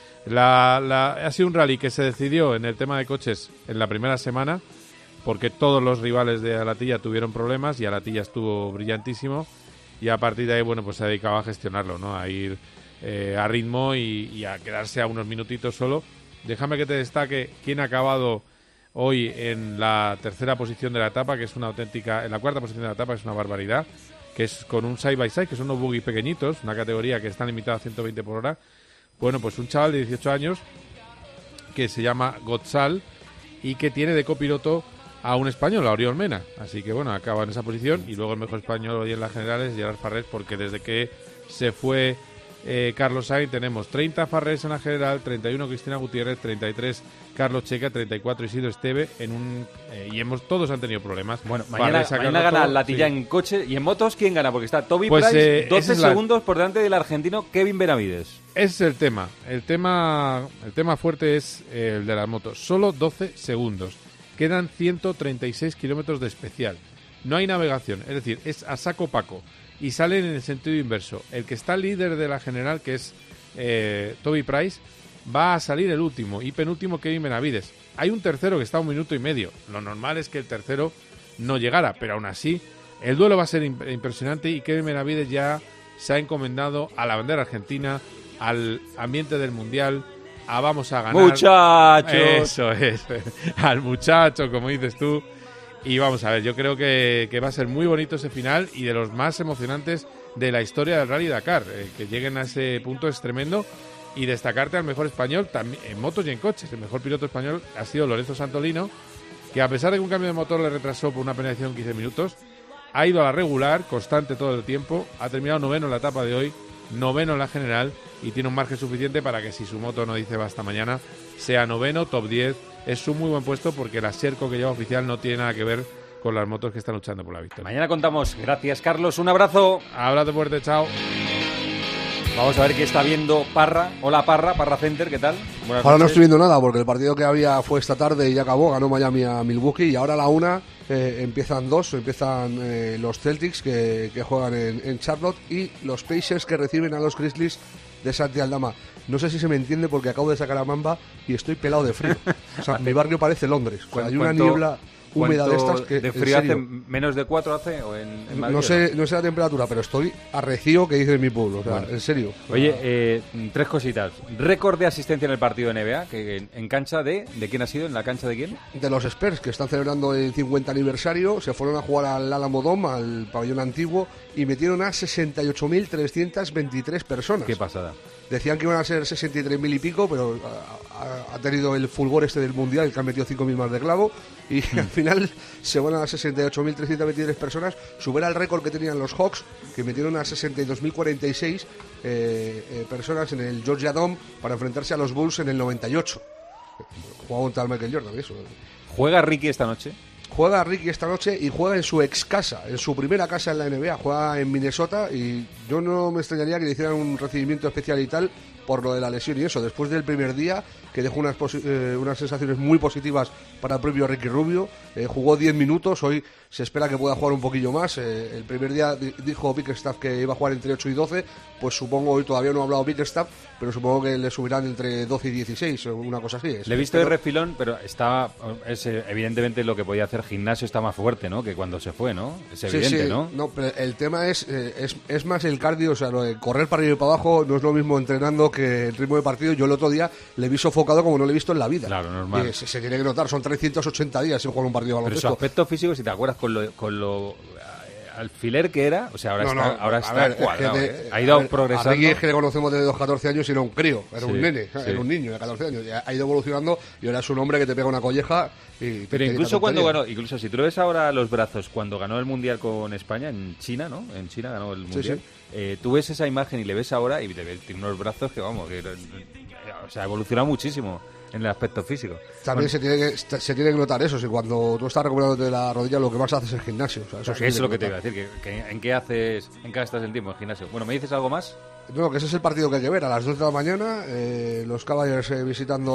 ha sido un rally que se decidió en el tema de coches en la primera semana, porque todos los rivales de Alatilla tuvieron problemas y Alatilla estuvo brillantísimo y a partir de ahí, bueno, pues se ha dedicado a gestionarlo, ¿no? A ir a ritmo y a quedarse a unos minutitos solo. Déjame que te destaque quién ha acabado hoy en la 3ª posición de la etapa, que es una auténtica, en la 4ª posición de la etapa, que es una barbaridad, que es con un side by side, que son unos buggy pequeñitos, una categoría que está limitada a 120 por hora. Bueno, pues un chaval de 18 años que se llama Gotzal y que tiene de copiloto a un español, a Oriol Mena. Así que bueno, acaba en esa posición y luego el mejor español hoy en las generales, Gerard Farrés, porque desde que se fue Carlos Sainz tenemos 30 Farrés en la general, 31 Cristina Gutiérrez, 33 Carlos Checa, 34 Isidro Esteve todos han tenido problemas. Bueno, mañana gana Alatilla en coche y en motos. ¿Quién gana? Porque está Toby Price 12 segundos por delante del argentino Kevin Benavides. Ese es el tema. El tema fuerte es el de las motos. Solo 12 segundos. quedan 136 kilómetros de especial. No hay navegación, es decir, es a saco paco. Y salen en el sentido inverso. El que está líder de la general, que es Toby Price, va a salir el último. Y penúltimo, Kevin Benavides. Hay un tercero que está a 1 minuto y medio. Lo normal es que el tercero no llegara, pero aún así el duelo va a ser impresionante y Kevin Benavides ya se ha encomendado a la bandera argentina, al ambiente del Mundial, a vamos a ganar. ¡Muchachos! Eso es, al muchacho, como dices tú. Y vamos a ver, yo creo que va a ser muy bonito ese final y de los más emocionantes de la historia del Rally Dakar. Que lleguen a ese punto es tremendo. Y destacarte al mejor español también en motos y en coches. El mejor piloto español ha sido Lorenzo Santolino, que a pesar de que un cambio de motor le retrasó por una penalización 15 minutos, ha ido a la regular, constante todo el tiempo, ha terminado noveno en la etapa de hoy, noveno en la general y tiene un margen suficiente para que si su moto no dice basta mañana, sea noveno, top 10. Es un muy buen puesto porque la Sherco que lleva oficial no tiene nada que ver con las motos que están luchando por la victoria. Mañana contamos. Gracias, Carlos. Un abrazo. Abrazo fuerte, chao. Vamos a ver qué está viendo Parra. Hola, Parra Center, ¿qué tal? Buenas ahora noches. no estoy viendo nada porque el partido que había fue esta tarde y ya acabó, ganó Miami a Milwaukee y ahora a la 1 empiezan los Celtics que juegan en Charlotte y los Pacers que reciben a los Grizzlies de Santi Aldama. No sé si se me entiende porque acabo de sacar a Mamba y estoy pelado de frío. O sea, mi barrio parece Londres. O sea, hay una niebla húmeda de estas que ¿de frío hace menos de 4 hace o en Madrid? No sé la temperatura, pero estoy arrecio que dice en mi pueblo, o sea, bueno, en serio. Oye, 3 cositas. Récord de asistencia en el partido de NBA, que en cancha ¿de quién ha sido? ¿En la cancha de quién? De los Spurs, que están celebrando el 50 aniversario, se fueron a jugar al Alamo Dome, al pabellón antiguo, y metieron a 68.323 personas. Qué pasada. Decían que iban a ser 63.000 y pico, pero ha tenido el fulgor este del Mundial, que han metido 5.000 más de clavo, y al final se van a 68.323 personas, supera el récord que tenían los Hawks, que metieron a 62.046 personas en el Georgia Dome para enfrentarse a los Bulls en el 98. Jugaba un tal Michael Jordan, eso. ¿Juega Ricky esta noche? Juega Ricky esta noche y juega en su ex casa, en su primera casa en la NBA, juega en Minnesota y yo no me extrañaría que le hicieran un recibimiento especial y tal por lo de la lesión y eso, después del primer día que dejó unas sensaciones muy positivas para el propio Ricky Rubio, jugó 10 minutos, hoy se espera que pueda jugar un poquillo más, el primer día dijo Bickerstaff que iba a jugar entre 8 y 12, pues supongo, hoy todavía no ha hablado Bickerstaff, pero supongo que le subirán entre 12 y 16, una cosa así. Le he visto de refilón, pero evidentemente lo que podía hacer gimnasio está más fuerte, ¿no? Que cuando se fue, ¿no? Es evidente, sí. ¿no? No, pero el tema es más el cardio, o sea, lo de correr para arriba y para abajo no es lo mismo entrenando que el ritmo de partido. Yo el otro día le vi sofocado como no le he visto en la vida. Claro, normal. Se tiene que notar, son 380 días sin jugar un partido de baloncesto. Pero su aspecto físico, si te acuerdas con lo alfiler que era, o sea, ahora está cuadrado, ha ido progresando. A Ricky es que le conocemos desde los 14 años y era un crío, era un nene, era un niño de 14 años, ha ido evolucionando y ahora es un hombre que te pega una colleja pero incluso cuando ganó, incluso si tú lo ves ahora los brazos, cuando ganó el Mundial con España en China, ¿no? En China ganó el Mundial. Tú ves esa imagen y le ves ahora y tiene unos brazos que vamos, o sea, ha evolucionado muchísimo en el aspecto físico. También se tiene que notar eso, si cuando tú estás recuperándote de la rodilla lo que más haces es el gimnasio. O sea, eso es lo que te iba a decir, ¿en qué gastas el tiempo en gimnasio? Bueno, ¿me dices algo más? No, que ese es el partido que hay que ver, a las 2 de la mañana, los Cavaliers visitando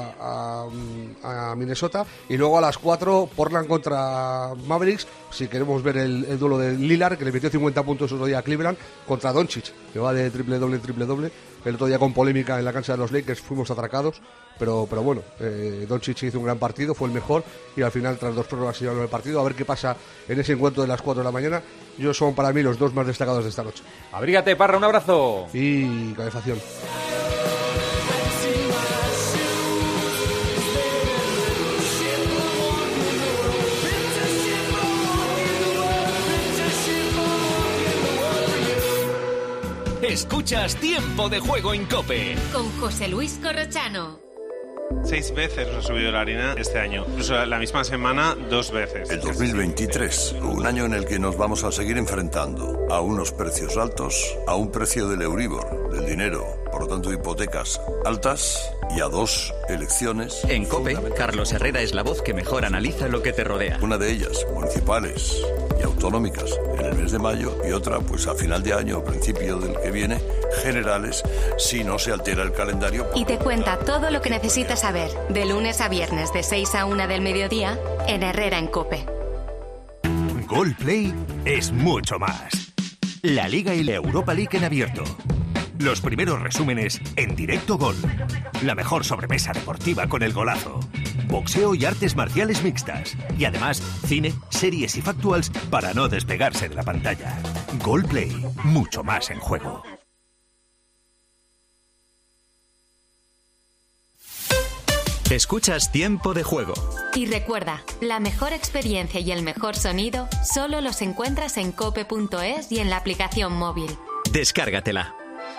a Minnesota, y luego a las 4 Portland contra Mavericks, si queremos ver el duelo de Lillard, que le metió 50 puntos el otro día a Cleveland, contra Doncic, que va de triple-doble. El otro día con polémica en la cancha de los Lakers fuimos atracados, pero bueno, Doncic hizo un gran partido, fue el mejor, y al final tras 2 prórrogas se llevaron el partido. A ver qué pasa en ese encuentro de las 4 de la mañana. Yo son para mí los 2 más destacados de esta noche. Abrígate, Parra, un abrazo. Y calefacción. Escuchas Tiempo de Juego en COPE. Con José Luis Corrochano. 6 veces nos ha subido la harina este año. Incluso la misma semana 2 veces. El 2023, un año en el que nos vamos a seguir enfrentando a unos precios altos, a un precio del Euribor, del dinero, por lo tanto hipotecas altas y a 2 elecciones. En COPE, Carlos Herrera es la voz que mejor analiza lo que te rodea. Una de ellas, municipales, y autonómicas en el mes de mayo y otra pues a final de año o principio del que viene, generales, si no se altera el calendario. Y te cuenta todo lo que necesitas saber, de lunes a viernes de 6 a 1 del mediodía, en Herrera en COPE. Gol Play es mucho más. La Liga y la Europa League en abierto. Los primeros resúmenes en directo Gol. La mejor sobremesa deportiva con el golazo. Boxeo y artes marciales mixtas. Y además, cine, series y factuals para no despegarse de la pantalla. Gol Play, mucho más en juego. Escuchas Tiempo de Juego. Y recuerda, la mejor experiencia y el mejor sonido solo los encuentras en cope.es y en la aplicación móvil. Descárgatela.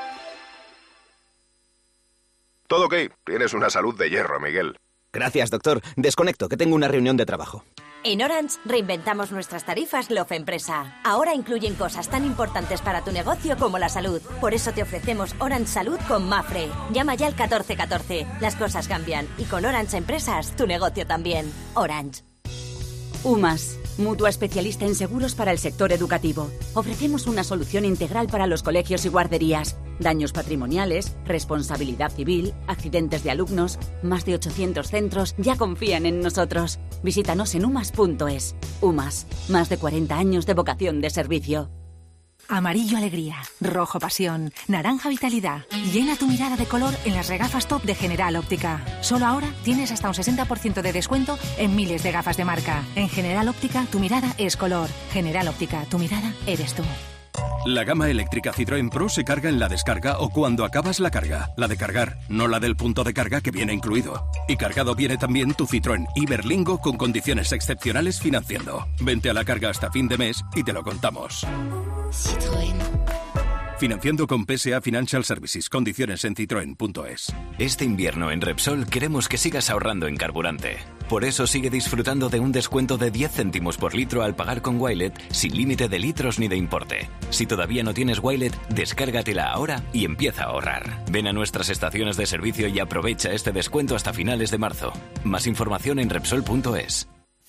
Todo ok. Tienes una salud de hierro, Miguel. Gracias, doctor. Desconecto, que tengo una reunión de trabajo. En Orange reinventamos nuestras tarifas Love Empresa. Ahora incluyen cosas tan importantes para tu negocio como la salud. Por eso te ofrecemos Orange Salud con Mafre. Llama ya al 1414. Las cosas cambian y con Orange Empresas tu negocio también. Orange. UMAS, mutua especialista en seguros para el sector educativo. Ofrecemos una solución integral para los colegios y guarderías. Daños patrimoniales, responsabilidad civil, accidentes de alumnos. Más de 800 centros ya confían en nosotros. Visítanos en umas.es. UMAS, más de 40 años de vocación de servicio. Amarillo alegría, rojo pasión, naranja vitalidad. Llena tu mirada de color en las regafas top de General Óptica. Solo ahora tienes hasta un 60% de descuento en miles de gafas de marca. En General Óptica, tu mirada es color. General Óptica, tu mirada eres tú. La gama eléctrica Citroën Pro se carga en la descarga o cuando acabas la carga. La de cargar, no la del punto de carga que viene incluido. Y cargado viene también tu Citroën Iberlingo con condiciones excepcionales financiando. Vente a la carga hasta fin de mes y te lo contamos. Citroën. Financiando con PSA Financial Services. Condiciones en citroen.es. Este invierno en Repsol queremos que sigas ahorrando en carburante. Por eso sigue disfrutando de un descuento de 10 céntimos por litro al pagar con Wilet sin límite de litros ni de importe. Si todavía no tienes Wilet, descárgatela ahora y empieza a ahorrar. Ven a nuestras estaciones de servicio y aprovecha este descuento hasta finales de marzo. Más información en Repsol.es.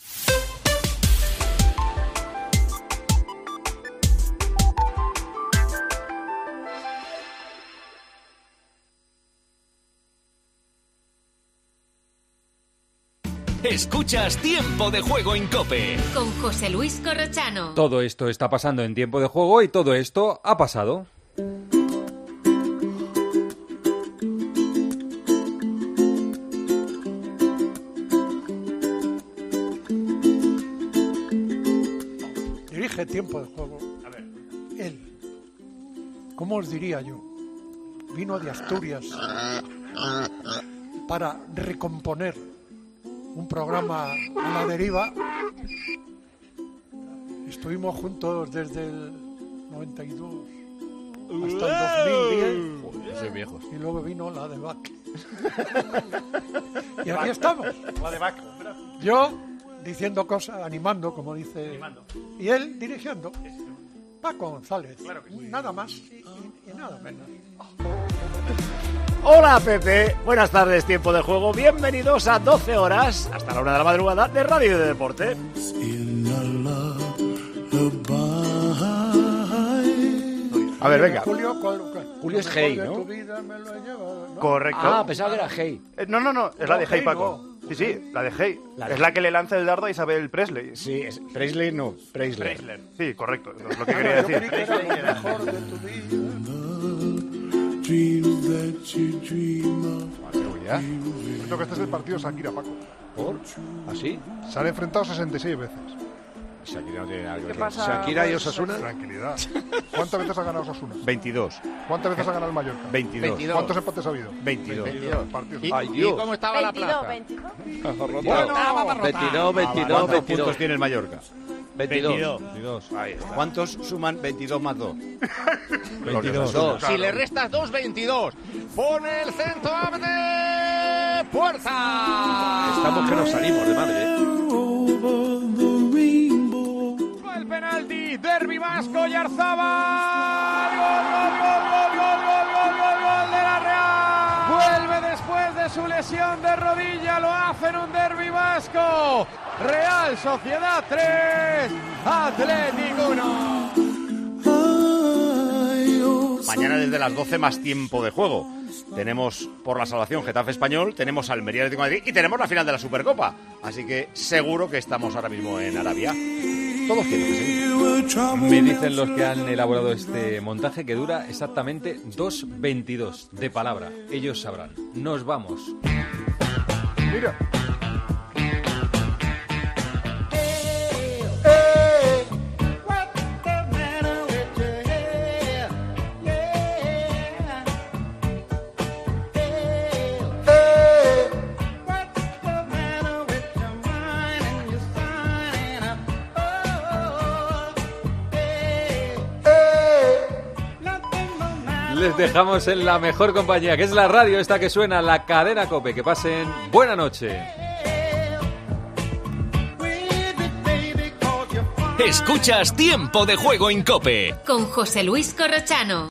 Escuchas Tiempo de Juego en COPE. Con José Luis Corrochano. Todo esto está pasando en Tiempo de Juego y todo esto ha pasado. Dirige Tiempo de Juego. A ver. Él. ¿Cómo os diría yo? Vino de Asturias para recomponer un programa a la deriva. Estuvimos juntos desde el 92 hasta el 2010. Soy viejo. Y luego vino la de Bac. Y aquí estamos. La de Bac. Yo diciendo cosas, animando, como dice. Y él dirigiendo. Paco González. Claro que sí. Nada más y nada menos. Hola Pepe, buenas tardes, Tiempo de Juego, bienvenidos a 12 horas, hasta la 1 de la madrugada, de Radio y de Deporte. A ver, venga. Julio es Hey, ¿no? Correcto. Ah, pensaba que era Hey. No, es la de Hey, Paco. No. Sí, la de Hey. Es la que le lanza el dardo a Isabel Presley. Sí, Presley no, Presley. Sí, correcto, es lo que quería decir. Yo creí que era lo mejor de tu vida. Creo que este es el partido Shakira, Paco. ¿Por? ¿Así? Se han enfrentado 66 veces. Shakira no tiene algo ¿Qué que pasa? Shakira y Osasuna. Tranquilidad. ¿Cuántas veces ha ganado Osasuna? 22. ¿Cuántas veces ha ganado el Mallorca? 22. ¿Cuántos empates ha habido? 22. ¿Y cómo estaba la plaza? 22. 22. ¿Cuántos puntos tiene el Mallorca? 22. Ahí está. ¿Cuántos suman 22 más 2? 22. Si le restas 2, 22. Pone el centro, abre puerta. Estamos que nos salimos de madre, El penalti, Derbi Vasco y Arzabal. Gol de la Real. Vuelve después de su su lesión de rodilla, lo hace en un derbi vasco. Real Sociedad 3, Atlético 1. Mañana desde las 12 más tiempo de juego. Tenemos por la salvación Getafe Español, tenemos Almería Atlético de Madrid y tenemos la final de la Supercopa. Así que seguro que estamos ahora mismo en Arabia. Todos quieren que seguir. Me dicen los que han elaborado este montaje que dura exactamente 2:22 de palabra. Ellos sabrán. Nos vamos. Mira. Les dejamos en la mejor compañía, que es la radio esta que suena, la cadena COPE. Que pasen buena noche. Escuchas Tiempo de Juego en COPE con José Luis Corrochano.